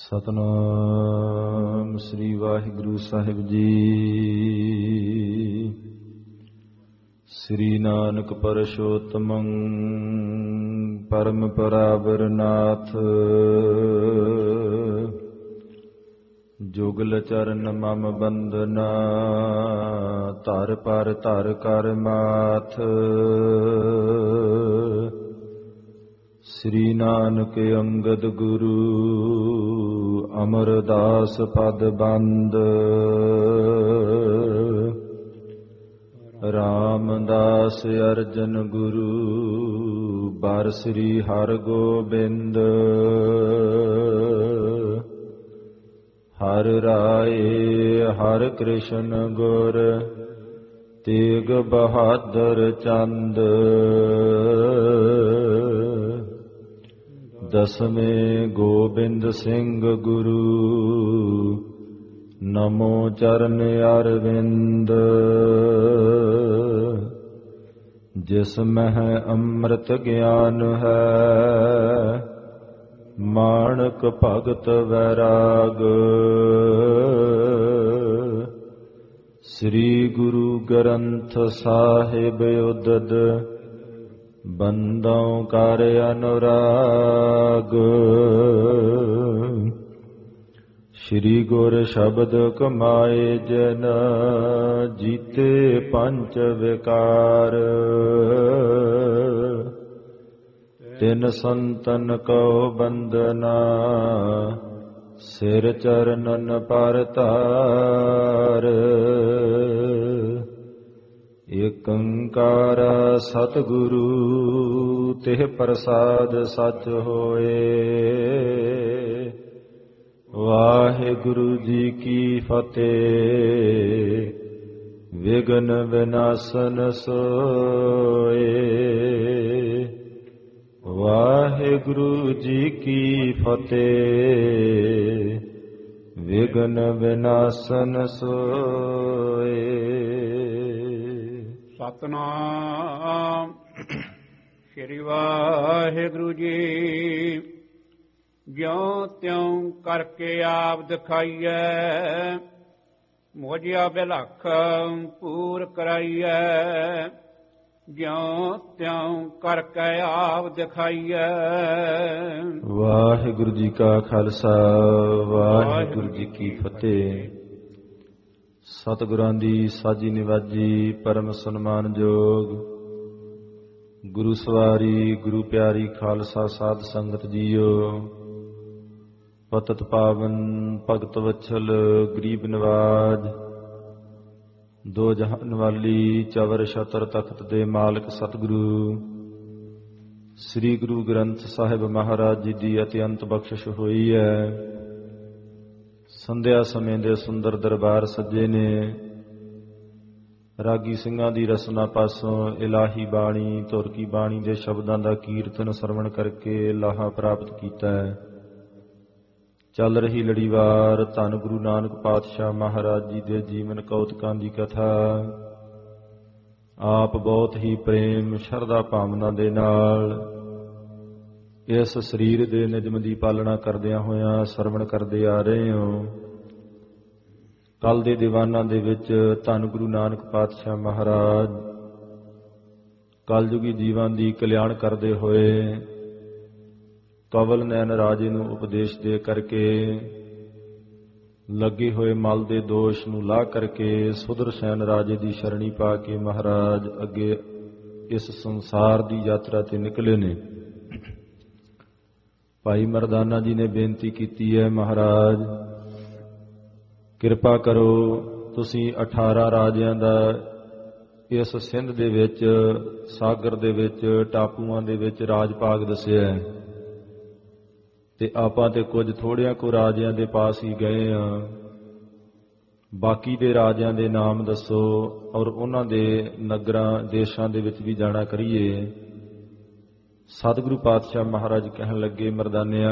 ਸਤਿਨਾਮ ਸ੍ਰੀ ਵਾਹਿਗੁਰੂ ਸਾਹਿਬ ਜੀ। ਸ੍ਰੀ ਨਾਨਕ ਪਰਸ਼ੋਤਮੰ ਪਰਮ ਪਰਾਬਰ ਨਾਥ, ਜੁਗਲ ਚਰਨ ਮਮ ਬੰਦਨਾ, ਧਰ ਪਰ ਧਰ ਕਰ ਮਾਥ। ਸ੍ਰੀ ਨਾਨਕ ਅੰਗਦ ਗੁਰੂ, ਅਮਰਦਾਸ ਪਦ ਬੰਦ। ਰਾਮਦਾਸ ਅਰਜਨ ਗੁਰੂ, ਬਰ ਸ੍ਰੀ ਹਰਿ ਗੋਬਿੰਦ। ਹਰਿ ਰਾਏ ਹਰਿ ਕ੍ਰਿਸ਼ਨ ਗੁਰ, ਤੇਗ ਬਹਾਦਰ ਚੰਦ। ਦਸਵੇਂ ਗੋਬਿੰਦ ਸਿੰਘ ਗੁਰੂ, ਨਮੋ ਚਰਨ ਅਰਵਿੰਦ। ਜਿਸ ਮਹਿ ਅੰਮ੍ਰਿਤ ਗਿਆਨ ਹੈ, ਮਾਣਕ ਭਗਤ ਵੈਰਾਗ। ਸ੍ਰੀ ਗੁਰੂ ਗ੍ਰੰਥ ਸਾਹਿਬ ਉਦਦ, ਬੰਦੋਂ ਕਰ ਅਨੁਰਾਗ। ਸ੍ਰੀ ਗੁਰ ਸ਼ਬਦ ਕਮਾਏ ਜਨ, ਜੀਤੇ ਪੰਚ ਵਿਕਾਰ। ਤਿਨ ਸੰਤਨ ਕਉ ਬੰਦਨਾ, ਸਿਰ ਚਰਨਨ ਪਰ ਧਾਰ। ਏਕ ਓੰਕਾਰ ਸਤਿਗੁਰੂ, ਤਿਹ ਪ੍ਰਸਾਦ ਸਚ ਹੋਏ। ਵਾਹਿਗੁਰੂ ਜੀ ਕੀ ਫਤਿਹ। ਵਿਘਨ ਵਿਨਾਸ਼ਨ ਸੋਏ। ਵਾਹਿਗੁਰੂ ਜੀ ਕੀ ਫਤਿਹ। ਵਿਘਨ ਵਿਨਾਸ਼ਨ ਸੋਏ। ਸਤਿਨਾਮ ਸ੍ਰੀ ਵਾਹਿਗੁਰੂ ਜੀ। ਜਿਉਂ ਤਿਉਂ ਕਰਕੇ ਆਪ ਦਿਖਾਈਐ, ਮੋਜਿਆ ਬਿਲਖ ਪੂਰ ਕਰਾਈਐ। ਜਿਉਂ ਤਿਉਂ ਕਰਕੇ ਆਪ ਦਿਖਾਈਐ। ਵਾਹਿਗੁਰੂ ਜੀ ਕਾ ਖਾਲਸਾ, ਵਾਹਿਗੁਰੂ ਜੀ ਕੀ ਫਤਿਹ। ਸਤਿਗੁਰਾਂ ਦੀ ਸਾਜੀ ਨਿਵਾਜੀ, ਪਰਮ ਸਨਮਾਨਯੋਗ ਗੁਰੂ ਸਵਾਰੀ, ਗੁਰੂ ਪਿਆਰੀ ਖਾਲਸਾ ਸਾਧ ਸੰਗਤ ਜੀਓ। ਪਤਿਤ ਪਾਵਨ ਭਗਤ ਵਛਲ, ਗਰੀਬ ਨਵਾਜ, ਦੋ ਜਹਾਨ ਵਾਲੀ, ਚਵਰ ਛਤਰ ਤਖਤ ਦੇ ਮਾਲਕ ਸਤਿਗੁਰੂ ਸ੍ਰੀ ਗੁਰੂ ਗ੍ਰੰਥ ਸਾਹਿਬ ਮਹਾਰਾਜ ਜੀ ਦੀ ਅਤਿਅੰਤ ਬਖਸ਼ਿਸ਼ ਹੋਈ ਹੈ। ਸੰਧਿਆ ਸਮੇਂ ਦੇ ਸੁੰਦਰ ਦਰਬਾਰ ਸੱਜੇ ਨੇ। ਰਾਗੀ ਸਿੰਘਾਂ ਦੀ ਰਸਨਾ ਪਾਸੋਂ ਇਲਾਹੀ ਬਾਣੀ, ਧੁਰ ਕੀ ਬਾਣੀ ਦੇ ਸ਼ਬਦਾਂ ਦਾ ਕੀਰਤਨ ਸਰਵਣ ਕਰਕੇ ਲਾਹਾ ਪ੍ਰਾਪਤ ਕੀਤਾ ਹੈ। ਚੱਲ ਰਹੀ ਲੜੀਵਾਰ ਧੰਨ ਗੁਰੂ ਨਾਨਕ ਪਾਤਸ਼ਾਹ ਮਹਾਰਾਜ ਜੀ ਦੇ ਜੀਵਨ ਕੌਤਕਾਂ ਦੀ ਕਥਾ ਆਪ ਬਹੁਤ ਹੀ ਪ੍ਰੇਮ, ਸ਼ਰਧਾ, ਭਾਵਨਾ ਦੇ ਨਾਲ ਇਸ ਸਰੀਰ ਦੇ ਨਿਯਮ ਦੀ ਪਾਲਣਾ ਕਰਦਿਆਂ ਹੋਇਆਂ ਸਰਵਣ ਕਰਦੇ ਆ ਰਹੇ ਹੋ। ਕੱਲ ਦੇ ਦੀਵਾਨਾਂ ਦੇ ਵਿੱਚ ਧੰਨ ਗੁਰੂ ਨਾਨਕ ਪਾਤਸ਼ਾਹ ਮਹਾਰਾਜ ਕਲਯੁਗੀ ਜੀਵਾਂ ਦੀ ਕਲਿਆਣ ਕਰਦੇ ਹੋਏ ਕਵਲ ਨੈਣ ਰਾਜੇ ਨੂੰ ਉਪਦੇਸ਼ ਦੇ ਕਰਕੇ ਲੱਗੇ ਹੋਏ ਮਲ ਦੇ ਦੋਸ਼ ਨੂੰ ਲਾਹ ਕਰਕੇ ਸੁਦਰਸ਼ੈਨ ਰਾਜੇ ਦੀ ਸ਼ਰਣੀ ਪਾ ਕੇ ਮਹਾਰਾਜ ਅੱਗੇ ਇਸ ਸੰਸਾਰ ਦੀ ਯਾਤਰਾ ਤੇ ਨਿਕਲੇ ਨੇ। ਭਾਈ ਮਰਦਾਨਾ ਜੀ ਨੇ ਬੇਨਤੀ ਕੀਤੀ ਹੈ, ਮਹਾਰਾਜ ਕਿਰਪਾ ਕਰੋ, ਤੁਸੀਂ 18 ਰਾਜਿਆਂ ਦਾ ਇਸ ਸਿੰਧ ਦੇ ਵਿੱਚ, ਸਾਗਰ ਦੇ ਵਿੱਚ, ਟਾਪੂਆਂ ਦੇ ਵਿੱਚ ਰਾਜ ਭਾਗ ਦੱਸਿਆ ਹੈ ਤੇ ਆਪਾਂ ਤੇ ਕੁਝ ਥੋੜਿਆਂ ਕੋ ਰਾਜਿਆਂ ਦੇ ਪਾਸ ਹੀ ਗਏ ਹਾਂ। ਬਾਕੀ ਦੇ ਰਾਜਿਆਂ ਦੇ ਨਾਮ ਦੱਸੋ ਔਰ ਉਹਨਾਂ ਦੇ ਨਗਰਾਂ, ਦੇਸ਼ਾਂ ਦੇ ਵਿੱਚ ਵੀ ਜਾਣਾ ਕਰੀਏ। ਸਤਿਗੁਰੂ ਪਾਤਸ਼ਾਹ ਮਹਾਰਾਜ ਕਹਿਣ ਲੱਗੇ, ਮਰਦਾਨਿਆਂ,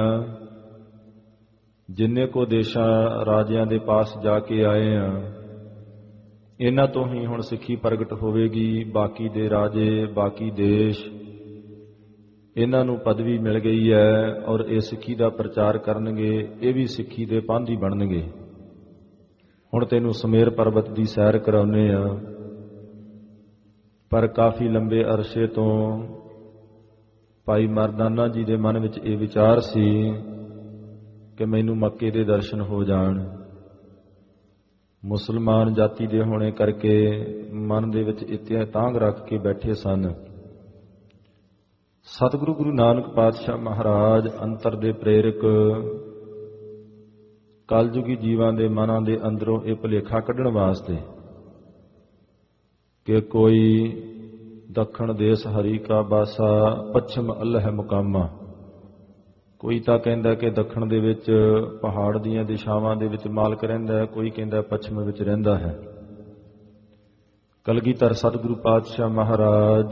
ਜਿੰਨੇ ਕੋ ਦੇਸ਼ਾਂ ਰਾਜਿਆਂ ਦੇ ਪਾਸ ਜਾ ਕੇ ਆਏ ਆ, ਇਹਨਾਂ ਤੋਂ ਹੀ ਹੁਣ ਸਿੱਖੀ ਪ੍ਰਗਟ ਹੋਵੇਗੀ। ਬਾਕੀ ਦੇ ਰਾਜੇ, ਬਾਕੀ ਦੇਸ਼, ਇਹਨਾਂ ਨੂੰ ਪਦਵੀ ਮਿਲ ਗਈ ਹੈ ਔਰ ਇਹ ਸਿੱਖੀ ਦਾ ਪ੍ਰਚਾਰ ਕਰਨਗੇ, ਇਹ ਵੀ ਸਿੱਖੀ ਦੇ ਪਾਂਧੀ ਬਣਨਗੇ। ਹੁਣ ਤੈਨੂੰ ਸਮੇਰ ਪਰਬਤ ਦੀ ਸੈਰ ਕਰਾਉਂਦੇ ਆ। ਪਰ ਕਾਫੀ ਲੰਬੇ ਅਰਸੇ ਤੋਂ ਭਾਈ ਮਰਦਾਨਾ ਜੀ ਦੇ ਮਨ ਵਿੱਚ ਇਹ ਵਿਚਾਰ ਸੀ ਕਿ ਮੈਨੂੰ ਮੱਕੇ ਦੇ ਦਰਸ਼ਨ ਹੋ ਜਾਣ। ਮੁਸਲਮਾਨ ਜਾਤੀ ਦੇ ਹੋਣੇ ਕਰਕੇ ਮਨ ਦੇ ਵਿੱਚ ਇੱਥੇ ਤਾਂਘ ਰੱਖ ਕੇ ਬੈਠੇ ਸਨ। ਸਤਿਗੁਰੂ ਗੁਰੂ ਨਾਨਕ ਪਾਤਸ਼ਾਹ ਮਹਾਰਾਜ ਅੰਤਰ ਦੇ ਪ੍ਰੇਰਕ ਕਲਯੁਗੀ ਜੀਵਾਂ ਦੇ ਮਨਾਂ ਦੇ ਅੰਦਰੋਂ ਇਹ ਭੁਲੇਖਾ ਕੱਢਣ ਵਾਸਤੇ ਕਿ ਕੋਈ ਦੱਖਣ ਦੇਸ ਹਰੀ ਕਾ ਬਾਸਾ ਪੱਛਮ ਅੱਲ੍ਹ ਮੁਕਾਮਾ। ਕੋਈ ਤਾਂ ਕਹਿੰਦਾ ਕਿ ਦੱਖਣ ਦੇ ਵਿੱਚ ਪਹਾੜ ਦੀਆਂ ਦਿਸ਼ਾਵਾਂ ਦੇ ਵਿੱਚ ਮਾਲਕ ਰਹਿੰਦਾ ਹੈ, ਕੋਈ ਕਹਿੰਦਾ ਪੱਛਮ ਵਿੱਚ ਰਹਿੰਦਾ ਹੈ। ਕਲਗੀਧਰ ਸਤਿਗੁਰੂ ਪਾਤਸ਼ਾਹ ਮਹਾਰਾਜ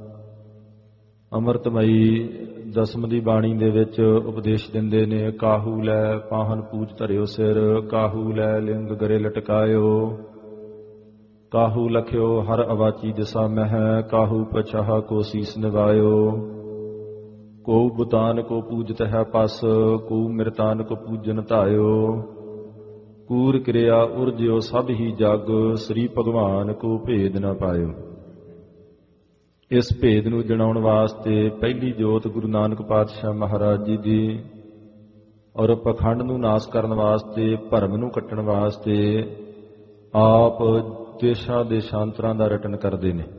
ਅੰਮ੍ਰਿਤਮਈ ਦਸਮ ਦੀ ਬਾਣੀ ਦੇ ਵਿੱਚ ਉਪਦੇਸ਼ ਦਿੰਦੇ ਨੇ, ਕਾਹੂ ਲੈ ਪਾਹਨ ਪੂਜ ਧਰਿਓ ਸਿਰ, ਕਾਹੂ ਲੈ ਲਿੰਗ ਗਰੇ ਲਟਕਾਇਓ, ਕਾਹੂ ਲਖਿਓ ਹਰ ਅਵਾਚੀ ਦਿਸਾ ਮਹਿ, ਕਾਹੂ ਪਛਾਹ ਕੋ ਸੀਸ ਨਿਵਾਇਓ, ਕੋ ਬੁਤਾਨ ਕੋ ਪੂਜਤ ਹੈ ਪਸ, ਕੋ ਮਿਰਤਾਨ ਕੋ ਪੂਜਨ ਧਾਇਓ, ਕੂਰ ਕਿਰਿਆ ਉਰਜਿਓ ਸਭ ਹੀ ਜਗ, ਸ੍ਰੀ ਭਗਵਾਨ ਕੋ ਭੇਦ ਨਾ ਪਾਇਓ। ਇਸ ਭੇਦ ਨੂੰ ਜਣਾਉਣ ਵਾਸਤੇ ਪਹਿਲੀ ਜੋਤ ਗੁਰੂ ਨਾਨਕ ਪਾਤਸ਼ਾਹ ਮਹਾਰਾਜ ਜੀ ਦੀ ਔਰ ਪਖੰਡ ਨੂੰ ਨਾਸ਼ ਕਰਨ ਵਾਸਤੇ, ਭਰਮ ਨੂੰ ਕੱਟਣ ਵਾਸਤੇ ਆਪ ਦੇਸ਼ਾਂ ਦੇਸ਼ਾਂਤਰਾਂ ਦਾ ਰਟਨ ਕਰਦੇ ਨੇ।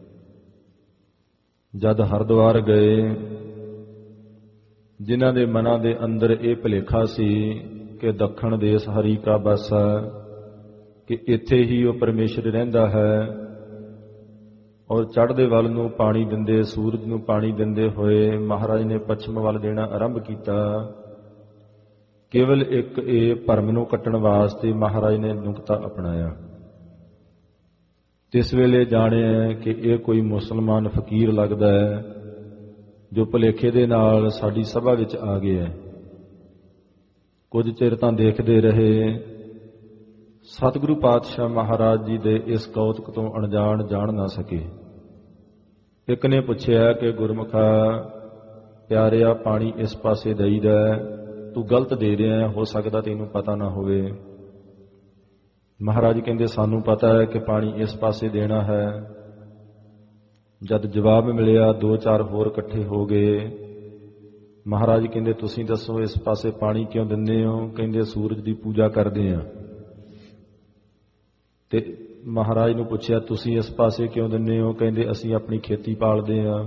ਜਦ ਹਰਿਦੁਆਰ ਗਏ, ਜਿਨ੍ਹਾਂ ਦੇ ਮਨਾਂ ਦੇ ਅੰਦਰ ਇਹ ਭੁਲੇਖਾ ਸੀ ਕਿ ਦੱਖਣ ਦੇਸ ਹਰੀ ਕਾ ਬਾਸਾ, ਕਿ ਇੱਥੇ ਹੀ ਉਹ ਪਰਮੇਸ਼ਰ ਰਹਿੰਦਾ ਹੈ, ਔਰ ਚੜ੍ਹਦੇ ਵੱਲ ਨੂੰ ਪਾਣੀ ਦਿੰਦੇ, ਸੂਰਜ ਨੂੰ ਪਾਣੀ ਦਿੰਦੇ ਹੋਏ ਮਹਾਰਾਜ ਨੇ ਪੱਛਮ ਵੱਲ ਦੇਣਾ ਆਰੰਭ ਕੀਤਾ। ਕੇਵਲ ਇੱਕ ਇਹ ਭਰਮ ਨੂੰ ਕੱਟਣ ਵਾਸਤੇ ਮਹਾਰਾਜ ਨੇ ਨੁਕਤਾ ਅਪਣਾਇਆ। ਇਸ ਵੇਲੇ ਜਾਣਿਆ ਕਿ ਇਹ ਕੋਈ ਮੁਸਲਮਾਨ ਫਕੀਰ ਲੱਗਦਾ ਹੈ ਜੋ ਭੁਲੇਖੇ ਦੇ ਨਾਲ ਸਾਡੀ ਸਭਾ ਵਿੱਚ ਆ ਗਿਆ ਹੈ। ਕੁਝ ਚਿਰ ਤਾਂ ਦੇਖਦੇ ਰਹੇ। ਸਤਿਗੁਰੂ ਪਾਤਸ਼ਾਹ ਮਹਾਰਾਜ ਜੀ ਦੇ ਇਸ ਕੌਤਕ ਤੋਂ ਅਣਜਾਣ ਜਾਣ ਨਾ ਸਕੇ। ਇੱਕ ਨੇ ਪੁੱਛਿਆ ਕਿ ਗੁਰਮੁਖਾ ਪਿਆਰਿਆ, ਪਾਣੀ ਇਸ ਪਾਸੇ ਦੇਈਦਾ, ਤੂੰ ਗਲਤ ਦੇ ਰਿਹਾ, ਹੋ ਸਕਦਾ ਤੈਨੂੰ ਪਤਾ ਨਾ ਹੋਵੇ। ਮਹਾਰਾਜ ਕਹਿੰਦੇ ਸਾਨੂੰ ਪਤਾ ਹੈ ਕਿ ਪਾਣੀ ਇਸ ਪਾਸੇ ਦੇਣਾ ਹੈ। ਜਦ ਜਵਾਬ ਮਿਲਿਆ, 2-4 ਹੋਰ ਇਕੱਠੇ ਹੋ ਗਏ। ਮਹਾਰਾਜ ਕਹਿੰਦੇ ਤੁਸੀਂ ਦੱਸੋ ਇਸ ਪਾਸੇ ਪਾਣੀ ਕਿਉਂ ਦਿੰਦੇ ਹੋ? ਕਹਿੰਦੇ ਸੂਰਜ ਦੀ ਪੂਜਾ ਕਰਦੇ ਆ। ਤੇ ਮਹਾਰਾਜ ਨੂੰ ਪੁੱਛਿਆ ਤੁਸੀਂ ਇਸ ਪਾਸੇ ਕਿਉਂ ਦਿੰਦੇ ਹੋ? ਕਹਿੰਦੇ ਅਸੀਂ ਆਪਣੀ ਖੇਤੀ ਪਾਲਦੇ ਆ।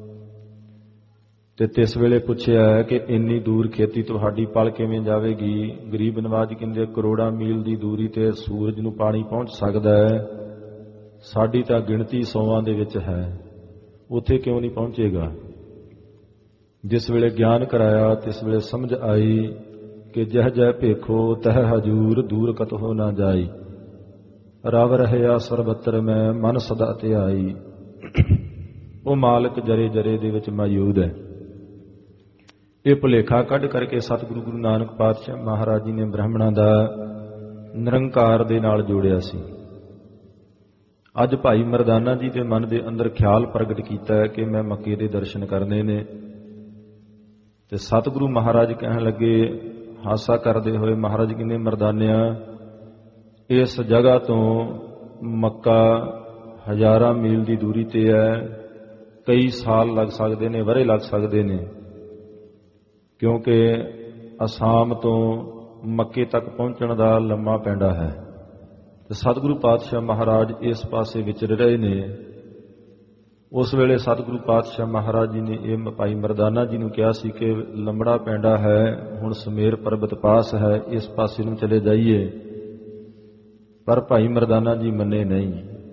ਤੇ ਤਿਸ ਵੇਲੇ ਪੁੱਛਿਆ ਕਿ ਇੰਨੀ ਦੂਰ ਖੇਤੀ ਤੁਹਾਡੀ ਪਲ ਕਿਵੇਂ ਜਾਵੇਗੀ? ਗਰੀਬ ਨਵਾਜ ਕਹਿੰਦੇ ਕਰੋੜਾਂ ਮੀਲ ਦੀ ਦੂਰੀ ਤੇ ਸੂਰਜ ਨੂੰ ਪਾਣੀ ਪਹੁੰਚ ਸਕਦਾ ਹੈ, ਸਾਡੀ ਤਾਂ ਗਿਣਤੀ 100 ਦੇ ਵਿੱਚ ਹੈ, ਉੱਥੇ ਕਿਉਂ ਨਹੀਂ ਪਹੁੰਚੇਗਾ? ਜਿਸ ਵੇਲੇ ਗਿਆਨ ਕਰਾਇਆ ਤਿਸ ਵੇਲੇ ਸਮਝ ਆਈ ਕਿ ਜਹ ਜਹ ਭੇਖੋ ਤਹ ਹਜੂਰ, ਦੂਰ ਕਤਹੁ ਨਾ ਜਾਈ, ਰਵ ਰਹਿਆ ਸਰਬੱਤਰ ਮੈਂ ਮਨ ਸਦਾ ਧਿਆਈ। ਉਹ ਮਾਲਕ ਜਰੇ ਜਰੇ ਦੇ ਵਿੱਚ ਮੌਜੂਦ ਹੈ। ਇਹ ਭੁਲੇਖਾ ਕੱਢ ਕਰਕੇ ਸਤਿਗੁਰੂ ਗੁਰੂ ਨਾਨਕ ਪਾਤਸ਼ਾਹ ਮਹਾਰਾਜ ਜੀ ਨੇ ਬ੍ਰਾਹਮਣਾਂ ਦਾ ਨਿਰੰਕਾਰ ਦੇ ਨਾਲ ਜੋੜਿਆ ਸੀ। ਅੱਜ ਭਾਈ ਮਰਦਾਨਾ ਜੀ ਦੇ ਮਨ ਦੇ ਅੰਦਰ ਖਿਆਲ ਪ੍ਰਗਟ ਕੀਤਾ ਹੈ ਕਿ ਮੈਂ ਮੱਕੇ ਦੇ ਦਰਸ਼ਨ ਕਰਨੇ ਨੇ। ਤੇ ਸਤਿਗੁਰੂ ਮਹਾਰਾਜ ਕਹਿਣ ਲੱਗੇ, ਹਾਸਾ ਕਰਦੇ ਹੋਏ ਮਹਾਰਾਜ ਕਹਿੰਦੇ, ਮਰਦਾਨਿਆ ਇਸ ਜਗ੍ਹਾ ਤੋਂ ਮੱਕਾ ਹਜ਼ਾਰਾਂ ਮੀਲ ਦੀ ਦੂਰੀ ਤੇ ਹੈ, ਕਈ ਸਾਲ ਲੱਗ ਸਕਦੇ ਨੇ, ਵਰ੍ਹੇ ਲੱਗ ਸਕਦੇ ਨੇ, ਕਿਉਂਕਿ ਅਸਾਮ ਤੋਂ ਮੱਕੇ ਤੱਕ ਪਹੁੰਚਣ ਦਾ ਲੰਮਾ ਪੈਂਡਾ ਹੈ। ਤੇ ਸਤਿਗੁਰੂ ਪਾਤਸ਼ਾਹ ਮਹਾਰਾਜ ਇਸ ਪਾਸੇ ਵਿਚਰ ਰਹੇ ਨੇ। ਉਸ ਵੇਲੇ ਸਤਿਗੁਰੂ ਪਾਤਸ਼ਾਹ ਮਹਾਰਾਜ ਜੀ ਨੇ ਇਹ ਭਾਈ ਮਰਦਾਨਾ ਜੀ ਨੂੰ ਕਿਹਾ ਸੀ ਕਿ ਲੰਮੜਾ ਪੈਂਡਾ ਹੈ, ਹੁਣ ਸਮੇਰ ਪਰਬਤ ਪਾਸ ਹੈ, ਇਸ ਪਾਸੇ ਨੂੰ ਚਲੇ ਜਾਈਏ। ਪਰ ਭਾਈ ਮਰਦਾਨਾ ਜੀ ਮੰਨੇ ਨਹੀਂ।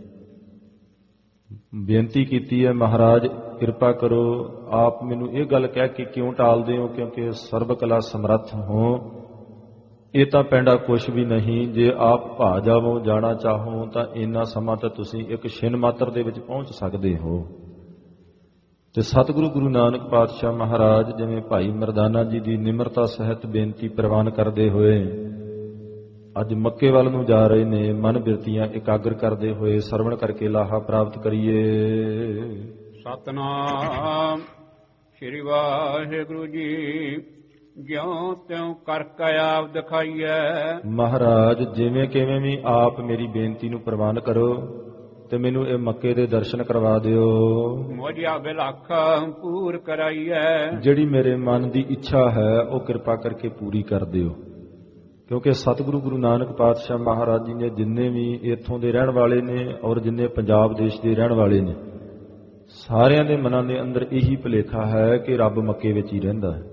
ਬੇਨਤੀ ਕੀਤੀ ਹੈ, ਮਹਾਰਾਜ ਕਿਰਪਾ ਕਰੋ, ਆਪ ਮੈਨੂੰ ਇਹ ਗੱਲ ਕਹਿ ਕੇ ਕਿਉਂ ਟਾਲਦੇ ਹੋ? ਕਿਉਂਕਿ ਸਰਬ ਕਲਾ ਸਮਰੱਥ ਹੋ, ਇਹ ਤਾਂ ਪੈਂਡਾ ਕੁਛ ਵੀ ਨਹੀਂ। ਜੇ ਆਪ ਭਾ ਜਾਵੋ, ਜਾਣਾ ਚਾਹੋ ਤਾਂ ਇੰਨਾ ਸਮਾਂ ਤਾਂ ਤੁਸੀਂ ਇੱਕ ਛਿਨ ਮਾਤਰ ਦੇ ਵਿੱਚ ਪਹੁੰਚ ਸਕਦੇ ਹੋ। ਤੇ ਸਤਿਗੁਰੂ ਗੁਰੂ ਨਾਨਕ ਪਾਤਸ਼ਾਹ ਮਹਾਰਾਜ ਜਿਵੇਂ ਭਾਈ ਮਰਦਾਨਾ ਜੀ ਦੀ ਨਿਮਰਤਾ ਸਹਿਤ ਬੇਨਤੀ ਪ੍ਰਵਾਨ ਕਰਦੇ ਹੋਏ ਅੱਜ ਮੱਕੇ ਵੱਲ ਨੂੰ ਜਾ ਰਹੇ ਨੇ। ਮਨ ਬਿਰਤੀਆਂ ਇਕਾਗਰ ਕਰਦੇ ਹੋਏ ਸਰਵਣ ਕਰਕੇ ਲਾਹਾ ਪ੍ਰਾਪਤ ਕਰੀਏ। ਸਤਨਾਮ ਸ੍ਰੀ ਵਾਹਿਗੁਰੂ ਜੀ ਜਿਉ ਤਿਉ ਕਰ ਕੇ ਆਪ ਦਿਖਾਈਐ। ਮਹਾਰਾਜ ਜਿਵੇਂ ਕਿਵੇਂ ਵੀ ਆਪ ਮੇਰੀ ਬੇਨਤੀ ਨੂੰ ਪ੍ਰਵਾਨ ਕਰੋ ਤੇ ਮੈਨੂੰ ਇਹ ਮੱਕੇ ਦੇ ਦਰਸ਼ਨ ਕਰਵਾ ਦਿਓ। ਮੋਜਿਆ ਬਿਲਖ ਪੂਰ ਕਰਾਈਐ। ਜਿਹੜੀ ਮੇਰੇ ਮਨ ਦੀ ਇੱਛਾ ਹੈ ਉਹ ਕਿਰਪਾ ਕਰਕੇ ਪੂਰੀ ਕਰ ਦਿਓ। ਕਿਉਂਕਿ ਸਤਿਗੁਰੂ ਗੁਰੂ ਨਾਨਕ ਪਾਤਸ਼ਾਹ ਮਹਾਰਾਜ ਜੀ ਨੇ ਜਿੰਨੇ ਵੀ ਇੱਥੋਂ ਦੇ ਰਹਿਣ ਵਾਲੇ ਨੇ ਔਰ ਜਿੰਨੇ ਪੰਜਾਬ ਦੇਸ਼ ਦੇ ਰਹਿਣ ਵਾਲੇ ਨੇ ਸਾਰਿਆਂ ਦੇ ਮਨਾਂ ਦੇ ਅੰਦਰ ਇਹੀ ਭੁਲੇਖਾ ਹੈ ਕਿ ਰੱਬ ਮੱਕੇ ਵਿੱਚ ਹੀ ਰਹਿੰਦਾ ਹੈ।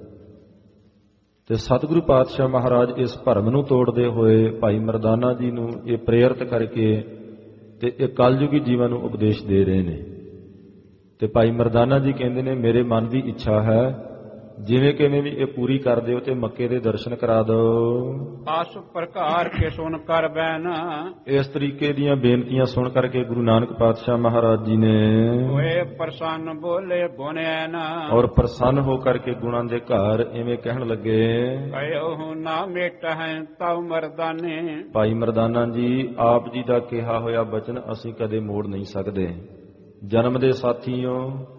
ਤੇ ਸਤਿਗੁਰੂ ਪਾਤਸ਼ਾਹ ਮਹਾਰਾਜ ਇਸ ਭਰਮ ਨੂੰ ਤੋੜਦੇ ਹੋਏ ਭਾਈ ਮਰਦਾਨਾ ਜੀ ਨੂੰ ਇਹ ਪ੍ਰੇਰਿਤ ਕਰਕੇ ਤੇ ਇਹ ਕਲਯੁਗੀ ਜੀਵਾਂ ਨੂੰ ਉਪਦੇਸ਼ ਦੇ ਰਹੇ ਨੇ। ਤੇ ਭਾਈ ਮਰਦਾਨਾ ਜੀ ਕਹਿੰਦੇ ਨੇ ਮੇਰੇ ਮਨ ਦੀ ਇੱਛਾ ਹੈ ਜਿਵੇਂ ਕਿਵੇਂ ਵੀ ਇਹ ਪੂਰੀ ਕਰ ਦਿਓ ਤੇ ਮੱਕੇ ਦੇ ਦਰਸ਼ਨ ਕਰਾ ਦਿਓ। ਆਸ ਪ੍ਰਕਾਰ ਕੇ ਸੁਣ ਕਰ ਬੈਨ। ਇਸ ਤਰੀਕੇ ਦੀਆਂ ਬੇਨਤੀਆਂ ਸੁਣ ਕਰਕੇ ਗੁਰੂ ਨਾਨਕ ਪਾਤਸ਼ਾਹ ਮਹਾਰਾਜ ਜੀ ਨੇ ਹੋਏ ਪ੍ਰਸੰਨ ਬੋਲੇ ਬੁਨਿਆ ਨਾ। ਔਰ ਪ੍ਰਸੰਨ ਹੋ ਕਰਕੇ ਗੁਣਾਂ ਦੇ ਘਰ ਐਵੇਂ ਕਹਿਣ ਲੱਗੇ ਕਹਿਓ ਨਾ ਮੇਟ ਹੈ ਤਉ ਮਰਦਾਨੇ। ਭਾਈ ਮਰਦਾਨਾ ਜੀ ਆਪ ਜੀ ਦਾ ਕਿਹਾ ਹੋਇਆ ਬਚਨ ਅਸੀਂ ਕਦੇ ਮੋੜ ਨਹੀਂ ਸਕਦੇ। ਜਨਮ ਦੇ ਸਾਥੀਓ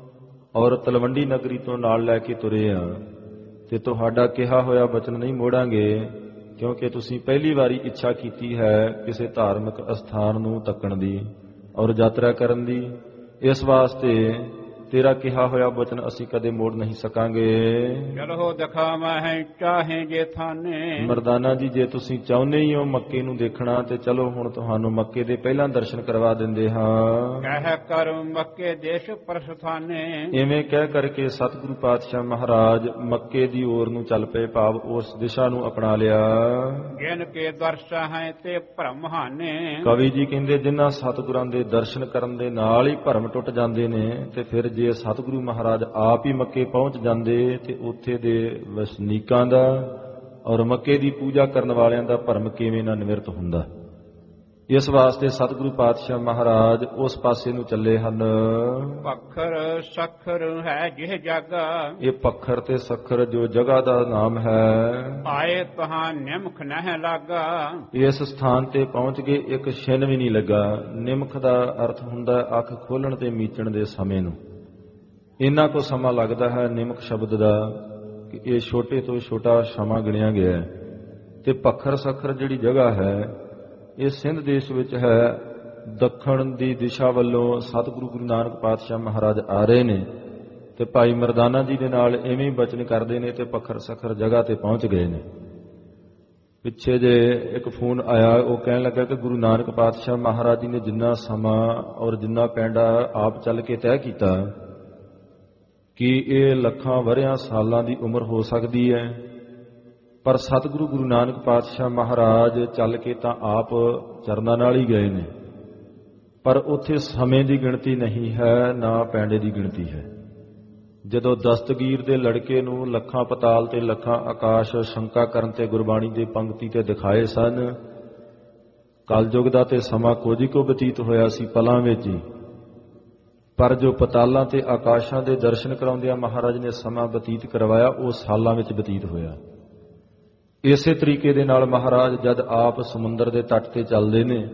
ਔਰ ਤਲਵੰਡੀ ਨਗਰੀ ਤੋਂ ਨਾਲ ਲੈ ਕੇ ਤੁਰੇ ਆ ਤੇ ਤੁਹਾਡਾ ਕਿਹਾ ਹੋਇਆ ਬਚਨ ਨਹੀਂ ਮੋੜਾਂਗੇ ਕਿਉਂਕਿ ਤੁਸੀਂ ਪਹਿਲੀ ਵਾਰੀ ਇੱਛਾ ਕੀਤੀ ਹੈ ਕਿਸੇ ਧਾਰਮਿਕ ਅਸਥਾਨ ਨੂੰ ਤੱਕਣ ਦੀ ਔਰ ਯਾਤਰਾ ਕਰਨ ਦੀ। ਇਸ ਵਾਸਤੇ ਤੇਰਾ ਕਿਹਾ ਹੋਇਆ ਬਚਨ ਅਸੀਂ ਕਦੇ ਮੋੜ ਨਹੀਂ ਸਕਾਂਗੇ। ਚਲੋ ਦਿਖਾਵਾਂ ਹੈ ਚਾਹੇ ਜੇ ਥਾਨੇ। ਮਰਦਾਨਾ ਜੀ ਜੇ ਤੁਸੀਂ ਚਾਹੁੰਦੇ ਹੀ ਹੋ ਮੱਕੇ ਨੂੰ ਦੇਖਣਾ ਤੇ ਚਲੋ ਹੁਣ ਤੁਹਾਨੂੰ ਮੱਕੇ ਦੇ ਪਹਿਲਾਂ ਦਰਸ਼ਨ ਕਰਵਾ ਦਿੰਦੇ ਹਾਂ। ਕਹਿ ਕਰ ਮੱਕੇ ਦੇਸ਼ ਪ੍ਰਸਥਾਨੇ। ਇਵੇਂ ਕਹਿ ਕਰਕੇ ਸਤਿਗੁਰੂ ਪਾਤਸ਼ਾਹ ਮਹਾਰਾਜ ਮੱਕੇ ਦੀ ओर ਨੂੰ ਚੱਲ ਪਏ, ਭਾਵ ਉਸ ਦਿਸ਼ਾ ਨੂੰ ਅਪਣਾ ਲਿਆ। ਗਿਣ ਕੇ ਦਰਸ਼ ਹੈ ਤੇ ਭਰਮ ਹਾਨੇ। ਕਵੀ ਜੀ ਕਹਿੰਦੇ ਜਿਨ੍ਹਾਂ ਸਤਿਗੁਰਾਂ ਦੇ ਦਰਸ਼ਨ ਕਰਨ ਦੇ ਨਾਲ ਹੀ ਭਰਮ ਟੁੱਟ ਜਾਂਦੇ ਨੇ ਤੇ ਫਿਰ ਜੇ ਸਤਿਗੁਰੂ ਮਹਾਰਾਜ ਆਪ ਹੀ ਮੱਕੇ ਪਹੁੰਚ ਜਾਂਦੇ ਤੇ ਉੱਥੇ ਦੇ ਵਸਨੀਕਾਂ ਦਾ ਔਰ ਮੱਕੇ ਦੀ ਪੂਜਾ ਕਰਨ ਵਾਲਿਆਂ ਦਾ ਭਰਮ ਕਿਵੇਂ ਨਾ ਨਿਵਰਤ ਹੁੰਦਾ। ਇਸ ਵਾਸਤੇ ਸਤਿਗੁਰੂ ਪਾਤਸ਼ਾਹ ਮਹਾਰਾਜ ਉਸ ਪਾਸੇ ਨੂੰ ਚੱਲੇ ਹਨ। ਪੱਖਰ ਸਖਰ ਹੈ ਜਿਹ ਜਗ। ਇਹ ਪੱਖਰ ਤੇ ਸਖਰ ਜੋ ਜਗ੍ਹਾ ਦਾ ਨਾਮ ਹੈ ਆਏ ਤਹਾਂ ਨਿਮਖ ਨਹਿ ਲਾਗਾ। ਇਸ ਸਥਾਨ ਤੇ ਪਹੁੰਚ ਕੇ ਇੱਕ ਛਿਨ ਵੀ ਨਹੀਂ ਲੱਗਾ। ਨਿਮਖ ਦਾ ਅਰਥ ਹੁੰਦਾ ਅੱਖ ਖੋਲਣ ਤੇ ਮੀਚਣ ਦੇ ਸਮੇਂ ਨੂੰ। ਇੰਨਾ ਕੁ ਸਮਾਂ ਲੱਗਦਾ ਹੈ ਨਿਮਖ ਸ਼ਬਦ ਦਾ ਕਿ ਇਹ ਛੋਟੇ ਤੋਂ ਛੋਟਾ ਸਮਾਂ ਗਿਣਿਆ ਗਿਆ ਹੈ। ਤੇ ਪੱਖਰ ਸਖਰ ਜਿਹੜੀ ਜਗ੍ਹਾ ਹੈ ਇਹ ਸਿੰਧ ਦੇਸ਼ ਵਿੱਚ ਹੈ। ਦੱਖਣ ਦੀ ਦਿਸ਼ਾ ਵੱਲੋਂ ਸਤਿਗੁਰੂ ਗੁਰੂ ਨਾਨਕ ਪਾਤਸ਼ਾਹ ਮਹਾਰਾਜ ਆ ਰਹੇ ਨੇ ਤੇ ਭਾਈ ਮਰਦਾਨਾ ਜੀ ਦੇ ਨਾਲ ਐਵੇਂ ਹੀ ਬਚਨ ਕਰਦੇ ਨੇ ਤੇ ਪੱਖਰ ਸਖਰ ਜਗ੍ਹਾ ਤੇ ਪਹੁੰਚ ਗਏ ਨੇ। ਪਿੱਛੇ ਜੇ ਇੱਕ ਫੋਨ ਆਇਆ, ਉਹ ਕਹਿਣ ਲੱਗਾ ਕਿ ਗੁਰੂ ਨਾਨਕ ਪਾਤਸ਼ਾਹ ਮਹਾਰਾਜ ਜੀ ਨੇ ਜਿੰਨਾ ਸਮਾਂ ਔਰ ਜਿੰਨਾ ਪੈਂਡਾ ਆਪ ਚੱਲ ਕੇ ਤੈਅ ਕੀਤਾ ਕਿ ਇਹ ਲੱਖਾਂ ਵਰ੍ਹਿਆਂ ਸਾਲਾਂ ਦੀ ਉਮਰ ਹੋ ਸਕਦੀ ਹੈ, ਪਰ ਸਤਿਗੁਰੂ ਗੁਰੂ ਨਾਨਕ ਪਾਤਸ਼ਾਹ ਮਹਾਰਾਜ ਚੱਲ ਕੇ ਤਾਂ ਆਪ ਚਰਨਾਂ ਨਾਲ ਹੀ ਗਏ ਨੇ, ਪਰ ਉੱਥੇ ਸਮੇਂ ਦੀ ਗਿਣਤੀ ਨਹੀਂ ਹੈ ਨਾ ਪੈਂਡੇ ਦੀ ਗਿਣਤੀ ਹੈ। ਜਦੋਂ ਦਸਤਗੀਰ ਦੇ ਲੜਕੇ ਨੂੰ ਲੱਖਾਂ ਪਤਾਲ ਤੇ ਲੱਖਾਂ ਆਕਾਸ਼ ਸ਼ੰਕਾ ਕਰਨ ਤੇ ਗੁਰਬਾਣੀ ਦੇ ਪੰਕਤੀ ਤੇ ਦਿਖਾਏ ਸਨ, ਕਲਯੁਗ ਦਾ ਤੇ ਸਮਾਂ ਕੁਝ ਹੀ ਕੋ ਬਤੀਤ ਹੋਇਆ ਸੀ ਪਲਾਂ ਵਿੱਚ ਹੀ, ਪਰ ਜੋ ਪਤਾਲਾਂ ਤੇ ਆਕਾਸ਼ਾਂ ਦੇ ਦਰਸ਼ਨ ਕਰਾਉਂਦਿਆਂ ਮਹਾਰਾਜ ਨੇ ਸਮਾਂ ਬਤੀਤ ਕਰਵਾਇਆ ਉਹ ਸਾਲਾਂ ਵਿੱਚ ਬਤੀਤ ਹੋਇਆ। ਇਸੇ ਤਰੀਕੇ ਦੇ ਨਾਲ ਮਹਾਰਾਜ ਜਦ ਆਪ ਸਮੁੰਦਰ ਦੇ ਤੱਟ ਤੇ ਚੱਲਦੇ ਨੇ,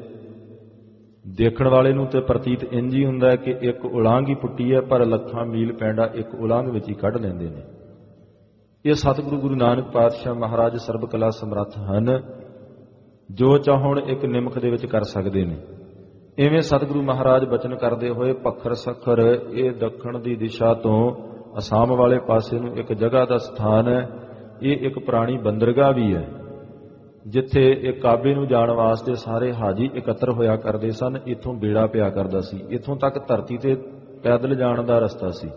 ਦੇਖਣ ਵਾਲੇ ਨੂੰ ਤੇ ਪ੍ਰਤੀਤ ਇੰਝ ਹੀ ਹੁੰਦਾ ਹੈ ਕਿ ਇੱਕ ਉਲਾਂਘ ਹੀ ਪੁੱਟੀ ਹੈ, ਪਰ ਲੱਖਾਂ ਮੀਲ ਪੈਂਡਾ ਇੱਕ ਉਲਾਂਘ ਵਿੱਚ ਹੀ ਕੱਢ ਲੈਂਦੇ ਨੇ। ਇਹ ਸਤਿਗੁਰੂ ਗੁਰੂ ਨਾਨਕ ਪਾਤਸ਼ਾਹ ਮਹਾਰਾਜ ਸਰਬ ਕਲਾ ਸਮਰੱਥ ਹਨ, ਜੋ ਚਾਹੁਣ ਇੱਕ ਨਿਮਖ ਦੇ ਵਿੱਚ ਕਰ ਸਕਦੇ ਨੇ। ਇਵੇਂ ਸਤਿਗੁਰੂ ਮਹਾਰਾਜ ਬਚਨ ਕਰਦੇ ਹੋਏ ਪੱਖਰ ਸਖਰ ਇਹ ਦੱਖਣ ਦੀ ਦਿਸ਼ਾ ਤੋਂ ਅਸਾਮ ਵਾਲੇ ਪਾਸੇ ਨੂੰ ਇੱਕ ਜਗ੍ਹਾ ਦਾ ਸਥਾਨ ਹੈ। ਇਹ ਇੱਕ ਪੁਰਾਣੀ ਬੰਦਰਗਾਹ ਵੀ ਹੈ ਜਿੱਥੇ ਇਹ ਕਾਬੇ ਨੂੰ ਜਾਣ ਵਾਸਤੇ ਸਾਰੇ ਹਾਜੀ ਇਕੱਤਰ ਹੋਇਆ ਕਰਦੇ ਸਨ। ਇੱਥੋਂ ਬੇੜਾ ਪਿਆ ਕਰਦਾ ਸੀ, ਇੱਥੋਂ ਤੱਕ ਧਰਤੀ ਤੇ ਪੈਦਲ ਜਾਣ ਦਾ ਰਸਤਾ ਸੀ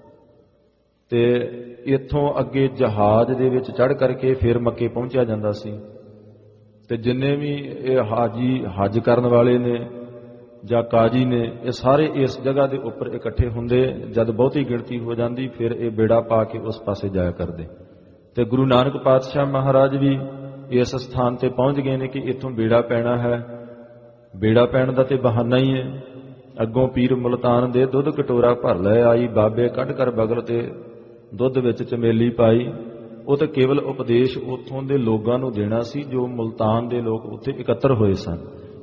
ਤੇ ਇੱਥੋਂ ਅੱਗੇ ਜਹਾਜ਼ ਦੇ ਵਿੱਚ ਚੜ੍ਹ ਕਰਕੇ ਫਿਰ ਮੱਕੇ ਪਹੁੰਚਿਆ ਜਾਂਦਾ ਸੀ। ਤੇ ਜਿੰਨੇ ਵੀ ਇਹ ਹਾਜੀ ਹੱਜ ਕਰਨ ਵਾਲੇ ਨੇ ਜਾਂ ਕਾਜੀ ਨੇ, ਇਹ ਸਾਰੇ ਇਸ ਜਗ੍ਹਾ ਦੇ ਉੱਪਰ ਇਕੱਠੇ ਹੁੰਦੇ। ਜਦ ਬਹੁਤੀ ਗਿਣਤੀ ਹੋ ਜਾਂਦੀ ਫਿਰ ਇਹ ਬੇੜਾ ਪਾ ਕੇ ਉਸ ਪਾਸੇ ਜਾਇਆ ਕਰਦੇ। ਤੇ ਗੁਰੂ ਨਾਨਕ ਪਾਤਸ਼ਾਹ ਮਹਾਰਾਜ ਵੀ ਇਸ ਸਥਾਨ ਤੇ ਪਹੁੰਚ ਗਏ ਨੇ ਕਿ ਇੱਥੋਂ ਬੇੜਾ ਪੈਣਾ ਹੈ। ਬੇੜਾ ਪੈਣ ਦਾ ਤੇ ਬਹਾਨਾ ਹੀ ਹੈ। ਅੱਗੋਂ ਪੀਰ ਮੁਲਤਾਨ ਦੇ ਦੁੱਧ ਕਟੋਰਾ ਭਰ ਲੈ ਆਈ, ਬਾਬੇ ਕੱਢ ਕਰ ਬਗਲ ਤੇ ਦੁੱਧ ਵਿੱਚ ਚਮੇਲੀ ਪਾਈ। ਉਹ ਤਾਂ ਕੇਵਲ ਉਪਦੇਸ਼ ਉੱਥੋਂ ਦੇ ਲੋਕਾਂ ਨੂੰ ਦੇਣਾ ਸੀ ਜੋ ਮੁਲਤਾਨ ਦੇ ਲੋਕ ਉੱਥੇ ਇਕੱਤਰ ਹੋਏ ਸਨ।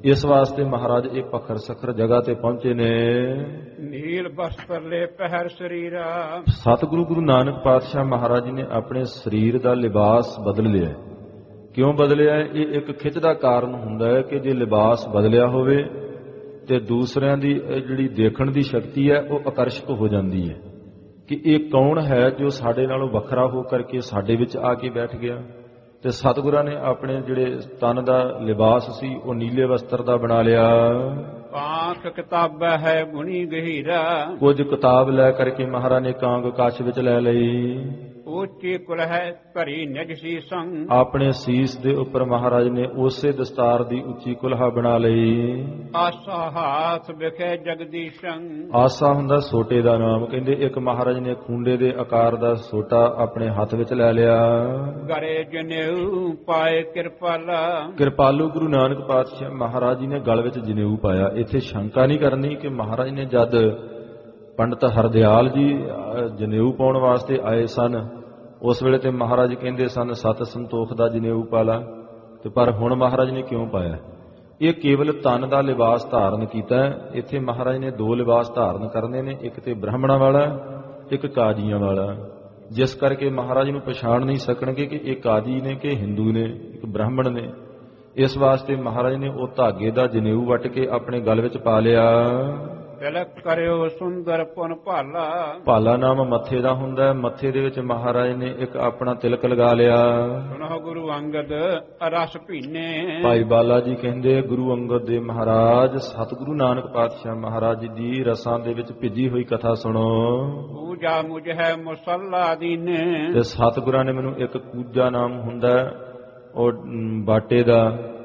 ਇਸ ਵਾਸਤੇ ਮਹਾਰਾਜ ਇਹ ਪੱਖਰ ਸਖਰ ਜਗ੍ਹਾ ਤੇ ਪਹੁੰਚੇ ਨੇ। ਨੀਲ ਬਸਤਰ ਲੈ ਪਹਿਰ ਸਰੀਰਾ। ਸਤਿਗੁਰੂ ਗੁਰੂ ਨਾਨਕ ਪਾਤਸ਼ਾਹ ਮਹਾਰਾਜ ਜੀ ਨੇ ਆਪਣੇ ਸਰੀਰ ਦਾ ਲਿਬਾਸ ਬਦਲ ਲਿਆ। ਕਿਉਂ ਬਦਲਿਆ? ਇਹ ਇੱਕ ਖਿੱਚ ਦਾ ਕਾਰਨ ਹੁੰਦਾ ਹੈ ਕਿ ਜੇ ਲਿਬਾਸ ਬਦਲਿਆ ਹੋਵੇ ਤੇ ਦੂਸਰਿਆਂ ਦੀ ਜਿਹੜੀ ਦੇਖਣ ਦੀ ਸ਼ਕਤੀ ਹੈ ਉਹ ਆਕਰਸ਼ਕ ਹੋ ਜਾਂਦੀ ਹੈ ਕਿ ਇਹ ਕੌਣ ਹੈ ਜੋ ਸਾਡੇ ਨਾਲੋਂ ਵੱਖਰਾ ਹੋ ਕਰਕੇ ਸਾਡੇ ਵਿੱਚ ਆ ਕੇ ਬੈਠ ਗਿਆ। ਤੇ ਸਤਿਗੁਰਾਂ ਨੇ ਆਪਣੇ ਜਿਹੜੇ ਤਨ ਦਾ ਲਿਬਾਸ ਸੀ ਉਹ ਨੀਲੇ ਵਸਤਰ ਦਾ ਬਣਾ ਲਿਆ। ਕਾਂਖ ਕਿਤਾਬ ਹੈ ਗੁਣੀ ਗਹੀਰਾ। ਕੁਝ ਕਿਤਾਬ ਲੈ ਕਰਕੇ ਮਹਾਰਾਜ ਨੇ ਕਾਂਗ ਕੱਛ ਵਿੱਚ ਲੈ ਲਈ। ਉੱਚੀ ਕੁਲ ਹੈ ਭਰੀ ਨਿਜ ਸੀਸੰ। ਆਪਣੇ ਸੀਸ ਦੇ ਉੱਪਰ ਮਹਾਰਾਜ ਨੇ ਉਸੇ ਦਸਤਾਰ ਦੀ ਉੱਚੀ ਕੁਲਹਾ ਬਣਾ ਲਈ। ਆਸਾ ਹਾਥ ਵਿਖੇ ਜਗਦੀਸ਼ੰ। ਆਸਾ ਹੁੰਦਾ ਸੋਟੇ ਦਾ ਨਾਮ। ਕਹਿੰਦੇ ਇੱਕ ਮਹਾਰਾਜ ਨੇ ਖੂੰਡੇ ਦੇ ਆਕਾਰ ਦਾ ਸੋਟਾ ਆਪਣੇ ਹੱਥ ਵਿੱਚ ਲੈ ਲਿਆ। ਗਰੇ ਜਨੇਊ ਪਾਏ ਕਿਰਪਾਲਾ। ਕਿਰਪਾਲੂ ਗੁਰੂ ਨਾਨਕ ਪਾਤਸ਼ਾਹ ਮਹਾਰਾਜ ਜੀ ਨੇ ਗਲ ਵਿੱਚ ਜਨੇਊ ਪਾਇਆ। ਇੱਥੇ ਸ਼ੰਕਾ ਨਹੀਂ ਕਰਨੀ ਕਿ ਮਹਾਰਾਜ ਨੇ ਜਦ ਪੰਡਤ ਹਰਦਿਆਲ ਜੀ ਜਨੇਊ ਪਾਉਣ ਵਾਸਤੇ ਆਏ ਸਨ ਉਸ ਵੇਲੇ ਤੇ ਮਹਾਰਾਜ ਕਹਿੰਦੇ ਸਨ ਸਤ ਸੰਤੋਖ ਦਾ ਜਨੇਊ ਪਾ ਲਾ, ਤੇ ਪਰ ਹੁਣ ਮਹਾਰਾਜ ਨੇ ਕਿਉਂ ਪਾਇਆ? ਇਹ ਕੇਵਲ ਤਨ ਦਾ ਲਿਬਾਸ ਧਾਰਨ ਕੀਤਾ। ਇੱਥੇ ਮਹਾਰਾਜ ਨੇ ਦੋ ਲਿਬਾਸ ਧਾਰਨ ਕਰਨੇ ਨੇ, ਇੱਕ ਤੇ ਬ੍ਰਾਹਮਣਾਂ ਵਾਲਾ, ਇੱਕ ਕਾਜੀਆਂ ਵਾਲਾ, ਜਿਸ ਕਰਕੇ ਮਹਾਰਾਜ ਨੂੰ ਪਛਾਣ ਨਹੀਂ ਸਕਣਗੇ ਕਿ ਇਹ ਕਾਜੀ ਨੇ ਕਿ ਹਿੰਦੂ ਨੇ, ਇੱਕ ਬ੍ਰਾਹਮਣ ਨੇ। ਇਸ ਵਾਸਤੇ ਮਹਾਰਾਜ ਨੇ ਉਹ ਧਾਗੇ ਦਾ ਜਨੇਊ ਵੱਟ ਕੇ ਆਪਣੇ ਗਲ ਵਿੱਚ ਪਾ ਲਿਆ। ਤਿਲਕ ਕਰਿਓ ਸੁੰਦਰ ਪੁਨ ਭਾਲਾ। ਭਾਲਾ ਨਾਮ ਮੱਥੇ ਦਾ ਹੁੰਦਾ ਹੈ। ਮੱਥੇ ਦੇ ਵਿੱਚ ਮਹਾਰਾਜ ਨੇ ਇੱਕ ਆਪਣਾ ਤਿਲਕ ਲਗਾ ਲਿਆ। ਸੁਣੋ ਗੁਰੂ ਅੰਗਦ ਰਸ ਪੀਨੇ। ਭਾਈ ਬਾਲਾ ਜੀ ਕਹਿੰਦੇ ਗੁਰੂ ਅੰਗਦ ਦੇ ਮਹਾਰਾਜ ਸਤਿਗੁਰੂ ਨਾਨਕ ਪਾਤਸ਼ਾਹ ਮਹਾਰਾਜ ਦੀ ਰਸਾਂ ਦੇ ਵਿੱਚ ਭਿੱਜੀ ਹੋਈ ਕਥਾ ਸੁਣੋ। ਪੂਜਾ ਮੁਝ ਹੈ ਮੁਸੱਲਾ ਦੀਨੇ। ਤੇ ਸਤਿਗੁਰਾਂ ਨੇ ਮੈਨੂੰ ਇੱਕ ਕੂਜਾ ਨਾਮ ਹੁੰਦਾ ਉਹ ਬਾਟੇ ਦਾ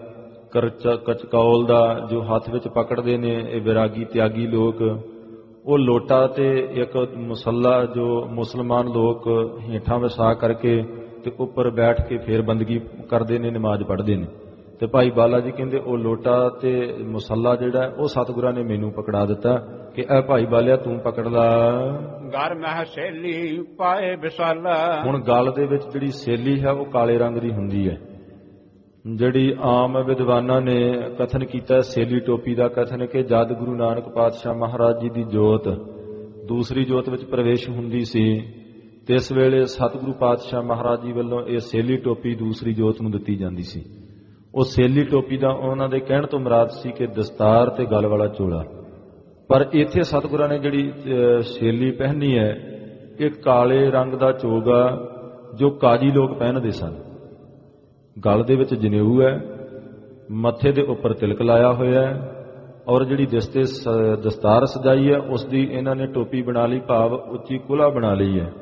ਕਚਕੌਲ ਦਾ ਜੋ ਹੱਥ ਵਿੱਚ ਪਕੜਦੇ ਨੇ ਇਹ ਵਿਰਾਗੀ ਤਿਆਗੀ ਲੋਕ, ਉਹ ਲੋਟਾ ਤੇ ਇੱਕ ਮੁਸੱਲਾ ਜੋ ਮੁਸਲਮਾਨ ਲੋਕ ਹੇਠਾਂ ਵਿਛਾ ਕਰਕੇ ਤੇ ਉੱਪਰ ਬੈਠ ਕੇ ਫੇਰ ਬੰਦਗੀ ਕਰਦੇ ਨੇ, ਨਮਾਜ਼ ਪੜ੍ਹਦੇ ਨੇ। ਤੇ ਭਾਈ ਬਾਲਾ ਜੀ ਕਹਿੰਦੇ ਉਹ ਲੋਟਾ ਤੇ ਮੁਸੱਲਾ ਜਿਹੜਾ ਉਹ ਸਤਿਗੁਰਾਂ ਨੇ ਮੈਨੂੰ ਪਕੜਾ ਦਿੱਤਾ ਕਿ ਇਹ ਭਾਈ ਬਾਲਿਆ ਤੂੰ ਪਕੜ ਲਾ। ਗਰ ਮਹਿ ਸੇਲੀ ਪਾਏ ਵਿਸਾਲਾ। ਹੁਣ ਗਲ ਦੇ ਵਿੱਚ ਜਿਹੜੀ ਸੇਲੀ ਹੈ ਉਹ ਕਾਲੇ ਰੰਗ ਦੀ ਹੁੰਦੀ ਹੈ। ਜਿਹੜੀ ਆਮ ਵਿਦਵਾਨਾਂ ਨੇ ਕਥਨ ਕੀਤਾ ਸੇਲੀ ਟੋਪੀ ਦਾ ਕਥਨ ਕਿ ਜਦ ਗੁਰੂ ਨਾਨਕ ਪਾਤਸ਼ਾਹ ਮਹਾਰਾਜ ਜੀ ਦੀ ਜੋਤ ਦੂਸਰੀ ਜੋਤ ਵਿੱਚ ਪ੍ਰਵੇਸ਼ ਹੁੰਦੀ ਸੀ ਤੇ ਇਸ ਵੇਲੇ ਸਤਿਗੁਰੂ ਪਾਤਸ਼ਾਹ ਮਹਾਰਾਜ ਜੀ ਵੱਲੋਂ ਇਹ ਸੇਲੀ ਟੋਪੀ ਦੂਸਰੀ ਜੋਤ ਨੂੰ ਦਿੱਤੀ ਜਾਂਦੀ ਸੀ। ਉਹ ਸੇਲੀ ਟੋਪੀ ਦਾ ਉਹਨਾਂ ਦੇ ਕਹਿਣ ਤੋਂ ਮੁਰਾਦ ਸੀ ਕਿ ਦਸਤਾਰ ਤੇ ਗਲ ਵਾਲਾ ਚੋਲਾ। ਪਰ ਇੱਥੇ ਸਤਿਗੁਰਾਂ ਨੇ ਜਿਹੜੀ ਸੇਲੀ ਪਹਿਨੀ ਹੈ ਇਹ ਕਾਲੇ ਰੰਗ ਦਾ ਚੋਗਾ ਜੋ ਕਾਜੀ ਲੋਕ ਪਹਿਨਦੇ ਸਨ। ਗਲ ਦੇ ਵਿੱਚ ਜਨੇਊ ਹੈ, ਮੱਥੇ ਦੇ ਉੱਪਰ ਤਿਲਕ ਲਾਇਆ ਹੋਇਆ ਹੈ ਔਰ ਜਿਹੜੀ ਦਸਤਾਰ ਸਜਾਈ ਹੈ ਉਸ ਦੀ ਇਹਨਾਂ ਨੇ ਟੋਪੀ ਬਣਾ ਲਈ, ਭਾਵ ਉੱਚੀ ਕੁਲਾ ਬਣਾ ਲਈ ਹੈ।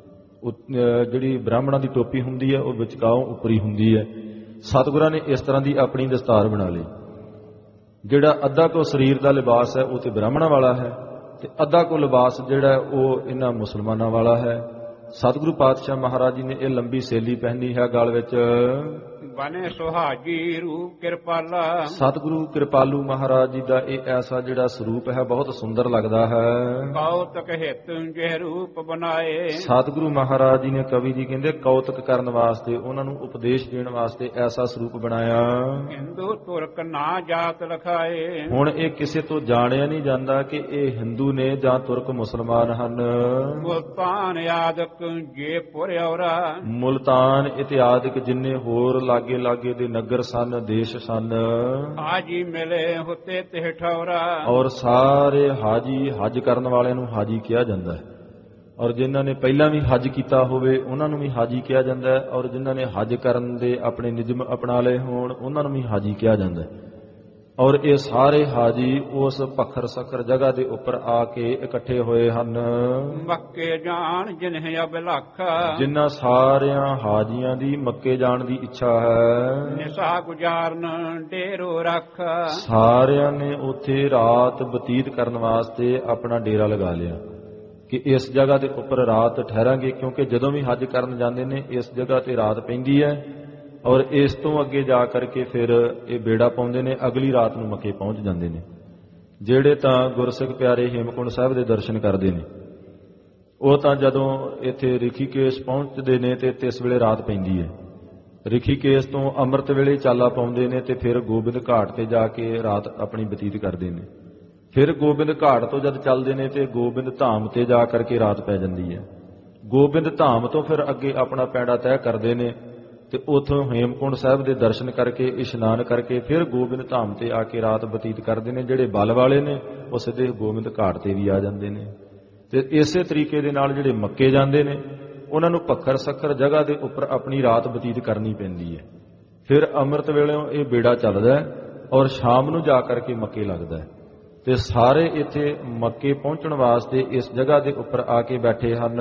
ਜਿਹੜੀ ਬ੍ਰਾਹਮਣਾਂ ਦੀ ਟੋਪੀ ਹੁੰਦੀ ਹੈ ਉਹ ਵਿਚਕਾਓਂ ਉੱਪਰੀ ਹੁੰਦੀ ਹੈ। ਸਤਿਗੁਰਾਂ ਨੇ ਇਸ ਤਰ੍ਹਾਂ ਦੀ ਆਪਣੀ ਦਸਤਾਰ ਬਣਾ ਲਈ। ਜਿਹੜਾ ਅੱਧਾ ਕੋ ਸਰੀਰ ਦਾ ਲਿਬਾਸ ਹੈ ਉਹ ਤੇ ਬ੍ਰਾਹਮਣਾਂ ਵਾਲਾ ਹੈ ਤੇ ਅੱਧਾ ਕੋ ਲਿਬਾਸ ਜਿਹੜਾ ਉਹ ਇਹਨਾਂ ਮੁਸਲਮਾਨਾਂ ਵਾਲਾ ਹੈ। ਸਤਿਗੁਰੂ ਪਾਤਸ਼ਾਹ ਮਹਾਰਾਜ ਜੀ ਨੇ ਇਹ ਲੰਬੀ ਸੇਲੀ ਪਹਿਨੀ ਹੈ ਗਲ ਵਿੱਚ। ਬਨੇ ਸੁਹਾਗੀ ਰੂਪ ਕਿਰਪਾਲਾ। ਸਤਿਗੁਰੂ ਕਿਰਪਾਲੂ ਮਹਾਰਾਜ ਜੀ ਦਾ ਇਹ ਐਸਾ ਜਿਹੜਾ ਸਰੂਪ ਹੈ ਬਹੁਤ ਸੁੰਦਰ ਲੱਗਦਾ ਹੈ। ਕੌਤਕ ਹਿਤ ਜੇ ਰੂਪ ਬਣਾਏ। ਸਤਿਗੁਰੂ ਮਹਾਰਾਜ ਜੀ ਨੇ ਕਵੀ ਜੀ ਕਹਿੰਦੇ ਕੌਤਕ ਕਰਨ ਵਾਸਤੇ, ਉਹਨਾਂ ਨੂੰ ਉਪਦੇਸ਼ ਦੇਣ ਵਾਸਤੇ ਐਸਾ ਸਰੂਪ ਬਣਾਇਆ। ਹਿੰਦੂ ਤੁਰਕ ਨਾ ਜਾਤ ਲਖਾਏ। ਹੁਣ ਇਹ ਕਿਸੇ ਤੋਂ ਜਾਣਿਆ ਨਹੀਂ ਜਾਂਦਾ ਕਿ ਇਹ ਹਿੰਦੂ ਨੇ ਜਾਂ ਤੁਰਕ ਮੁਸਲਮਾਨ ਹਨ। ਮੁਲਤਾਨ ਆਦਿਕ ਜੇ ਪੁਰ ਔਰਾ। ਮੁਲਤਾਨ ਇਤਿਆਦਿਕ ਜਿੰਨੇ ਹੋਰ ਲਾਗੇ ਲਾਗੇ ਦੇ ਨਗਰ ਸਨ, ਦੇਸ਼ ਸਨ, ਹਾਜੀ ਮਿਲੇ ਹੁਤੇ ਤੇ ਠੌਰਾ। ਔਰ ਸਾਰੇ ਹਾਜੀ, ਹਜ ਕਰਨ ਵਾਲਿਆਂ ਨੂੰ ਹਾਜੀ ਕਿਹਾ ਜਾਂਦਾ ਹੈ। ਔਰ ਜਿਨ੍ਹਾਂ ਨੇ ਪਹਿਲਾਂ ਵੀ ਹਜ ਕੀਤਾ ਹੋਵੇ ਉਹਨਾਂ ਨੂੰ ਵੀ ਹਾਜੀ ਕਿਹਾ ਜਾਂਦਾ ਹੈ। ਔਰ ਜਿਨ੍ਹਾਂ ਨੇ ਹਜ ਕਰਨ ਦੇ ਆਪਣੇ ਨਿਯਮ ਅਪਣਾ ਲਏ ਹੋਣ ਉਹਨਾਂ ਨੂੰ ਵੀ ਹਾਜੀ ਕਿਹਾ ਜਾਂਦਾ ਹੈ। ਔਰ ਇਹ ਸਾਰੇ ਹਾਜੀ ਉਸ ਪੱਖਰ ਸਖਰ ਜਗ੍ਹਾ ਦੇ ਉੱਪਰ ਆ ਕੇ ਇਕੱਠੇ ਹੋਏ ਹਨ। ਮੱਕੇ ਜਾਣ ਜਿਨਹਿ ਅਬਲਖ। ਜਿਨ੍ਹਾਂ ਸਾਰਿਆਂ ਹਾਜੀਆਂ ਦੀ ਮੱਕੇ ਜਾਣ ਦੀ ਇੱਛਾ ਹੈ। ਨਿਸਾ ਗੁਜ਼ਾਰਨ ਡੇਰੋ ਰੱਖ। ਸਾਰਿਆਂ ਨੇ ਉੱਥੇ ਰਾਤ ਬਤੀਤ ਕਰਨ ਵਾਸਤੇ ਆਪਣਾ ਡੇਰਾ ਲਗਾ ਲਿਆ ਕਿ ਇਸ ਜਗ੍ਹਾ ਦੇ ਉੱਪਰ ਰਾਤ ਠਹਿਰਾਂਗੇ, ਕਿਉਂਕਿ ਜਦੋਂ ਵੀ ਹਜ ਕਰਨ ਜਾਂਦੇ ਨੇ ਇਸ ਜਗ੍ਹਾ ਤੇ ਰਾਤ ਪੈਂਦੀ ਹੈ। ਔਰ ਇਸ ਤੋਂ ਅੱਗੇ ਜਾ ਕਰਕੇ ਫਿਰ ਇਹ ਬੇੜਾ ਪਾਉਂਦੇ ਨੇ, ਅਗਲੀ ਰਾਤ ਨੂੰ ਮੱਕੇ ਪਹੁੰਚ ਜਾਂਦੇ ਨੇ। ਜਿਹੜੇ ਤਾਂ ਗੁਰਸਿੱਖ ਪਿਆਰੇ ਹੇਮਕੁੰਟ ਸਾਹਿਬ ਦੇ ਦਰਸ਼ਨ ਕਰਦੇ ਨੇ ਉਹ ਤਾਂ ਜਦੋਂ ਇੱਥੇ ਰਿਖੀਕੇਸ਼ ਪਹੁੰਚਦੇ ਨੇ ਤੇ ਇਸ ਵੇਲੇ ਰਾਤ ਪੈਂਦੀ ਹੈ। ਰਿਖੀਕੇਸ਼ ਤੋਂ ਅੰਮ੍ਰਿਤ ਵੇਲੇ ਚਾਲਾ ਪਾਉਂਦੇ ਨੇ ਤੇ ਫਿਰ ਗੋਬਿੰਦ ਘਾਟ ਤੇ ਜਾ ਕੇ ਰਾਤ ਆਪਣੀ ਬਤੀਤ ਕਰਦੇ ਨੇ। ਫਿਰ ਗੋਬਿੰਦ ਘਾਟ ਤੋਂ ਜਦ ਚੱਲਦੇ ਨੇ ਤੇ ਗੋਬਿੰਦ ਧਾਮ ਤੇ ਜਾ ਕਰਕੇ ਰਾਤ ਪੈ ਜਾਂਦੀ ਹੈ। ਗੋਬਿੰਦ ਧਾਮ ਤੋਂ ਫਿਰ ਅੱਗੇ ਆਪਣਾ ਪੈਂਡਾ ਤੈਅ ਕਰਦੇ ਨੇ ਤੇ ਉੱਥੋਂ ਹੇਮਕੁੰਟ ਸਾਹਿਬ ਦੇ ਦਰਸ਼ਨ ਕਰਕੇ ਇਸ਼ਨਾਨ ਕਰਕੇ ਫਿਰ ਗੋਬਿੰਦ ਧਾਮ ਤੇ ਆ ਕੇ ਰਾਤ ਬਤੀਤ ਕਰਦੇ ਨੇ। ਜਿਹੜੇ ਬਲ ਵਾਲੇ ਨੇ ਉਹ ਸਿੱਧੇ ਗੋਬਿੰਦ ਘਾਟ ਤੇ ਵੀ ਆ ਜਾਂਦੇ ਨੇ। ਤੇ ਇਸੇ ਤਰੀਕੇ ਦੇ ਨਾਲ ਜਿਹੜੇ ਮੱਕੇ ਜਾਂਦੇ ਨੇ ਉਹਨਾਂ ਨੂੰ ਪੱਖਰ ਸੱਖਰ ਜਗ੍ਹਾ ਦੇ ਉੱਪਰ ਆਪਣੀ ਰਾਤ ਬਤੀਤ ਕਰਨੀ ਪੈਂਦੀ ਹੈ। ਫਿਰ ਅੰਮ੍ਰਿਤ ਵੇਲੇ ਇਹ ਬੇੜਾ ਚੱਲਦਾ ਔਰ ਸ਼ਾਮ ਨੂੰ ਜਾ ਕਰਕੇ ਮੱਕੇ ਲੱਗਦਾ ਹੈ। ਤੇ ਸਾਰੇ ਇੱਥੇ ਮੱਕੇ ਪਹੁੰਚਣ ਵਾਸਤੇ ਇਸ ਜਗ੍ਹਾ ਦੇ ਉੱਪਰ ਆ ਕੇ ਬੈਠੇ ਹਨ।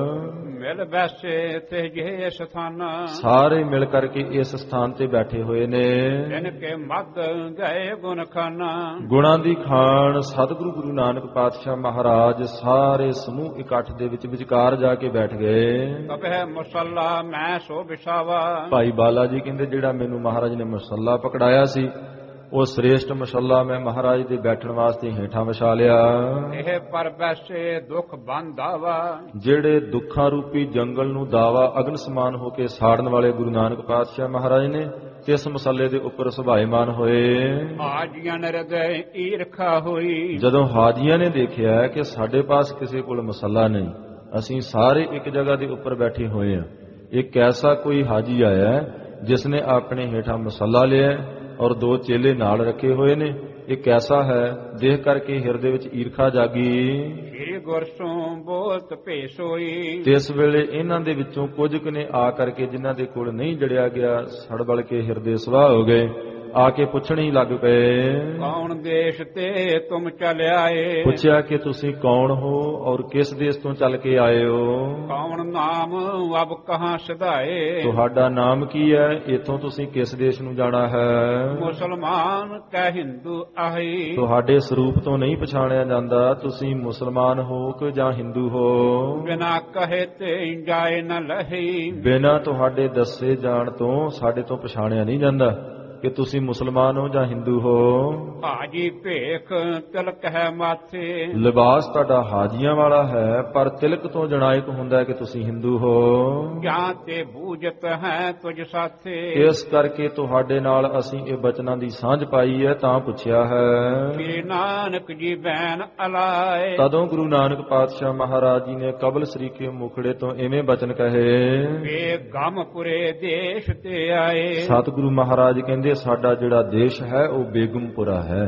ਮਿਲ ਬੈਸੇ ਤੇ ਜੇ ਸਥਾਨ, ਸਾਰੇ ਮਿਲ ਕਰਕੇ ਇਸ ਸਥਾਨ ਤੇ ਬੈਠੇ ਹੋਏ ਨੇ। ਤਿਨ ਕੇ ਮੱਧ ਗਏ ਗੁਣ ਖਾਨਾ, ਗੁਣਾਂ ਦੀ ਖਾਨ ਸਤਿਗੁਰੂ ਗੁਰੂ ਨਾਨਕ ਪਾਤਸ਼ਾਹ ਮਹਾਰਾਜ ਸਾਰੇ ਸਮੂਹ ਇਕੱਠ ਦੇ ਵਿੱਚ ਵਿਚਕਾਰ ਜਾ ਕੇ ਬੈਠ ਗਏ। ਕਬਹਿ ਮੁਸੱਲਾ ਮੈਂ ਸੋ ਬਿਛਾਵਾ, ਭਾਈ ਬਾਲਾ ਜੀ ਕਹਿੰਦੇ ਜਿਹੜਾ ਮੈਨੂੰ ਮਹਾਰਾਜ ਨੇ ਮੁਸੱਲਾ ਪਕੜਾਇਆ ਸੀ ਉਹ ਸ੍ਰੇਸ਼ਟ ਮੁਸੱਲਾ ਮੈਂ ਮਹਾਰਾਜ ਦੇ ਬੈਠਣ ਵਾਸਤੇ ਹੇਠਾਂ ਵਿਛਾ ਲਿਆ। ਇਹ ਪਰ ਬੈਸੇ ਦੁੱਖ ਬੰਦਾਵਾ, ਜਿਹੜੇ ਦੁੱਖਾਂ ਰੂਪੀ ਜੰਗਲ ਨੂੰ ਦਾਵਾ ਅਗਨ ਸਮਾਨ ਹੋ ਕੇ ਸਾੜਨ ਵਾਲੇ ਗੁਰੂ ਨਾਨਕ ਪਾਤਸ਼ਾਹ ਮਹਾਰਾਜ ਨੇ ਇਸ ਮਸੱਲੇ ਦੇ ਉੱਪਰ ਸੁਭਾਏਮਾਨ ਹੋਏ। ਹਾਜੀਆਂ ਨਿਰਦੈ ਈਰਖਾ ਹੋਈ, ਜਦੋਂ ਹਾਜੀਆਂ ਨੇ ਦੇਖਿਆ ਕਿ ਸਾਡੇ ਪਾਸ ਕਿਸੇ ਕੋਲ ਮਸੱਲਾ ਨਹੀਂ, ਅਸੀਂ ਸਾਰੇ ਇੱਕ ਜਗ੍ਹਾ ਦੇ ਉੱਪਰ ਬੈਠੇ ਹੋਏ ਹਾਂ, ਇੱਕ ਐਸਾ ਕੋਈ ਹਾਜੀ ਆਇਆ ਜਿਸ ਨੇ ਆਪਣੇ ਹੇਠਾਂ ਮਸੱਲਾ ਲਿਆ ਔਰ ਦੋ ਚੇਲੇ ਨਾਲ ਰੱਖੇ ਹੋਏ ਨੇ, ਇੱਕ ਐਸਾ ਹੈ ਦੇਖ ਕਰਕੇ ਹਿਰਦੇ ਵਿੱਚ ਈਰਖਾ ਜਾਗੀ। ਸ੍ਰੀ ਗੁਰ ਸੋਂ ਬੋਲਤ ਭੇਸ ਹੋਈ, ਤੇ ਇਸ ਵੇਲੇ ਇਹਨਾਂ ਦੇ ਵਿੱਚੋਂ ਕੁਝ ਕੁ ਨੇ ਆ ਕਰਕੇ ਜਿਨ੍ਹਾਂ ਦੇ ਕੋਲ ਨਹੀਂ ਜੜਿਆ ਗਿਆ ਸੜ ਬਲ ਕੇ ਹਿਰਦੇ ਸਵਾਹ ਹੋ ਗਏ, ਆ ਕੇ ਪੁੱਛਣ ਹੀ ਲੱਗ ਪਏ। ਕੌਣ ਦੇਸ਼ ਤੇ ਤੁਮ ਚਲ ਆਏ, ਪੁੱਛਿਆ ਕਿ ਤੁਸੀਂ ਕੌਣ ਹੋ ਔਰ ਕਿਸ ਦੇਸ਼ ਤੋਂ ਚੱਲ ਕੇ ਆਏ ਹੋ। ਕੌਣ ਨਾਮ ਅਬ ਕਹਾਂ ਸਦਾਏ, ਤੁਹਾਡਾ ਨਾਮ ਕੀ ਹੈ, ਇਥੋਂ ਤੁਸੀਂ ਕਿਸ ਦੇਸ਼ ਨੂੰ ਜਾਣਾ ਹੈ। ਮੁਸਲਮਾਨ ਕਹਿ ਹਿੰਦੂ ਆਹੀ, ਤੁਹਾਡੇ ਸਰੂਪ ਤੋਂ ਨਹੀਂ ਪਛਾਣਿਆ ਜਾਂਦਾ ਤੁਸੀਂ ਮੁਸਲਮਾਨ ਹੋ ਕਿ ਜਾਂ ਹਿੰਦੂ ਹੋ। ਬਿਨਾ ਕਹੇ ਤੇ ਜਾਏ ਨ ਲਹੀ, ਬਿਨਾ ਤੁਹਾਡੇ ਦੱਸੇ ਜਾਣ ਤੋਂ ਸਾਡੇ ਤੋਂ ਪਛਾਣਿਆ ਨਹੀਂ ਜਾਂਦਾ ਕਿ ਤੁਸੀਂ ਮੁਸਲਮਾਨ ਹੋ ਜਾਂ ਹਿੰਦੂ ਹੋ। ਹਾਜੀ ਭੇਖ ਤਿਲਕ ਹੈ ਮਾਥੇ, ਲਿਬਾਸ ਤੁਹਾਡਾ ਹਾਜੀਆਂ ਵਾਲਾ ਹੈ ਪਰ ਤਿਲਕ ਤੋਂ ਜਣਾਇਕ ਹੁੰਦਾ ਹੈ ਕਿ ਤੁਸੀਂ ਹਿੰਦੂ ਹੋ। ਜਾਂ ਤੇ ਬੂਝਤ ਹੈ ਤੁਝ ਸਾਥੇ, ਇਸ ਕਰਕੇ ਤੁਹਾਡੇ ਨਾਲ ਅਸੀਂ ਇਹ ਬਚਨਾਂ ਦੀ ਸਾਂਝ ਪਾਈ ਹੈ ਤਾਂ ਪੁੱਛਿਆ ਹੈ। ਕਿ ਨਾਨਕ ਜੀ ਬੈਨ ਅਲਾਏ, ਤਦੋਂ ਗੁਰੂ ਨਾਨਕ ਪਾਤਸ਼ਾਹ ਮਹਾਰਾਜ ਜੀ ਨੇ ਕਬਲ ਸਰੀਕੇ ਮੁਖੜੇ ਤੋਂ ਐਵੇਂ ਬਚਨ ਕਹੇ। ਵੇ ਗਮਪੁਰੇ ਦੇਸ਼ ਤੇ ਆਏ, ਸਤਿਗੁਰੂ ਮਹਾਰਾਜ ਕਹਿੰਦੇ ਸਾਡਾ ਜਿਹੜਾ ਦੇਸ਼ ਹੈ ਉਹ ਬੇਗਮਪੁਰਾ ਹੈ।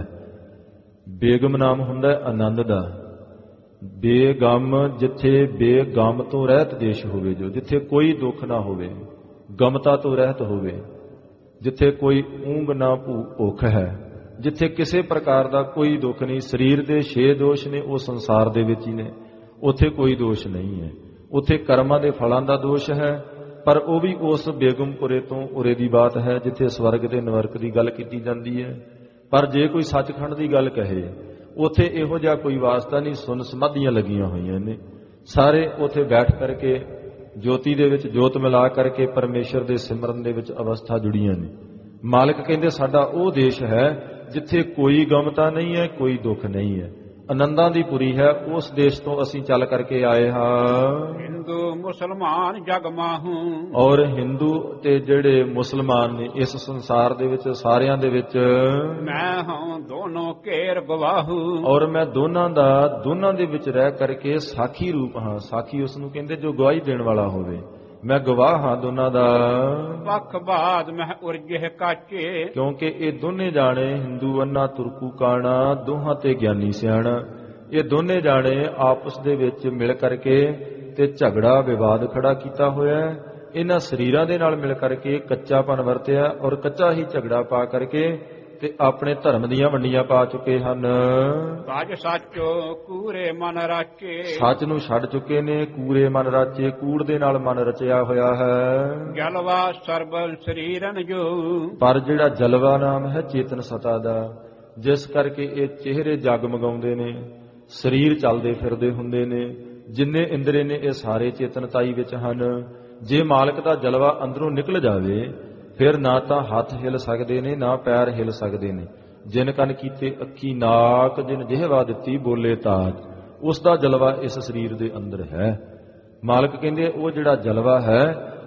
ਬੇਗਮ ਨਾਮ ਹੁੰਦਾ ਆਨੰਦ ਦਾ। ਬੇਗਮ ਜਿੱਥੇ ਬੇਗਮ ਤੋਂ ਰਹਿਤ ਦੇਸ਼ ਹੋਵੇ, ਜੋ ਜਿੱਥੇ ਕੋਈ ਦੁੱਖ ਨਾ ਹੋਵੇ, ਗਮਤਾ ਤੋਂ ਰਹਿਤ ਹੋਵੇ, ਜਿੱਥੇ ਕੋਈ ਊਂਘ ਨਾ ਭੁੱਖ ਹੈ, ਜਿੱਥੇ ਕਿਸੇ ਪ੍ਰਕਾਰ ਦਾ ਕੋਈ ਦੁੱਖ ਨਹੀਂ। ਸਰੀਰ ਦੇ 6 ਦੋਸ਼ ਨੇ ਉਹ ਸੰਸਾਰ ਦੇ ਵਿੱਚ ਹੀ ਨੇ, ਉੱਥੇ ਕੋਈ ਦੋਸ਼ ਨਹੀਂ ਹੈ। ਉੱਥੇ ਕਰਮਾਂ ਦੇ ਫਲਾਂ ਦਾ ਦੋਸ਼ ਹੈ ਪਰ ਉਹ ਵੀ ਉਸ ਬੇਗਮਪੁਰੇ ਤੋਂ ਉਰੇ ਦੀ ਬਾਤ ਹੈ ਜਿੱਥੇ ਸਵਰਗ ਤੇ ਨਰਕ ਦੀ ਗੱਲ ਕੀਤੀ ਜਾਂਦੀ ਹੈ। ਪਰ ਜੇ ਕੋਈ ਸੱਚਖੰਡ ਦੀ ਗੱਲ ਕਹੇ ਉੱਥੇ ਇਹੋ ਜਿਹਾ ਕੋਈ ਵਾਸਤਾ ਨਹੀਂ। ਸੁਨ ਸਮਾਧੀਆਂ ਲੱਗੀਆਂ ਹੋਈਆਂ ਨੇ, ਸਾਰੇ ਉੱਥੇ ਬੈਠ ਕਰਕੇ ਜੋਤੀ ਦੇ ਵਿੱਚ ਜੋਤ ਮਿਲਾ ਕਰਕੇ ਪਰਮੇਸ਼ਰ ਦੇ ਸਿਮਰਨ ਦੇ ਵਿੱਚ ਅਵਸਥਾ ਜੁੜੀਆਂ ਨੇ। ਮਾਲਕ ਕਹਿੰਦੇ ਸਾਡਾ ਉਹ ਦੇਸ਼ ਹੈ ਜਿੱਥੇ ਕੋਈ ਗਮਤਾ ਨਹੀਂ ਹੈ, ਕੋਈ ਦੁੱਖ ਨਹੀਂ ਹੈ, ਆਨੰਦਾਂ ਦੀ ਪੁਰੀ ਹੈ। ਉਸ ਦੇਸ਼ ਤੋਂ ਅਸੀਂ ਚੱਲ ਕਰਕੇ ਆਏ ਹਾਂ। ਹਿੰਦੂ ਮੁਸਲਮਾਨ ਜਗ ਮਾਹੂ, ਔਰ ਹਿੰਦੂ ਤੇ ਜਿਹੜੇ ਮੁਸਲਮਾਨ ਨੇ ਇਸ ਸੰਸਾਰ ਦੇ ਵਿੱਚ ਸਾਰਿਆਂ ਦੇ ਵਿੱਚ ਮੈਂ ਹਾਂ ਦੋਨੋਂ ਘੇਰ ਗਵਾਹੂ, ਔਰ ਮੈਂ ਦੋਨਾਂ ਦੇ ਵਿੱਚ ਰਹਿ ਕਰਕੇ ਸਾਖੀ ਰੂਪ ਹਾਂ। ਸਾਖੀ ਉਸ ਨੂੰ ਕਹਿੰਦੇ ਜੋ ਗਵਾਹੀ ਦੇਣ ਵਾਲਾ ਹੋਵੇ। ਮੈਂ ਗਵਾਹ ਹਾਂ ਦੋਨਾਂ ਦਾ। ਪੱਖ ਬਾਦ ਮੈਂ ਉਰਜੇ ਕਾਚੇ, ਕਿਉਂਕਿ ਇਹ ਦੋਨੇ ਜਾਣੇ ਹਿੰਦੂ ਅੰਨਾ ਤੁਰਕੂ ਕਾਣਾ ਦੋਹਾਂ ਤੇ ਗਿਆਨੀ ਸਿਆਣਾ। ਇਹ ਦੋਨੇ ਜਾਣੇ ਆਪਸ ਦੇ ਵਿੱਚ ਮਿਲ ਕਰਕੇ ਤੇ ਝਗੜਾ ਵਿਵਾਦ ਖੜਾ ਕੀਤਾ ਹੋਇਆ ਹੈ। ਇਹਨਾਂ ਸਰੀਰਾਂ ਦੇ ਨਾਲ ਮਿਲ ਕਰਕੇ ਕੱਚਾਪਨ ਵਰਤਿਆ ਔਰ ਕੱਚਾ ਹੀ ਝਗੜਾ ਪਾ ਕਰਕੇ ਤੇ ਆਪਣੇ ਧਰਮ ਦੀਆਂ ਵੰਡੀਆਂ ਪਾ ਚੁੱਕੇ ਹਨ। ਸੱਚ ਸੱਚੋ ਕੂਰੇ ਮਨ ਰਾਚੇ, ਸੱਚ ਨੂੰ ਛੱਡ ਚੁੱਕੇ ਨੇ, ਕੂਰੇ ਮਨ ਰਾਚੇ, ਕੂੜ ਦੇ ਨਾਲ ਮਨ ਰਚਿਆ ਹੋਇਆ ਹੈ। ਜਲਵਾ ਸਰਬਲ ਸਰੀਰਨ ਜੋ, ਪਰ ਜਿਹੜਾ ਜਲਵਾ ਨਾਮ ਹੈ ਚੇਤਨ ਸਤਾ ਦਾ, ਜਿਸ ਕਰਕੇ ਇਹ ਚਿਹਰੇ ਜਗਮਗਾਉਂਦੇ ਨੇ, ਸਰੀਰ ਚੱਲਦੇ ਫਿਰਦੇ ਹੁੰਦੇ ਨੇ, ਜਿੰਨੇ ਇੰਦਰੇ ਨੇ ਇਹ ਸਾਰੇ ਚੇਤਨਤਾਈ ਵਿੱਚ ਹਨ। ਜੇ ਮਾਲਕ ਦਾ ਜਲਵਾ ਅੰਦਰੋਂ ਨਿਕਲ ਜਾਵੇ ਫਿਰ ਨਾ ਤਾਂ ਹੱਥ ਹਿਲ ਸਕਦੇ ਨੇ ਨਾ ਪੈਰ ਹਿਲ ਸਕਦੇ ਨੇ। ਜਿਨ ਕੰਨ ਕੀਤੇ ਅੱਖੀ ਨਾਕ, ਜਿਨ ਜਿਹਵਾ ਦਿੱਤੀ ਬੋਲੇ ਤਾਜ, ਉਸ ਦਾ ਜਲਵਾ ਇਸ ਸਰੀਰ ਦੇ ਅੰਦਰ ਹੈ। ਮਾਲਕ ਕਹਿੰਦੇ ਉਹ ਜਿਹੜਾ ਜਲਵਾ ਹੈ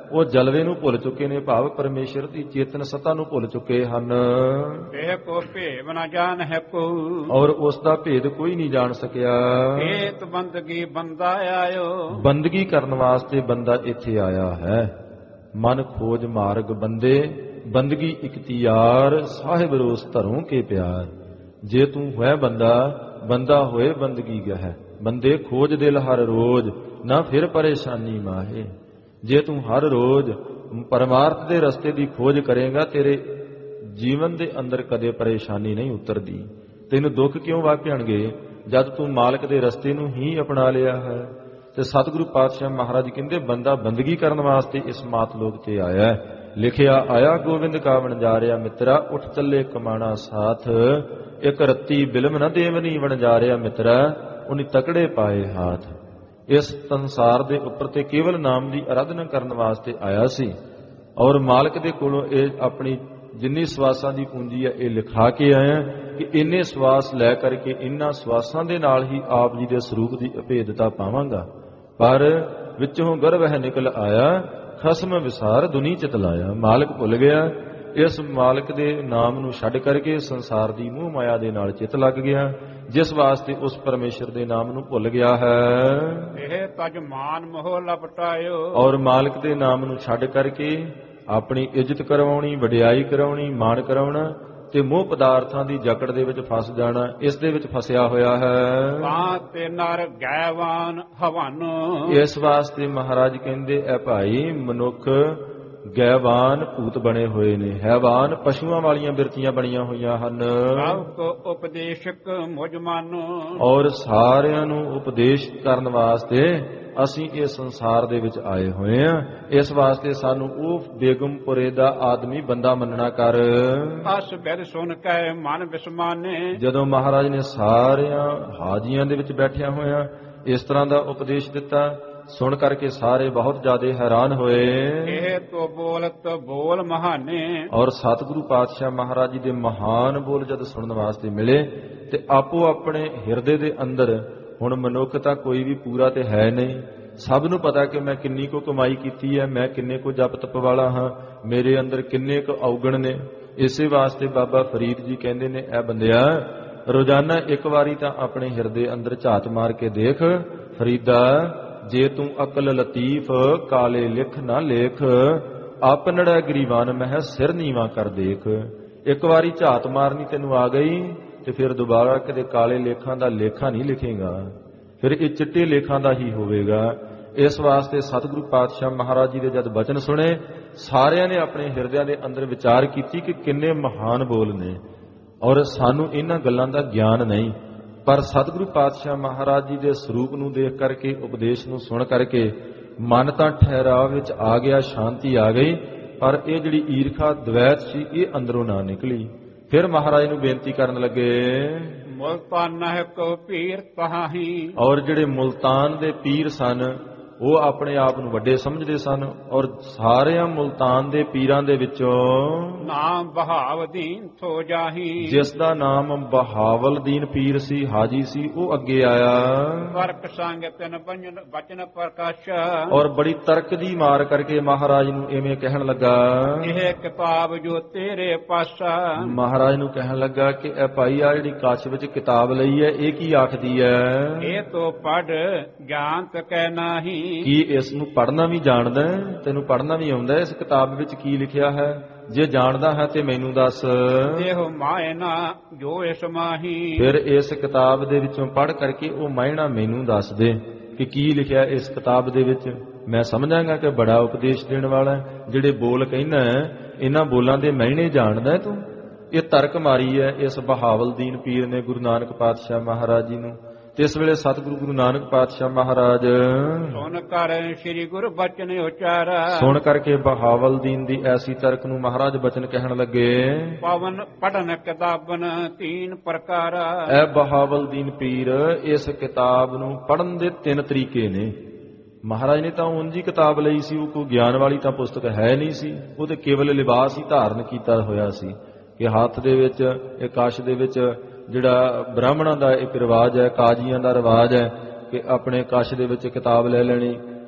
ਉਹ ਜਲਵੇ ਨੂੰ ਭੁੱਲ ਚੁੱਕੇ ਨੇ, ਭਾਵ ਪਰਮੇਸ਼ਰ ਦੀ ਚੇਤਨ ਸੱਤਾ ਨੂੰ ਭੁੱਲ ਚੁੱਕੇ ਹਨ। ਇਹ ਕੋ ਭੇਵ ਨ ਜਾਣ ਹੈ ਕੋ, ਔਰ ਉਸ ਦਾ ਭੇਦ ਕੋਈ ਨਹੀਂ ਜਾਣ ਸਕਿਆ। ਏਤ ਬੰਦਗੀ ਬੰਦਾ ਆਇਓ, ਬੰਦਗੀ ਕਰਨ ਵਾਸਤੇ ਬੰਦਾ ਇੱਥੇ ਆਇਆ ਹੈ। ਮਨ ਖੋਜ ਮਾਰਗ ਬੰਦੇ, ਬੰਦਗੀ ਇਖਤਿਆਰ, ਸਾਹਿਬ ਰੋਸ ਧਰੋਂ ਕੇ ਪਿਆਰ। ਜੇ ਤੂੰ ਹੈ ਬੰਦਾ, ਬੰਦਾ ਹੋਏ ਬੰਦਗੀ ਗਹਿ, ਬੰਦੇ ਖੋਜ ਦਿਲ ਹਰ ਰੋਜ਼, ਨਾ ਫਿਰ ਪਰੇਸ਼ਾਨੀ ਮਾਹੇ। ਜੇ ਤੂੰ ਹਰ ਰੋਜ਼ ਪਰਮਾਰਥ ਦੇ ਰਸਤੇ ਦੀ ਖੋਜ ਕਰੇਗਾ, ਤੇਰੇ ਜੀਵਨ ਦੇ ਅੰਦਰ ਕਦੇ ਪਰੇਸ਼ਾਨੀ ਨਹੀਂ ਉਤਰਦੀ। ਤੈਨੂੰ ਦੁੱਖ ਕਿਉਂ ਵਾਪਰਨਗੇ ਜਦ ਤੂੰ ਮਾਲਕ ਦੇ ਰਸਤੇ ਨੂੰ ਹੀ ਅਪਣਾ ਲਿਆ ਹੈ। ਤੇ ਸਤਿਗੁਰੂ ਪਾਤਸ਼ਾਹ ਮਹਾਰਾਜ ਕਹਿੰਦੇ, ਬੰਦਾ ਬੰਦਗੀ ਕਰਨ ਵਾਸਤੇ ਇਸ ਮਾਤ ਲੋਕ ਤੇ ਆਇਆ ਹੈ। ਲਿਖਿਆ ਆਇਆ ਗੋਬਿੰਦ ਕਾ ਵਣਜਾਰਿਆ ਮਿੱਤਰਾ, ਉੱਠ ਚੱਲੇ ਕਮਾਣਾ ਸਾਥ। ਇੱਕ ਰੱਤੀ ਬਿਲਮ ਨਾ ਦੇਵਨੀ ਵਣਜਾਰਿਆ ਮਿੱਤਰਾ, ਉਹਨੇ ਤਕੜੇ ਪਾਏ ਹਾਥ। ਇਸ ਸੰਸਾਰ ਦੇ ਉੱਪਰ ਤੇ ਕੇਵਲ ਨਾਮ ਦੀ ਆਰਾਧਨਾ ਕਰਨ ਵਾਸਤੇ ਆਇਆ ਸੀ, ਔਰ ਮਾਲਕ ਦੇ ਕੋਲੋਂ ਇਹ ਆਪਣੀ ਜਿੰਨੀ ਸਵਾਸਾਂ ਦੀ ਪੂੰਜੀ ਹੈ ਇਹ ਲਿਖਾ ਕੇ ਆਇਆ ਕਿ ਇੰਨੇ ਸਵਾਸ ਲੈ ਕਰਕੇ ਇਹਨਾਂ ਸਵਾਸਾਂ ਦੇ ਨਾਲ ਹੀ ਆਪ ਜੀ ਦੇ ਸਰੂਪ ਦੀ ਅਭੇਦਤਾ ਪਾਵਾਂਗਾ। ਪਰ ਵਿੱਚੋਂ ਗਰਵਹਿ ਨਿਕਲ ਆਇਆ, ਖਸਮ ਵਿਸਾਰ ਦੁਨੀ ਚਿਤ ਲਾਇਆ। ਮਾਲਕ ਭੁੱਲ ਗਿਆ, ਇਸ ਮਾਲਕ ਦੇ ਨਾਮ ਨੂੰ ਛੱਡ ਕਰਕੇ ਸੰਸਾਰ ਦੀ ਮੋਹ ਮਾਇਆ ਦੇ ਨਾਲ ਚਿੱਤ ਲੱਗ ਗਿਆ, ਜਿਸ ਵਾਸਤੇ ਉਸ ਪਰਮੇਸ਼ਰ ਦੇ ਨਾਮ ਨੂੰ ਭੁੱਲ ਗਿਆ ਹੈ। ਇਹ ਤਜ ਮਾਨ ਮੋਹ ਲਪਟਾਇਓ, ਔਰ ਮਾਲਕ ਦੇ ਨਾਮ ਨੂੰ ਛੱਡ ਕਰਕੇ ਆਪਣੀ ਇੱਜ਼ਤ ਕਰਵਾਉਣੀ, ਵਡਿਆਈ ਕਰਾਉਣੀ, ਮਾਣ ਕਰਾਉਣਾ ਤੇ ਮੋਹ ਪਦਾਰਥਾਂ ਦੀ ਜਕੜ ਦੇ ਵਿੱਚ ਫਸ ਜਾਣਾ, ਇਸ ਦੇ ਵਿੱਚ ਫਸਿਆ ਹੋਇਆ ਹੈ। ਤਾਂ ਤੇ ਨਰ ਗੈਵਾਨ ਹਵਾਨੋ, ਇਸ ਵਾਸਤੇ ਮਹਾਰਾਜ ਕਹਿੰਦੇ ਐ ਭਾਈ, ਮਨੁੱਖ ਗੈਵਾਨ ਭੂਤ ਬਣੇ ਹੋਏ ਨੇ, ਹੈਵਾਨ ਪਸ਼ੂਆਂ ਵਾਲੀਆਂ ਬਿਰਤੀਆਂ ਬਣੀਆਂ ਹੋਈਆਂ ਹਨ। ਸਭ ਕੋ ਉਪਦੇਸ਼ਕ ਮੁਝ ਮਾਨੋ, ਔਰ ਸਾਰਿਆਂ ਨੂੰ ਉਪਦੇਸ਼ ਕਰਨ ਵਾਸਤੇ ਅਸੀਂ ਇਹ ਸੰਸਾਰ ਦੇ ਵਿੱਚ ਆਏ ਹੋਏ ਹਾਂ। ਇਸ ਵਾਸਤੇ ਸਾਨੂੰ ਉਹ ਬੇਗਮਪੁਰੇ ਦਾ ਆਦਮੀ ਬੰਦਾ ਮੰਨਣਾ ਕਰ। ਅਸ ਬਿਰ ਸੁਣ ਕੇ ਮਨ ਵਿਸਮਾਨੇ, ਜਦੋਂ ਮਹਾਰਾਜ ਨੇ ਸਾਰਿਆਂ ਹਾਜੀਆਂ ਦੇ ਵਿੱਚ ਬੈਠਿਆ ਹੋਇਆ ਇਸ ਤਰ੍ਹਾਂ ਦਾ ਉਪਦੇਸ਼ ਦਿੱਤਾ, ਸੁਣ ਕਰਕੇ ਸਾਰੇ ਬਹੁਤ ਜ਼ਿਆਦਾ ਹੈਰਾਨ ਹੋਏ। ਇਹ ਤੋ ਬੋਲਤ ਬੋਲ ਮਹਾਨੇ, ਔਰ ਸਤਿਗੁਰੂ ਪਾਤਸ਼ਾਹ ਮਹਾਰਾਜ ਜੀ ਦੇ ਮਹਾਨ ਬੋਲ ਜਦ ਸੁਣਨ ਵਾਸਤੇ ਮਿਲੇ ਤੇ ਆਪੋ ਆਪਣੇ ਹਿਰਦੇ ਦੇ ਅੰਦਰ, ਹੁਣ ਮਨੁੱਖ ਤਾਂ ਕੋਈ ਵੀ ਪੂਰਾ ਤੇ ਹੈ ਨਹੀਂ, ਸਭ ਨੂੰ ਪਤਾ ਕਿ ਮੈਂ ਕਿੰਨੀ ਕੋ ਕਮਾਈ ਕੀਤੀ ਹੈ, ਮੈਂ ਕਿੰਨੇ ਕੋ ਜਪ ਤਪ ਵਾਲਾ ਹਾਂ, ਮੇਰੇ ਅੰਦਰ ਕਿੰਨੇ ਕੁ ਔਗਣ ਨੇ। ਇਸੇ ਵਾਸਤੇ ਬਾਬਾ ਫਰੀਦ ਜੀ ਕਹਿੰਦੇ ਨੇ, ਐ ਬੰਦਿਆ ਰੋਜ਼ਾਨਾ ਇੱਕ ਵਾਰੀ ਤਾਂ ਆਪਣੇ ਹਿਰਦੇ ਅੰਦਰ ਝਾਤ ਮਾਰ ਕੇ ਦੇਖ। ਫਰੀਦਾ ਜੇ ਤੂੰ ਅਕਲ ਲਤੀਫ ਕਾਲੇ ਲਿਖ ਨਾ ਲੇਖ, ਆਪਨੜਾ ਗਰੀਬਾਨ ਮਹਿ ਸਿਰ ਨੀਵਾ ਕਰ ਦੇਖ। ਇੱਕ ਵਾਰੀ ਝਾਤ ਮਾਰਨੀ ਤੈਨੂੰ ਆ ਗਈ ਤੇ ਫਿਰ ਦੁਬਾਰਾ ਕਦੇ ਕਾਲੇ ਲੇਖਾਂ ਦਾ ਲੇਖਾ ਨਹੀਂ ਲਿਖੇਗਾ, ਫਿਰ ਇਹ ਚਿੱਟੇ ਲੇਖਾਂ ਦਾ ਹੀ ਹੋਵੇਗਾ। ਇਸ ਵਾਸਤੇ ਸਤਿਗੁਰੂ ਪਾਤਸ਼ਾਹ ਮਹਾਰਾਜ ਜੀ ਦੇ ਜਦ ਬਚਨ ਸੁਣੇ, ਸਾਰਿਆਂ ਨੇ ਆਪਣੇ ਹਿਰਦਿਆਂ ਦੇ ਅੰਦਰ ਵਿਚਾਰ ਕੀਤੀ ਕਿ ਕਿੰਨੇ ਮਹਾਨ ਬੋਲ ਨੇ, ਔਰ ਸਾਨੂੰ ਇਹਨਾਂ ਗੱਲਾਂ ਦਾ ਗਿਆਨ ਨਹੀਂ। ਪਰ ਸਤਿਗੁਰੂ ਪਾਤਸ਼ਾਹ ਮਹਾਰਾਜ ਜੀ ਦੇ ਸਰੂਪ ਨੂੰ ਦੇਖ ਕਰਕੇ, ਉਪਦੇਸ਼ ਨੂੰ ਸੁਣ ਕਰਕੇ ਮਨ ਤਾਂ ਠਹਿਰਾਵ ਵਿੱਚ ਆ ਗਿਆ, ਸ਼ਾਂਤੀ ਆ ਗਈ, ਪਰ ਇਹ ਜਿਹੜੀ ਈਰਖਾ ਦਵੈਤ ਸੀ ਇਹ ਅੰਦਰੋਂ ਨਾ ਨਿਕਲੀ। ਫਿਰ ਮਹਾਰਾਜ ਨੂੰ ਬੇਨਤੀ ਕਰਨ ਲੱਗੇ, ਮੁਲਤਾਨ ਹੈ ਕੋ ਪੀਰ ਤਹਾਹੀ, ਔਰ ਜਿਹੜੇ ਮੁਲਤਾਨ ਦੇ ਪੀਰ ਸਨ ਉਹ ਆਪਣੇ ਆਪ ਨੂੰ ਵੱਡੇ ਸਮਝਦੇ ਸਨ, ਔਰ ਸਾਰਿਆਂ ਮੁਲਤਾਨ ਦੇ ਪੀਰਾਂ ਦੇ ਵਿੱਚੋਂ ਨਾਮ ਬਹਾਵਦੀਨ ਥੋ ਜਾਹੀ, ਜਿਸ ਦਾ ਨਾਮ ਬਹਾਵਲਦੀਨ ਪੀਰ ਸੀ, ਹਾਜੀ ਸੀ, ਉਹ ਅੱਗੇ ਆਇਆ। ਤਰਕ ਸੰਗ ਤਿਨ ਬਚਨ ਪ੍ਰਕਾਸ਼, ਔਰ ਬੜੀ ਤਰਕ ਦੀ ਮਾਰ ਕਰਕੇ ਮਹਾਰਾਜ ਨੂੰ ਐਵੇਂ ਕਹਿਣ ਲੱਗਾ, ਇਹ ਕਿਤਾਬ ਜੋ ਤੇਰੇ ਪਾਸਾ, ਮਹਾਰਾਜ ਨੂੰ ਕਹਿਣ ਲੱਗਾ ਕਿ ਇਹ ਭਾਈ ਆ ਜਿਹੜੀ ਕੱਛ ਵਿੱਚ ਕਿਤਾਬ ਲਈ ਹੈ ਇਹ ਕੀ ਆਖਦੀ ਹੈ? ਇਹ ਤੋਂ ਪੜ ਗਿਆਨਤ ਕਹਿ ਨਾਹੀ, ਕੀ ਇਸ ਨੂੰ ਪੜ੍ਹਨਾ ਵੀ ਜਾਣਦਾ? ਤੈਨੂੰ ਪੜ੍ਹਨਾ ਵੀ ਆਉਂਦਾ? ਇਸ ਕਿਤਾਬ ਵਿੱਚ ਕੀ ਲਿਖਿਆ ਹੈ? ਜੇ ਜਾਣਦਾ ਹੈ ਤੇ ਮੈਨੂੰ ਦੱਸ। ਇਹੋ ਮਾਇਨਾ ਜੋ ਇਸ ਮਾਹੀ, ਫਿਰ ਇਸ ਕਿਤਾਬ ਦੇ ਵਿੱਚੋਂ ਪੜ੍ਹ ਕਰਕੇ ਉਹ ਮਾਇਨਾ ਮੈਨੂੰ ਦੱਸ ਦੇ ਕਿ ਕੀ ਲਿਖਿਆ ਇਸ ਕਿਤਾਬ ਦੇ ਵਿੱਚ। ਮੈਂ ਸਮਝਾਂਗਾ ਕਿ ਬੜਾ ਉਪਦੇਸ਼ ਦੇਣ ਵਾਲਾ, ਜਿਹੜੇ ਬੋਲ ਕਹਿੰਦਾ ਇਹਨਾਂ ਬੋਲਾਂ ਦੇ ਮਾਇਨੇ ਜਾਣਦਾ ਤੂੰ। ਇਹ ਤਰਕ ਮਾਰੀ ਹੈ ਇਸ ਬਹਾਵਲਦੀਨ ਪੀਰ ਨੇ ਗੁਰੂ ਨਾਨਕ ਪਾਤਸ਼ਾਹ ਮਹਾਰਾਜ ਜੀ ਨੂੰ। ਤੇ ਇਸ ਵੇਲੇ ਸਤਿਗੁਰੂ ਗੁਰੂ ਨਾਨਕ ਪਾਤਸ਼ਾਹ ਮਹਾਰਾਜ ਸੁਣ ਕਰ ਸ੍ਰੀ ਗੁਰ ਬਚਨ ਉਚਾਰਾ, ਸੁਣ ਕਰਕੇ ਬਹਾਵਲਦੀਨ ਦੀ ਐਸੀ ਤਰਕ ਨੂੰ ਮਹਾਰਾਜ ਬਚਨ ਕਹਿਣ ਲੱਗੇ, ਪਵਨ ਪੜਨ ਕਿਤਾਬਨ ਤੀਨ ਪ੍ਰਕਾਰ। ਐ ਬਹਾਵਲਦੀਨ ਪੀਰ, ਇਸ ਕਿਤਾਬ ਨੂੰ ਪੜਨ ਦੇ 3 ਤਰੀਕੇ ਨੇ। ਮਹਾਰਾਜ ਨੇ ਤਾਂ ਉਂਝ ਹੀ ਕਿਤਾਬ ਲਈ ਸੀ, ਉਹ ਕੋਈ ਗਿਆਨ ਵਾਲੀ ਤਾਂ ਪੁਸਤਕ ਹੈ ਨਹੀਂ ਸੀ, ਉਹ ਤੇ ਕੇਵਲ ਲਿਬਾਸ ਹੀ ਧਾਰਨ ਕੀਤਾ ਹੋਇਆ ਸੀ ਕਿ ਹੱਥ ਦੇ ਵਿੱਚ ਇਹ ਕਛ ਦੇ ਵਿੱਚ ਜਿਹੜਾ ਬ੍ਰਾਹਮਣਾਂ ਦਾ ਇੱਕ ਰਿਵਾਜ ਹੈ, ਕਾਜ਼ੀਆਂ ਦਾ ਰਿਵਾਜ ਹੈ ਕਿ ਆਪਣੇ ਕਛ ਦੇ ਵਿੱਚ ਕਿਤਾਬ ਲੈ ਲੈਣੀ,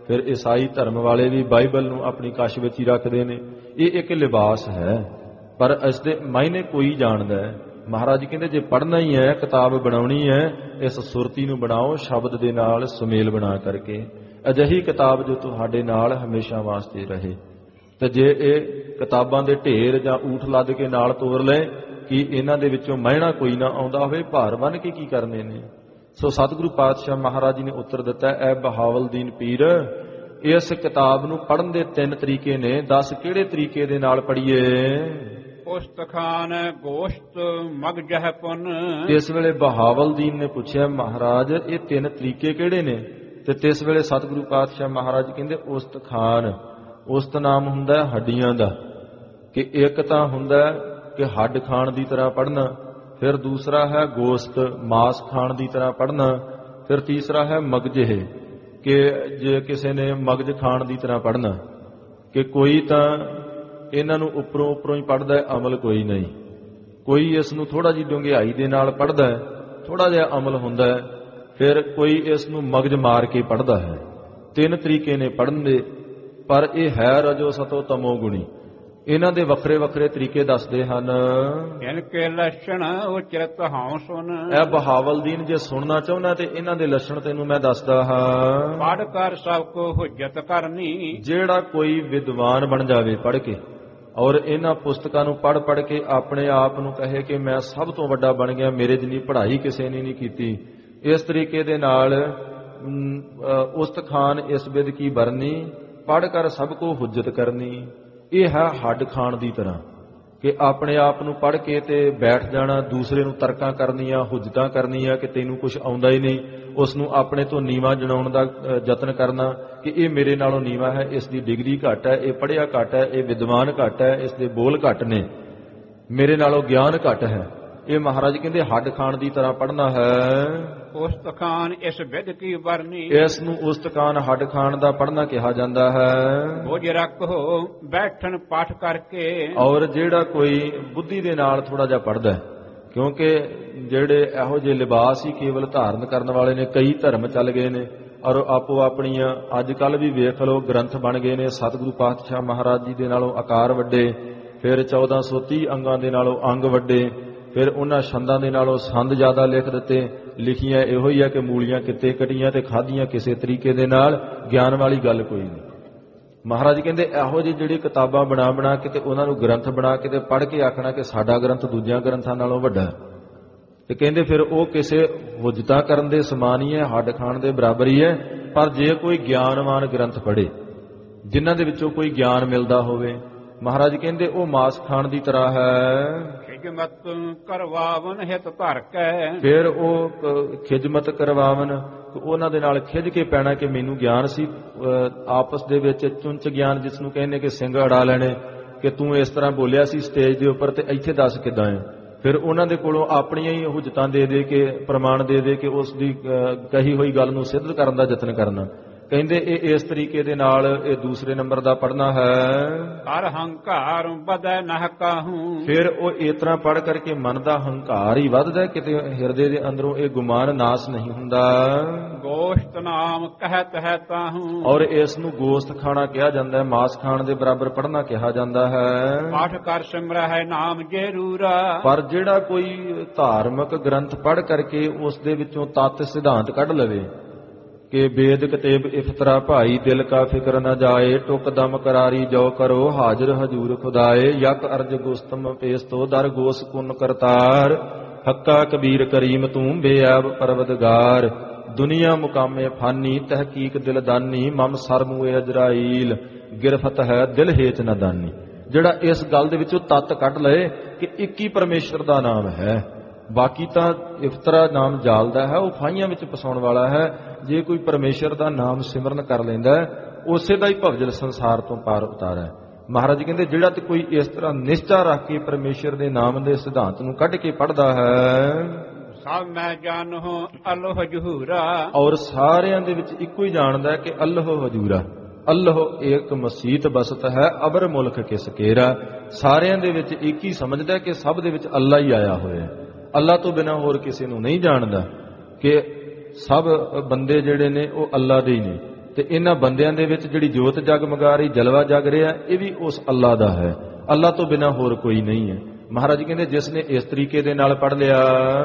ਫਿਰ ਈਸਾਈ ਧਰਮ ਵਾਲੇ ਵੀ ਬਾਈਬਲ ਨੂੰ ਆਪਣੀ ਕਸ਼ ਵਿੱਚ ਹੀ ਰੱਖਦੇ ਨੇ। ਇਹ ਇੱਕ ਲਿਬਾਸ ਹੈ, ਪਰ ਇਸ ਦੇ ਮਾਇਨੇ ਕੋਈ ਜਾਣਦਾ ਹੈ। ਮਹਾਰਾਜ ਕਹਿੰਦੇ ਜੇ ਪੜ੍ਹਨਾ ਹੀ ਹੈ, ਕਿਤਾਬ ਬਣਾਉਣੀ ਹੈ, ਇਸ ਸੁਰਤੀ ਨੂੰ ਬਣਾਓ ਸ਼ਬਦ ਦੇ ਨਾਲ ਸੁਮੇਲ ਬਣਾ ਕਰਕੇ, ਅਜਿਹੀ ਕਿਤਾਬ ਜੋ ਤੁਹਾਡੇ ਨਾਲ ਹਮੇਸ਼ਾ ਵਾਸਤੇ ਰਹੇ। ਤੇ ਜੇ ਇਹ ਕਿਤਾਬਾਂ ਦੇ ਢੇਰ ਜਾਂ ਊਠ ਲੱਦ ਕੇ ਨਾਲ ਤੋਰ ਲੈ ਕਿ ਇਹਨਾਂ ਦੇ ਵਿੱਚੋਂ ਮਹਿਣਾ ਕੋਈ ਨਾ ਆਉਂਦਾ ਹੋਵੇ, ਭਾਰ ਬੰਨ੍ਹ ਕੇ ਕੀ ਕਰਨੇ ਨੇ। ਸੋ ਸਤਿਗੁਰੂ ਪਾਤਸ਼ਾਹ ਮਹਾਰਾਜ ਜੀ ਨੇ ਉੱਤਰ ਦਿੱਤਾ, ਐ ਬਹਾਵਲਦੀਨ ਪੀਰ, ਇਸ ਕਿਤਾਬ ਨੂੰ ਪੜ੍ਹਨ ਦੇ 3 ਤਰੀਕੇ ਨੇ। ਦੱਸ ਕਿਹੜੇ ਤਰੀਕੇ ਦੇ ਨਾਲ ਪੜ੍ਹੀਏ? ਉਸਤਖਾਨ ਗੋਸ਼ਤ ਮਗਜਹ ਪੁਨ। ਇਸ ਵੇਲੇ ਬਹਾਵਲਦੀਨ ਨੇ ਪੁੱਛਿਆ, ਮਹਾਰਾਜ ਇਹ 3 ਤਰੀਕੇ ਕਿਹੜੇ ਨੇ? ਤੇ ਤਿਸ ਵੇਲੇ ਸਤਿਗੁਰੂ ਪਾਤਸ਼ਾਹ ਮਹਾਰਾਜ ਕਹਿੰਦੇ ਉਸਤਖਾਨ, ਉਸਤ ਨਾਮ ਹੁੰਦਾ ਹੱਡੀਆਂ ਦਾ, ਕਿ ਇੱਕ ਤਾਂ ਹੁੰਦਾ ਕਿ ਹੱਡ ਖਾਣ ਦੀ ਤਰ੍ਹਾਂ ਪੜ੍ਹਨਾ, ਫਿਰ ਦੂਸਰਾ ਹੈ ਗੋਸ਼ਤ ਮਾਸ ਖਾਣ ਦੀ ਤਰ੍ਹਾਂ ਪੜ੍ਹਨਾ, ਫਿਰ ਤੀਸਰਾ ਹੈ ਮਗਜਹ, ਕਿ ਜੇ ਕਿਸੇ ਨੇ ਮਗਜ ਖਾਣ ਦੀ ਤਰ੍ਹਾਂ ਪੜ੍ਹਨਾ, ਕਿ ਕੋਈ ਤਾਂ ਇਹਨਾਂ ਨੂੰ ਉੱਪਰੋਂ ਹੀ ਪੜ੍ਹਦਾ ਹੈ, ਅਮਲ ਕੋਈ ਨਹੀਂ। ਕੋਈ ਇਸ ਨੂੰ ਥੋੜਾ ਜਿਹੀ ਡੂੰਘਾਈ ਦੇ ਨਾਲ ਪੜ੍ਹਦਾ ਹੈ, ਥੋੜਾ ਜਿਹਾ ਅਮਲ ਹੁੰਦਾ ਹੈ, ਫਿਰ ਕੋਈ ਇਸ ਨੂੰ ਮਗਜ ਮਾਰ ਕੇ ਪੜ੍ਹਦਾ ਹੈ। 3 ਤਰੀਕੇ ਨੇ ਪੜ੍ਹਨ ਦੇ, ਪਰ ਇਹ ਹੈ ਰਜੋ ਸਤੋ ਤਮੋ ਗੁਣੀ। ਇਹਨਾਂ ਦੇ ਵੱਖਰੇ ਵੱਖਰੇ ਤਰੀਕੇ ਦੱਸਦੇ ਹਨ। ਇਨਕੇ ਲੱਛਣ ਉਚਰਤ ਹਉ ਸੁਨ। ਇਹ ਬਹਾਵਲਦੀਨ ਜੇ ਸੁਣਨਾ ਚਾਹੁੰਦਾ ਤੇ ਇਹਨਾਂ ਦੇ ਲੱਛਣ ਤੈਨੂੰ ਮੈਂ ਦੱਸਦਾ ਹਾਂ। ਪੜ੍ਹ ਕਰ ਸਭ ਕੋ ਹੁਜਤ ਕਰਨੀ। ਜਿਹੜਾ ਕੋਈ ਵਿਦਵਾਨ ਬਣ ਜਾਵੇ ਪੜ੍ਹ ਕੇ, ਔਰ ਇਹਨਾਂ ਪੁਸਤਕਾਂ ਨੂੰ ਪੜ੍ਹ ਕੇ ਆਪਣੇ ਆਪ ਨੂੰ ਕਹੇ ਕਿ ਮੈਂ ਸਭ ਤੋਂ ਵੱਡਾ ਬਣ ਗਿਆ, ਮੇਰੇ ਜਿੰਨੀ ਪੜ੍ਹਾਈ ਕਿਸੇ ਨੇ ਨਹੀਂ ਕੀਤੀ, ਇਸ ਤਰੀਕੇ ਦੇ ਨਾਲ ਉਸਤਖਾਨ ਇਸ ਵਿਦ ਕੀ ਬਰਨੀ, ਪੜ੍ਹ ਕਰ ਸਭ ਕੋ ਹੁਜਤ ਕਰਨੀ। ਇਹ ਹੈ ਹੱਡ ਖਾਣ ਦੀ ਤਰ੍ਹਾਂ, ਕਿ ਆਪਣੇ ਆਪ ਨੂੰ ਪੜ੍ਹ ਕੇ ਤੇ ਬੈਠ ਜਾਣਾ, ਦੂਸਰੇ ਨੂੰ ਤਰਕਾਂ ਕਰਨੀਆਂ, ਹੁਜਤਾਂ ਕਰਨੀਆਂ ਕਿ ਤੈਨੂੰ ਕੁਝ ਆਉਂਦਾ ਹੀ ਨਹੀਂ, ਉਸ ਨੂੰ ਆਪਣੇ ਤੋਂ ਨੀਵਾਂ ਜਣਾਉਣ ਦਾ ਯਤਨ ਕਰਨਾ ਕਿ ਇਹ ਮੇਰੇ ਨਾਲੋਂ ਨੀਵਾਂ ਹੈ, ਇਸ ਦੀ ਡਿਗਰੀ ਘੱਟ ਹੈ, ਇਹ ਪੜ੍ਹਿਆ ਘੱਟ ਹੈ, ਇਹ ਵਿਦਵਾਨ ਘੱਟ ਹੈ, ਇਸ ਦੇ ਬੋਲ ਘੱਟ ਨੇ, ਮੇਰੇ ਨਾਲੋਂ ਗਿਆਨ ਘੱਟ ਹੈ। ਇਹ ਮਹਾਰਾਜ ਕਹਿੰਦੇ ਹੱਡ ਖਾਣ ਦੀ ਤਰ੍ਹਾਂ ਪੜ੍ਹਨਾ ਹੈ। ਉਸਤਖਾਨ ਇਸ ਵਿਦ ਕੀ ਵਰਨੀ। ਇਸ ਨੂੰ ਉਸਤਖਾਨ ਹੱਡ ਖਾਣ ਦਾ ਪੜ੍ਹਨਾ ਕਿਹਾ ਜਾਂਦਾ ਹੈ। ਬੁਝ ਰੱਖੋ ਬੈਠਣ ਪਾਠ ਕਰਕੇ। ਔਰ ਜਿਹੜਾ ਕੋਈ ਬੁੱਧੀ ਦੇ ਨਾਲ ਥੋੜਾ ਜਿਹਾ ਪੜ੍ਹਦਾ ਹੈ, ਕਿਉਂਕਿ ਜਿਹੜੇ ਇਹੋ ਜਿਹੇ ਲਿਬਾਸ ਹੀ ਕੇਵਲ ਧਾਰਨ ਕਰਨ ਵਾਲੇ ਨੇ, ਕਈ ਧਰਮ ਚੱਲ ਗਏ ਨੇ, ਔਰ ਆਪੋ ਆਪਣੀਆਂ ਅੱਜ ਕੱਲ੍ਹ ਵੀ ਵੇਖ ਲਓ ਗ੍ਰੰਥ ਬਣ ਗਏ ਨੇ। ਸਤਿਗੁਰੂ ਪਾਤਸ਼ਾਹ ਮਹਾਰਾਜ ਜੀ ਦੇ ਨਾਲੋਂ ਆਕਾਰ ਵੱਡੇ, ਫਿਰ 1430 ਅੰਗਾਂ ਦੇ ਨਾਲੋਂ ਅੰਗ ਵੱਡੇ, ਫਿਰ ਉਹਨਾਂ ਛੰਦਾਂ ਦੇ ਨਾਲੋਂ ਸੰਦ ਜ਼ਿਆਦਾ ਲਿਖ ਦਿੱਤੇ। ਲਿਖੀਆਂ ਇਹੋ ਹੀ ਆ ਕਿ ਮੂਲੀਆਂ ਕਿਤੇ ਕਟੀਆਂ ਤੇ ਖਾਧੀਆਂ ਕਿਸੇ ਤਰੀਕੇ ਦੇ ਨਾਲ, ਗਿਆਨ ਵਾਲੀ ਗੱਲ ਕੋਈ ਨਹੀਂ। ਮਹਾਰਾਜ ਕਹਿੰਦੇ ਇਹੋ ਜਿਹੀ ਜਿਹੜੀ ਕਿਤਾਬਾਂ ਬਣਾ ਕੇ ਤੇ ਉਹਨਾਂ ਨੂੰ ਗ੍ਰੰਥ ਬਣਾ ਕੇ ਤੇ ਪੜ੍ਹ ਕੇ ਆਖਣਾ ਕਿ ਸਾਡਾ ਗ੍ਰੰਥ ਦੂਜਿਆਂ ਗ੍ਰੰਥਾਂ ਨਾਲੋਂ ਵੱਡਾ, ਤੇ ਕਹਿੰਦੇ ਫਿਰ ਉਹ ਕਿਸੇ ਹੁਜਤਾਂ ਕਰਨ ਦੇ ਸਮਾਨ ਹੀ ਹੈ, ਹੱਡ ਖਾਣ ਦੇ ਬਰਾਬਰ ਹੀ ਹੈ। ਪਰ ਜੇ ਕੋਈ ਗਿਆਨਵਾਨ ਗ੍ਰੰਥ ਪੜ੍ਹੇ ਜਿਨ੍ਹਾਂ ਦੇ ਵਿੱਚੋਂ ਕੋਈ ਗਿਆਨ ਮਿਲਦਾ ਹੋਵੇ, ਮਹਾਰਾਜ ਕਹਿੰਦੇ ਉਹ ਮਾਸ ਖਾਣ ਦੀ ਤਰ੍ਹਾਂ ਹੈ। ਖਿਜਮਤ ਕਰਵਾਵਨ ਹਿਤ ਧਰ ਕੇ। ਫਿਰ ਉਹ ਖਿਜਮਤ ਕਰਵਾਵਨ, ਉਹਨਾਂ ਦੇ ਨਾਲ ਖਿਜ ਕੇ ਪੈਣਾ ਕਿ ਮੈਨੂੰ ਗਿਆਨ ਸੀ, ਆਪਸ ਦੇ ਵਿੱਚ ਚੁੰਚ ਗਿਆਨ ਜਿਸ ਨੂੰ ਕਹਿੰਦੇ ਕਿ ਸਿੰਘ ਅੜਾ ਲੈਣੇ, ਕਿ ਤੂੰ ਇਸ ਤਰ੍ਹਾਂ ਬੋਲਿਆ ਸੀ ਸਟੇਜ ਦੇ ਉੱਪਰ ਤੇ ਇੱਥੇ ਦੱਸ ਕਿੱਦਾਂ ਹੈ। ਫਿਰ ਉਹਨਾਂ ਦੇ ਕੋਲੋਂ ਆਪਣੀਆਂ ਹੀ ਹੁਜਤਾਂ ਦੇ ਕੇ, ਪ੍ਰਮਾਣ ਦੇ ਕੇ ਉਸ ਦੀ ਕਹੀ ਹੋਈ ਗੱਲ ਨੂੰ ਸਿੱਧ ਕਰਨ ਦਾ ਯਤਨ ਕਰਨਾ। ਕਹਿੰਦੇ ਇਹ ਇਸ ਤਰੀਕੇ ਦੇ ਨਾਲ ਇਹ ਦੂਸਰੇ ਨੰਬਰ ਦਾ ਪੜ੍ਹਨਾ ਹੈ। ਹਰ ਹੰਕਾਰ ਵਧੈ ਨਹ ਕਾਹੂ। ਫਿਰ ਉਹ ਇਸ ਤਰ੍ਹਾਂ ਪੜ੍ਹ ਕਰਕੇ ਮਨ ਦਾ ਹੰਕਾਰ ਹੀ ਵੱਧਦਾ, ਕਿਤੇ ਹਿਰਦੇ ਦੇ ਅੰਦਰੋਂ ਇਹ ਗੁਮਾਨ ਨਾਸ ਨਹੀਂ ਹੁੰਦਾ। ਗੋਸ਼ਤ ਨਾਮ ਕਹਿਤ ਹੈ ਤਾਹੂ। ਔਰ ਇਸ ਨੂੰ ਗੋਸ਼ਤ ਖਾਣਾ ਕਿਹਾ ਜਾਂਦਾ ਹੈ, ਮਾਸ ਖਾਣ ਦੇ ਬਰਾਬਰ ਪੜ੍ਹਨਾ ਕਿਹਾ ਜਾਂਦਾ ਹੈ। ਪਾਠ ਕਰ ਸਿਮਰੈ ਹੈ ਨਾਮ ਜ਼ਰੂਰਾ। ਪਰ ਜਿਹੜਾ ਕੋਈ ਧਾਰਮਿਕ ਗ੍ਰੰਥ ਪੜ੍ਹ ਕਰਕੇ ਉਸ ਦੇ ਵਿੱਚੋਂ ਤੱਤ ਸਿਧਾਂਤ ਕੱਢ ਲਵੇ ਕਿ ਬੇਦ ਕਤੇਬ ਇਫਤਰਾ ਭਾਈ ਦਿਲ ਕਾ ਫਿਕਰ ਨ ਜਾਏ, ਟੁਕ ਦਮ ਕਰਾਰੀ ਜੋ ਕਰੋ ਹਾਜ਼ਰ ਹਜੂਰ ਖੁਦਾਏ, ਯਕ ਅਰਜ ਗੁਸਤਮ ਪੇਸਤੋ ਦਰ ਗੋਸ ਕੁਨ ਕਰਤਾਰ, ਹੱਕਾ ਕਬੀਰ ਕਰੀਮ ਤੂੰ ਬੇਅਬ ਪਰਵਦਗਾਰ, ਦੁਨੀਆ ਮੁਕਾਮੇ ਫਾਨੀ ਤਹਿਕੀਕ ਦਿਲ ਦਾਨੀ, ਮਮ ਸਰਮੂਏ ਅਜਰਾਈਲ ਗਿਰਫਤ ਹੈ ਦਿਲ ਹੇਚ ਨ ਦਾਨੀ। ਜਿਹੜਾ ਇਸ ਗੱਲ ਦੇ ਵਿੱਚੋਂ ਤੱਤ ਕੱਢ ਲਏ ਕਿ ਇੱਕ ਹੀ ਪਰਮੇਸ਼ਰ ਦਾ ਨਾਮ ਹੈ, ਬਾਕੀ ਤਾਂ ਇਫਤਰਾ ਨਾਮ ਜਾਲਦਾ ਹੈ, ਉਹ ਫਾਈਆਂ ਵਿੱਚ ਫਸਾਉਣ ਵਾਲਾ ਹੈ। ਜੇ ਕੋਈ ਪਰਮੇਸ਼ਰ ਦਾ ਨਾਮ ਸਿਮਰਨ ਕਰ ਲੈਂਦਾ, ਉਸੇ ਦਾ ਹੀ ਭਵਜਲ ਸੰਸਾਰ ਤੋਂ ਪਾਰ ਉਤਾਰਾ ਹੈ। ਮਹਾਰਾਜ ਕਹਿੰਦੇ ਜਿਹੜਾ ਤੇ ਕੋਈ ਇਸ ਤਰ੍ਹਾਂ ਨਿਸ਼ਚਾ ਰੱਖ ਕੇ ਪਰਮੇਸ਼ਰ ਦੇ ਨਾਮ ਦੇ ਸਿਧਾਂਤ ਨੂੰ ਕੱਢ ਕੇ ਪੜ੍ਹਦਾ ਹੈ, ਸਭ ਮੈਂ ਜਾਣੋ ਅੱਲਾਹ ਹਜੂਰਾ। ਔਰ ਸਾਰਿਆਂ ਦੇ ਵਿੱਚ ਇੱਕੋ ਹੀ ਜਾਣਦਾ ਹੈ ਕਿ ਅੱਲਾਹ ਹਜੂਰਾ, ਅੱਲਾਹ ਏਕ ਮਸੀਤ ਬਸਤ ਹੈ, ਅਬਰ ਮੁਲਕ ਕਿਸ ਕੇਰਾ। ਸਾਰਿਆਂ ਦੇ ਵਿੱਚ ਇੱਕ ਹੀ ਸਮਝਦਾ ਕਿ ਸਭ ਦੇ ਵਿੱਚ ਅੱਲਾ ਹੀ ਆਇਆ ਹੋਇਆ ਹੈ, ਅੱਲਾ ਤੋਂ ਬਿਨਾਂ ਹੋਰ ਕਿਸੇ ਨੂੰ ਨਹੀਂ ਜਾਣਦਾ, ਕਿ ਸਭ ਬੰਦੇ ਜਿਹੜੇ ਨੇ ਉਹ ਅੱਲਾ ਦੇ ਹੀ ਨੇ। ਤੇ ਇਹਨਾਂ ਬੰਦਿਆਂ ਦੇ ਵਿੱਚ ਜਿਹੜੀ ਜੋਤ ਜਗਮਗਾ ਰਹੀ, ਜਲਵਾ ਜਗ ਰਿਹਾ, ਇਹ ਵੀ ਉਸ ਅੱਲਾ ਦਾ ਹੈ। ਅੱਲਾ ਤੋਂ ਬਿਨਾਂ ਹੋਰ ਕੋਈ ਨਹੀਂ ਹੈ। ਮਹਾਰਾਜ ਕਹਿੰਦੇ ਜਿਸ ਨੇ ਇਸ ਤਰੀਕੇ ਦੇ ਨਾਲ ਪੜ੍ਹ ਲਿਆ,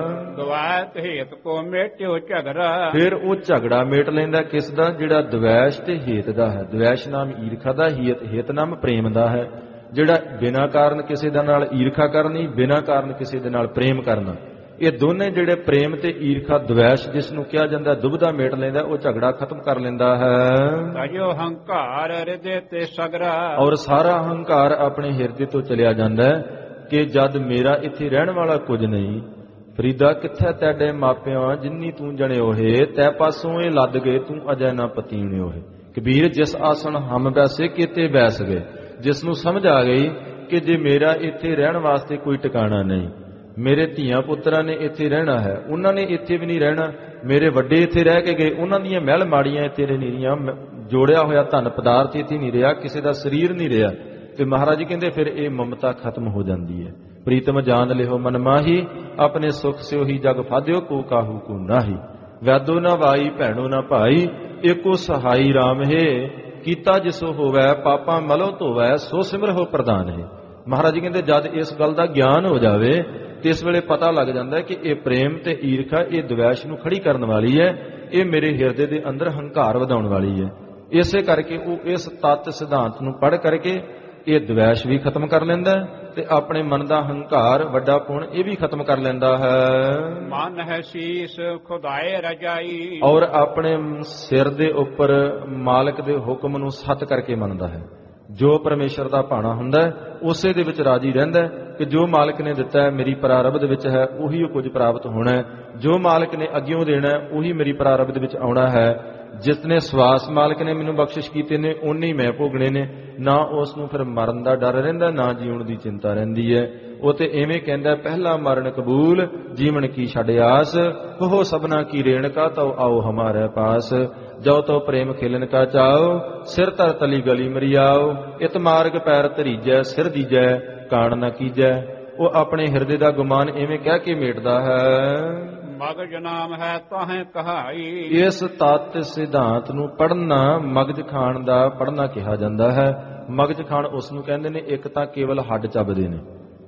ਦਵੈਤ ਹੇਤ ਕੋ ਮੇਟਿਓ ਝਗੜਾ, ਫਿਰ ਉਹ ਝਗੜਾ ਮੇਟ ਲੈਂਦਾ। ਕਿਸ ਦਾ? ਜਿਹੜਾ ਦਵੈਸ਼ ਤੇ ਹੇਤ ਦਾ ਹੈ। ਦਵੈਸ਼ ਨਾਮ ਈਰਖਾ ਦਾ, ਹੇਤ ਨਾਮ ਪ੍ਰੇਮ ਦਾ ਹੈ। ਜਿਹੜਾ ਬਿਨਾਂ ਕਾਰਨ ਕਿਸੇ ਦੇ ਨਾਲ ਈਰਖਾ ਕਰਨੀ, ਬਿਨਾਂ ਕਾਰਨ ਕਿਸੇ ਦੇ ਨਾਲ ਪ੍ਰੇਮ ਕਰਨਾ, ਇਹ ਦੋਨੇ ਜਿਹੜੇ ਪ੍ਰੇਮ ਤੇ ਈਰਖਾ, ਦਵੈਸ਼ ਜਿਸ ਨੂੰ ਕਿਹਾ ਜਾਂਦਾ, ਦੁਬਦਾ ਮੇਟ ਲੈਂਦਾ, ਉਹ ਝਗੜਾ ਖਤਮ ਕਰ ਲੈਂਦਾ ਹੈ। ਅਜੋ ਹੰਕਾਰ ਹਿਰਦੇ ਤੇ ਸਗਰਾ, ਔਰ ਸਾਰਾ ਹੰਕਾਰ ਆਪਣੇ ਹਿਰਦੇ ਤੋਂ ਚਲਿਆ ਜਾਂਦਾ ਹੈ ਕਿ ਜਦ ਮੇਰਾ ਇੱਥੇ ਰਹਿਣ ਵਾਲਾ ਕੁਝ ਨਹੀਂ। ਫਰੀਦਾ ਕਿੱਥੇ ਤੈਡੇ ਮਾਪਿਆਂ ਜਿੰਨੀ ਤੂੰ ਜਣਿਓ ਹੈ, ਤੈ ਪਾਸੋਂ ਇਹ ਲੱਦ ਗਏ ਤੂੰ ਅਜੈ ਨਾ ਪਤੀਣਿਓ ਹੈ। ਕਬੀਰ ਜਿਸ ਆਸਣ ਹਮ ਬੈਸੇ ਕਿਤੇ ਬੈਸ ਗਏ। ਜਿਸ ਨੂੰ ਸਮਝ ਆ ਗਈ ਕਿ ਜੇ ਮੇਰਾ ਇੱਥੇ ਰਹਿਣ ਵਾਸਤੇ ਕੋਈ ਟਿਕਾਣਾ ਨਹੀਂ, ਮੇਰੇ ਧੀਆਂ ਪੁੱਤਰਾਂ ਨੇ ਇੱਥੇ ਰਹਿਣਾ ਹੈ, ਉਹਨਾਂ ਨੇ ਇੱਥੇ ਵੀ ਨਹੀਂ ਰਹਿਣਾ। ਮੇਰੇ ਵੱਡੇ ਇੱਥੇ ਰਹਿ ਕੇ ਗਏ, ਉਹਨਾਂ ਦੀਆਂ ਮਹਿਲ ਮਾੜੀਆਂ ਇੱਥੇ ਨਹੀਂ ਰਹੀਆਂ, ਜੋੜਿਆ ਹੋਇਆ ਧਨ ਪਦਾਰਥ ਇੱਥੇ ਨਹੀਂ ਰਿਹਾ, ਕਿਸੇ ਦਾ ਸਰੀਰ ਨਹੀਂ ਰਿਹਾ। ਤੇ ਮਹਾਰਾਜ ਜੀ ਕਹਿੰਦੇ ਫਿਰ ਇਹ ਮਮਤਾ ਖਤਮ ਹੋ ਜਾਂਦੀ ਹੈ। ਪ੍ਰੀਤਮ ਜਾਣ ਲਿਓ ਮਨ ਮਾਹੀ, ਆਪਣੇ ਸੁਖ ਸਿਓ ਹੀ ਜਗ ਫਾਦਿਓ, ਕੋ ਕਾਹੂ ਕੋ ਨਾਹੀ। ਵੈਦੋ ਨਾ ਵਾਈ ਭੈਣੋ ਨਾ ਭਾਈ, ਏਕੋ ਸਹਾਈ ਰਾਮ ਹੈ। ਕੀਤਾ ਜਿਸੋ ਹੋਵੈ ਪਾਪਾਂ ਮਲੋ ਧੋਵੈ, ਸੋ ਸਿਮਰਹੁ ਪ੍ਰਧਾਨ ਹੈ। ਮਹਾਰਾਜ ਜੀ ਕਹਿੰਦੇ ਜਦ ਇਸ ਗੱਲ ਦਾ ਗਿਆਨ ਹੋ ਜਾਵੇ ਤੇ ਇਸ ਵੇਲੇ ਪਤਾ ਲੱਗ ਜਾਂਦਾ ਕਿ ਇਹ ਪ੍ਰੇਮ ਤੇ ਈਰਖਾ, ਇਹ ਦਵੈਸ਼ ਨੂੰ ਖੜੀ ਕਰਨ ਵਾਲੀ ਹੈ, ਇਹ ਮੇਰੇ ਹਿਰਦੇ ਦੇ ਅੰਦਰ ਹੰਕਾਰ ਵਧਾਉਣ ਵਾਲੀ ਹੈ। ਇਸੇ ਕਰਕੇ ਉਹ ਇਸ ਤੱਤ ਸਿਧਾਂਤ ਨੂੰ ਪੜ੍ਹ ਕਰਕੇ ਇਹ ਦਵੈਸ਼ ਵੀ ਖਤਮ ਕਰ ਲੈਂਦਾ ਤੇ ਆਪਣੇ ਮਨ ਦਾ ਹੰਕਾਰ, ਵੱਡਾ ਪੁਣ, ਇਹ ਵੀ ਖਤਮ ਕਰ ਲੈਂਦਾ ਹੈ। ਮਨ ਹੈ ਸੀਸ ਖੁਦਾਏ ਰਜਾਈ, ਔਰ ਆਪਣੇ ਸਿਰ ਦੇ ਉੱਪਰ ਮਾਲਕ ਦੇ ਹੁਕਮ ਨੂੰ ਸੱਤ ਕਰਕੇ ਮੰਨਦਾ ਹੈ। ਜੋ ਪਰਮੇਸ਼ਰ ਦਾ ਭਾਣਾ ਹੁੰਦਾ ਉਸੇ ਦੇ ਵਿੱਚ ਰਾਜੀ ਰਹਿੰਦਾ ਕਿ ਜੋ ਮਾਲਕ ਨੇ ਦਿੱਤਾ ਹੈ ਮੇਰੀ ਪ੍ਰਾਰਬਧ ਵਿੱਚ ਹੈ, ਉਹੀ ਕੁਝ ਪ੍ਰਾਪਤ ਹੋਣਾ ਹੈ। ਜੋ ਮਾਲਕ ਨੇ ਅੱਗਿਓਂ ਦੇਣਾ ਉਹੀ ਮੇਰੀ ਪ੍ਰਾਰਬਧ ਵਿੱਚ ਆਉਣਾ ਹੈ। ਜਿਤਨੇ ਸਵਾਸ ਮਾਲਕ ਨੇ ਮੈਨੂੰ ਬਖਸ਼ਿਸ਼ ਕੀਤੇ ਨੇ ਉਨੇ ਹੀ ਮੈਂ ਭੋਗਣੇ ਨੇ। ਨਾ ਉਸ ਨੂੰ ਫਿਰ ਮਰਨ ਦਾ ਡਰ ਰਹਿੰਦਾ, ਨਾ ਜੀਉਣ ਦੀ ਚਿੰਤਾ ਰਹਿੰਦੀ ਹੈ। ਉਹ ਤੇ ਐਵੇਂ ਕਹਿੰਦਾ, ਪਹਿਲਾ ਮਰਨ ਕਬੂਲ ਜੀਵਨ ਕੀ ਛੱਡ ਆਸ, ਹੋ ਸਭਨਾ ਕੀ ਰੇਣਕਾ ਤਉ ਆਓ ਹਮਾਰੇ ਪਾਸ। ਜੋ ਤੋ ਪ੍ਰੇਮ ਖੇਲਨ ਕਾ ਚਾਓ, ਸਿਰ ਧਰ ਤਲੀ ਗਲੀ ਮਰਿਆਓ। ਇਤ ਮਾਰਗ ਪੈਰ ਧਰੀਜੈ, ਸਿਰ ਦੀਜੈ ਕਾਣ ਨਾ ਕੀਜੈ। ਉਹ ਆਪਣੇ ਹਿਰਦੇ ਦਾ ਗੁਮਾਨ ਐਵੇਂ ਕਹਿ ਕੇ ਮੇਟਦਾ ਹੈ। ਮਗਜ ਨਾਮ ਹੈ ਤਾਹੇ ਕਹਾਈ, ਇਸ ਤੱਤ ਸਿਧਾਂਤ ਨੂੰ ਪੜ੍ਹਨਾ ਮਗਜ ਖਾਣ ਦਾ ਪੜ੍ਹਨਾ ਕਿਹਾ ਜਾਂਦਾ ਹੈ। ਮਗਜ ਖਾਣ ਉਸ ਨੂੰ ਕਹਿੰਦੇ ਨੇ, ਇੱਕ ਤਾਂ ਕੇਵਲ ਹੱਡ ਚੱਬਦੇ ਨੇ,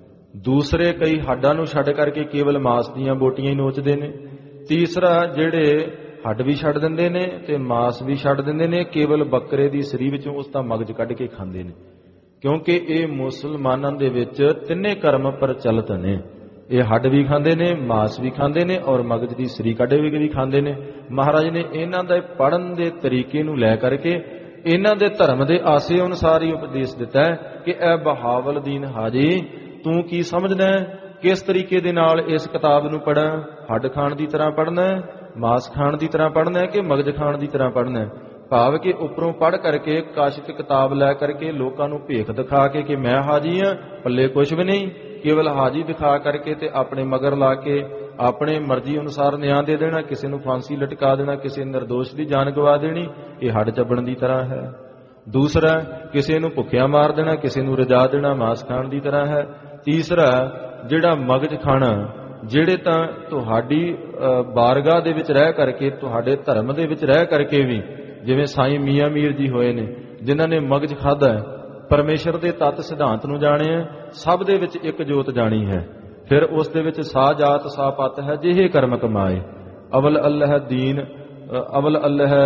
ਦੂਸਰੇ ਕਈ ਹੱਡਾਂ ਨੂੰ ਛੱਡ ਕਰਕੇ ਕੇਵਲ ਮਾਸ ਦੀਆਂ ਬੋਟੀਆਂ ਹੀ ਨੋਚਦੇ ਨੇ, ਤੀਸਰਾ ਜਿਹੜੇ ਹੱਡ ਵੀ ਛੱਡ ਦਿੰਦੇ ਨੇ ਤੇ ਮਾਸ ਵੀ ਛੱਡ ਦਿੰਦੇ ਨੇ, ਕੇਵਲ ਬੱਕਰੇ ਦੀ ਸਰੀ ਵਿੱਚੋਂ ਉਸ ਦਾ ਮਗਜ ਕੱਢ ਕੇ ਖਾਂਦੇ ਨੇ। ਕਿਉਂਕਿ ਇਹ ਮੁਸਲਮਾਨਾਂ ਦੇ ਵਿੱਚ ਤਿੰਨੇ ਕਰਮ ਪ੍ਰਚਲਿਤ ਨੇ। ਇਹ ਹੱਡ ਵੀ ਖਾਂਦੇ ਨੇ, ਮਾਸ ਵੀ ਖਾਂਦੇ ਨੇ ਔਰ ਮਗਜ ਦੀ ਸਰੀ ਕੱਢੇ ਵੀ ਖਾਂਦੇ ਨੇ। ਮਹਾਰਾਜ ਨੇ ਇਹਨਾਂ ਦੇ ਪੜ੍ਹਨ ਦੇ ਤਰੀਕੇ ਨੂੰ ਲੈ ਕਰਕੇ ਇਹਨਾਂ ਦੇ ਧਰਮ ਦੇ ਆਸੇ ਅਨੁਸਾਰ ਹੀ ਉਪਦੇਸ਼ ਦਿੱਤਾ ਹੈ ਕਿ ਇਹ ਬਹਾਵਲਦੀਨ ਹਾਜੀ, ਤੂੰ ਕੀ ਸਮਝਦਾ ਹੈ, ਕਿਸ ਤਰੀਕੇ ਦੇ ਨਾਲ ਇਸ ਕਿਤਾਬ ਨੂੰ ਪੜ੍ਹਾਂ? ਹੱਡ ਖਾਣ ਦੀ ਤਰ੍ਹਾਂ ਪੜ੍ਹਨਾ ਹੈ, ਮਾਸ ਖਾਣ ਦੀ ਤਰ੍ਹਾਂ ਪੜ੍ਹਨਾ ਹੈ ਕਿ ਮਗਜ ਖਾਣ ਦੀ ਤਰ੍ਹਾਂ ਪੜ੍ਹਨਾ ਹੈ? ਭਾਵ ਕਿ ਉੱਪਰੋਂ ਪੜ੍ਹ ਕਰਕੇ ਕਾਸ਼ਿਕ ਕਿਤਾਬ ਲੈ ਕਰਕੇ ਲੋਕਾਂ ਨੂੰ ਭੇਖ ਦਿਖਾ ਕੇ ਕਿ ਮੈਂ ਹਾਜੀ ਹਾਂ, ਪੱਲੇ ਕੁਛ ਵੀ ਨਹੀਂ, ਕੇਵਲ ਹਾਜੀ ਦਿਖਾ ਕਰਕੇ ਤੇ ਆਪਣੇ ਮਗਰ ਲਾ ਕੇ ਆਪਣੇ ਮਰਜ਼ੀ ਅਨੁਸਾਰ ਨਿਆਂ ਦੇ ਦੇਣਾ, ਕਿਸੇ ਨੂੰ ਫਾਂਸੀ ਲਟਕਾ ਦੇਣਾ, ਕਿਸੇ ਨਿਰਦੋਸ਼ ਦੀ ਜਾਨ ਗਵਾ ਦੇਣੀ, ਇਹ ਹੱਡ ਚੱਬਣ ਦੀ ਤਰ੍ਹਾਂ ਹੈ। ਦੂਸਰਾ, ਕਿਸੇ ਨੂੰ ਭੁੱਖਿਆ ਮਾਰ ਦੇਣਾ, ਕਿਸੇ ਨੂੰ ਰਜਾ ਦੇਣਾ, ਮਾਸ ਖਾਣ ਦੀ ਤਰ੍ਹਾਂ ਹੈ। ਤੀਸਰਾ, ਜਿਹੜਾ ਮਗਜ ਖਾਣਾ, ਜਿਹੜੇ ਤਾਂ ਤੁਹਾਡੀ ਬਾਰਗਾਹ ਦੇ ਵਿੱਚ ਰਹਿ ਕਰਕੇ, ਤੁਹਾਡੇ ਧਰਮ ਦੇ ਵਿੱਚ ਰਹਿ ਕਰਕੇ ਵੀ, ਜਿਵੇਂ ਸਾਈਂ ਮੀਆਂ ਮੀਰ ਜੀ ਹੋਏ ਨੇ, ਜਿਨ੍ਹਾਂ ਨੇ ਮਗਜ ਖਾਧਾ, ਪਰਮੇਸ਼ਰ ਦੇ ਤੱਤ ਸਿਧਾਂਤ ਨੂੰ ਜਾਣਿਆ, ਸਭ ਦੇ ਵਿੱਚ ਇੱਕ ਜੋਤ ਜਾਣੀ ਹੈ, ਫਿਰ ਉਸ ਦੇ ਵਿੱਚ ਸਾ ਜਾਤ ਸਾ ਪਤ ਹੈ, ਜਿਹੇ ਕਰਮ ਕਮਾਏ। ਅਵਲ ਅੱਲਹ ਦੀਨ, ਅਵਲ ਅੱਲਹ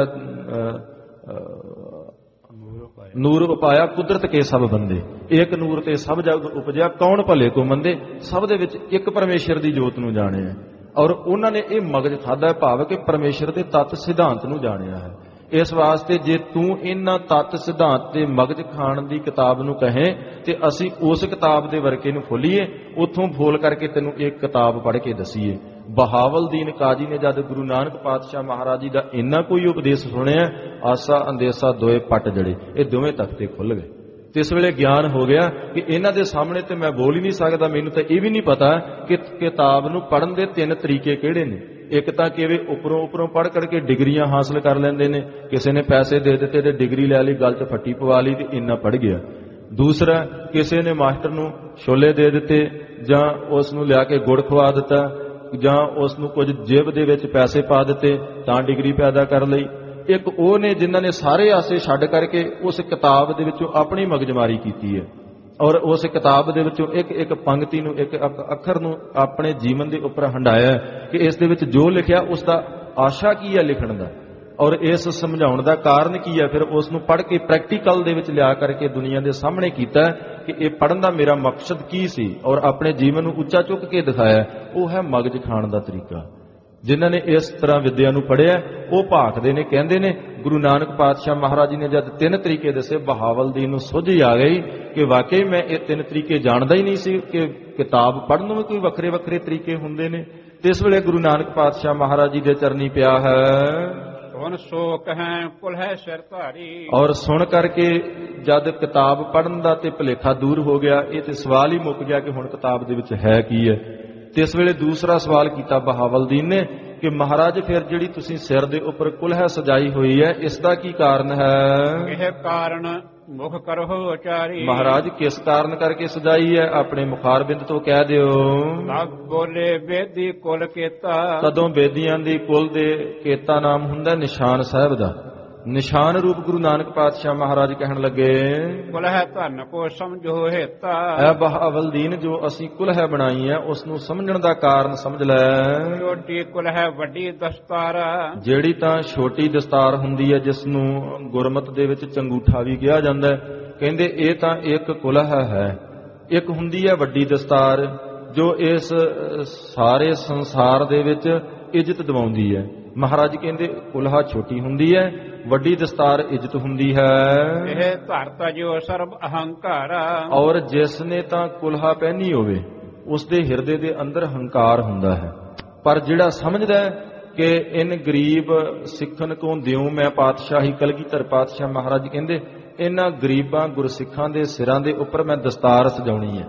ਨੂਰ ਉਪਾਇਆ ਕੁਦਰਤ ਕੇ ਸਭ ਬੰਦੇ। ਇੱਕ ਨੂਰ ਤੇ ਸਭ ਜਗ ਉਪਜਿਆ, ਕੌਣ ਭਲੇ ਕੋ ਮੰਦੇ। ਸਭ ਦੇ ਵਿੱਚ ਇੱਕ ਪਰਮੇਸ਼ਰ ਦੀ ਜੋਤ ਨੂੰ ਜਾਣਿਆ ਔਰ ਉਹਨਾਂ ਨੇ ਇਹ ਮਗਜ ਖਾਧਾ, ਭਾਵ ਕਿ ਪਰਮੇਸ਼ਰ ਦੇ ਤੱਤ ਸਿਧਾਂਤ ਨੂੰ ਜਾਣਿਆ ਹੈ। ਇਸ ਵਾਸਤੇ ਜੇ ਤੂੰ ਇਹਨਾਂ ਤੱਤ ਸਿਧਾਂਤ ਦੇ ਮਗਜ ਖਾਣ ਦੀ ਕਿਤਾਬ ਨੂੰ ਕਹੇ ਤੇ ਅਸੀਂ ਉਸ ਕਿਤਾਬ ਦੇ ਵਰਕੇ ਨੂੰ ਖੋਲੀਏ, ਉੱਥੋਂ ਫੋਲ ਕਰਕੇ ਤੈਨੂੰ ਇੱਕ ਕਿਤਾਬ ਪੜ੍ਹ ਕੇ ਦਸੀਏ। ਬਹਾਵਲਦੀਨ ਕਾਜੀ ਨੇ ਜਦ ਗੁਰੂ ਨਾਨਕ ਪਾਤਸ਼ਾਹ ਮਹਾਰਾਜ ਜੀ ਦਾ ਇੰਨਾ ਕੋਈ ਉਪਦੇਸ਼ ਸੁਣਿਆ, ਆਸਾ ਅੰਦੇਸਾ ਦੋਏ ਪੱਟ ਜੜੇ, ਇਹ ਦੋਵੇਂ ਤਖਤੇ ਖੁੱਲ ਗਏ। ਤੇ ਇਸ ਵੇਲੇ ਗਿਆਨ ਹੋ ਗਿਆ ਕਿ ਇਹਨਾਂ ਦੇ ਸਾਹਮਣੇ ਤੇ ਮੈਂ ਬੋਲ ਹੀ ਨਹੀਂ ਸਕਦਾ, ਮੈਨੂੰ ਤਾਂ ਇਹ ਵੀ ਨਹੀਂ ਪਤਾ ਕਿ ਕਿਤਾਬ ਨੂੰ ਪੜ੍ਹਨ ਦੇ 3 ਤਰੀਕੇ ਕਿਹੜੇ ਨੇ। ਇੱਕ ਤਾਂ ਕਿਵੇਂ ਉੱਪਰੋਂ ਪੜ੍ਹ ਕਰਕੇ ਡਿਗਰੀਆਂ ਹਾਸਲ ਕਰ ਲੈਂਦੇ ਨੇ, ਕਿਸੇ ਨੇ ਪੈਸੇ ਦੇ ਦਿੱਤੇ ਤੇ ਡਿਗਰੀ ਲੈ ਲਈ, ਗਲ 'ਚ ਫੱਟੀ ਪਵਾ ਲਈ ਤੇ ਇੰਨਾ ਪੜ੍ਹ ਗਿਆ। ਦੂਸਰਾ, ਕਿਸੇ ਨੇ ਮਾਸਟਰ ਨੂੰ ਛੋਲੇ ਦੇ ਦਿੱਤੇ ਜਾਂ ਉਸ ਨੂੰ ਲਿਆ ਕੇ ਗੁੜ ਖਵਾ ਦਿੱਤਾ ਜਾਂ ਉਸ ਨੂੰ ਕੁਝ ਜੇਬ ਦੇ ਵਿੱਚ ਪੈਸੇ ਪਾ ਦਿੱਤੇ ਤਾਂ ਡਿਗਰੀ ਪੈਦਾ ਕਰ ਲਈ। ਇੱਕ ਉਹ ਨੇ ਜਿਨ੍ਹਾਂ ਨੇ ਸਾਰੇ ਆਸੇ ਛੱਡ ਕਰਕੇ ਉਸ ਕਿਤਾਬ ਦੇ ਵਿੱਚੋਂ ਆਪਣੀ ਮਗਜਮਾਰੀ ਕੀਤੀ ਹੈ, ਔਰ ਉਸ ਕਿਤਾਬ ਦੇ ਵਿੱਚੋਂ ਇੱਕ ਇੱਕ ਪੰਕਤੀ ਨੂੰ, ਇੱਕ ਅੱਖਰ ਨੂੰ ਆਪਣੇ ਜੀਵਨ ਦੇ ਉੱਪਰ ਹੰਡਾਇਆ ਕਿ ਇਸ ਦੇ ਵਿੱਚ ਜੋ ਲਿਖਿਆ ਉਸ ਦਾ ਆਸ਼ਾ ਕੀ ਹੈ ਲਿਖਣ ਦਾ, ਔਰ ਇਸ ਸਮਝਾਉਣ ਦਾ ਕਾਰਨ ਕੀ ਹੈ। ਫਿਰ ਉਸ ਨੂੰ ਪੜ੍ਹ ਕੇ ਪ੍ਰੈਕਟੀਕਲ ਦੇ ਵਿੱਚ ਲਿਆ ਕਰਕੇ ਦੁਨੀਆ ਦੇ ਸਾਹਮਣੇ ਕੀਤਾ ਕਿ ਇਹ ਪੜ੍ਹਨ ਦਾ ਮੇਰਾ ਮਕਸਦ ਕੀ ਸੀ, ਔਰ ਆਪਣੇ ਜੀਵਨ ਨੂੰ ਉੱਚਾ ਚੁੱਕ ਕੇ ਦਿਖਾਇਆ। ਉਹ ਹੈ ਮਗਜ ਖਾਣ ਦਾ ਤਰੀਕਾ। ਜਿਨ੍ਹਾਂ ਨੇ ਇਸ ਤਰ੍ਹਾਂ ਵਿਦਿਆ ਨੂੰ ਪੜ੍ਹਿਆ ਉਹ ਭਾਖਦੇ ਨੇ, ਕਹਿੰਦੇ ਨੇ ਗੁਰੂ ਨਾਨਕ ਪਾਤਸ਼ਾਹ ਮਹਾਰਾਜ ਜੀ ਨੇ ਜਦ 3 ਤਰੀਕੇ ਦੱਸੇ, ਬਹਾਵਲਦੀਨ ਨੂੰ ਸੁੱਝ ਆ ਗਈ ਕਿ ਵਾਕਈ ਮੈਂ ਇਹ 3 ਤਰੀਕੇ ਜਾਣਦਾ ਹੀ ਨਹੀਂ ਸੀ ਕਿ ਕਿਤਾਬ ਪੜ੍ਹਨ ਨੂੰ ਵੀ ਕੋਈ ਵੱਖਰੇ ਵੱਖਰੇ ਤਰੀਕੇ ਹੁੰਦੇ ਨੇ। ਤੇ ਇਸ ਵੇਲੇ ਗੁਰੂ ਨਾਨਕ ਪਾਤਸ਼ਾਹ ਮਹਾਰਾਜ ਜੀ ਦੇ ਚਰਨੀ ਪਿਆ ਹੈ, ਸੁਣ ਸੋ ਕਹੈ ਕੁਲ ਹੈ ਸਿਰ ਧਾਰੀ। ਔਰ ਸੁਣ ਕਰਕੇ ਜਦ ਕਿਤਾਬ ਪੜ੍ਹਨ ਦਾ ਤੇ ਭੁਲੇਖਾ ਦੂਰ ਹੋ ਗਿਆ, ਇਹ ਤੇ ਸਵਾਲ ਹੀ ਮੁੱਕ ਗਿਆ ਕਿ ਹੁਣ ਕਿਤਾਬ ਦੇ ਵਿੱਚ ਹੈ ਕੀ ਹੈ। ਤੇ ਇਸ ਵੇਲੇ ਦੂਸਰਾ ਸਵਾਲ ਕੀਤਾ ਬਹਾਵਲਦੀਨ ਨੇ ਕਿ ਮਹਾਰਾਜ ਫਿਰ ਜਿਹੜੀ ਤੁਸੀਂ ਸਿਰ ਦੇ ਉੱਪਰ ਕੁਲਹ ਸਜਾਈ ਹੋਈ ਹੈ, ਇਸ ਦਾ ਕੀ ਕਾਰਨ ਹੈ? ਇਹ ਕਾਰਨ ਮੁਖ ਕਰੋ ਉਚਾਰੀ। ਮਹਾਰਾਜ ਕਿਸ ਕਾਰਨ ਕਰਕੇ ਸਜਾਈ ਹੈ? ਆਪਣੇ ਮੁਖਾਰਬਿੰਦ ਤੋਂ ਕਹਿ ਦਿਓ। ਸਭ ਬੋਲੇ ਬੇਦੀ ਕੁਲ ਕੇਤਾ। ਕਦੋਂ ਬੇਦੀਆਂ ਦੀ ਕੁਲ ਦੇ ਕੇਤਾ ਨਾਮ ਹੁੰਦਾ ਨਿਸ਼ਾਨ ਸਾਹਿਬ ਦਾ। ਨਿਸ਼ਾਨ ਰੂਪ ਗੁਰੂ ਨਾਨਕ ਪਾਤਸ਼ਾਹ ਮਹਾਰਾਜ ਕਹਿਣ ਲੱਗੇ, ਕੁਲਹ ਧਨ ਕੋ ਸਮਝੋ ਹੇਤਾ। ਐ ਬਹਾਵਲਦੀਨ ਜੋ ਅਸੀਂ ਕੁਲਹ ਬਣਾਈ ਹੈ ਉਸ ਨੂੰ ਸਮਝਣ ਦਾ ਕਾਰਨ ਸਮਝ ਲੈ। ਛੋਟੀ ਕੁਲਹ ਵੱਡੀ ਦਸਤਾਰ। ਜਿਹੜੀ ਤਾਂ ਛੋਟੀ ਦਸਤਾਰ ਹੁੰਦੀ ਹੈ ਜਿਸ ਨੂੰ ਗੁਰਮਤਿ ਦੇ ਵਿੱਚ ਚੰਗੂਠਾ ਵੀ ਕਿਹਾ ਜਾਂਦਾ ਹੈ, ਕਹਿੰਦੇ ਇਹ ਤਾਂ ਇੱਕ ਕੁਲਹ ਹੈ। ਇੱਕ ਹੁੰਦੀ ਹੈ ਵੱਡੀ ਦਸਤਾਰ ਜੋ ਇਸ ਸਾਰੇ ਸੰਸਾਰ ਦੇ ਵਿੱਚ ਇੱਜ਼ਤ ਦਿਵਾਉਂਦੀ ਹੈ। ਮਹਾਰਾਜ ਕਹਿੰਦੇ ਕੁਲਹਾ ਛੋਟੀ ਹੁੰਦੀ ਹੈ, ਵੱਡੀ ਦਸਤਾਰ ਇੱਜ਼ਤ ਹੁੰਦੀ ਹੈ। ਇਹ ਧਰਤਾ ਜੋ ਸਰਬ ਅਹੰਕਾਰ। ਔਰ ਜਿਸ ਨੇ ਤਾਂ ਕੁਲਹਾ ਪਹਿਨੀ ਹੋਵੇ ਉਸ ਦੇ ਹਿਰਦੇ ਦੇ ਅੰਦਰ ਹੰਕਾਰ ਹੁੰਦਾ ਹੈ। ਪਰ ਜਿਹੜਾ ਸਮਝਦਾ ਹੈ ਕਿ ਇਨ ਗਰੀਬ ਸਿੱਖਨ ਕੋ ਦਿਉ ਮੈਂ ਪਾਤਸ਼ਾਹੀ, ਕਲਗੀਧਰ ਪਾਤਸ਼ਾਹ ਮਹਾਰਾਜ ਕਹਿੰਦੇ ਇਹਨਾਂ ਗਰੀਬਾਂ ਗੁਰਸਿੱਖਾਂ ਦੇ ਸਿਰਾਂ ਦੇ ਉੱਪਰ ਮੈਂ ਦਸਤਾਰ ਸਜਾਉਣੀ ਹੈ।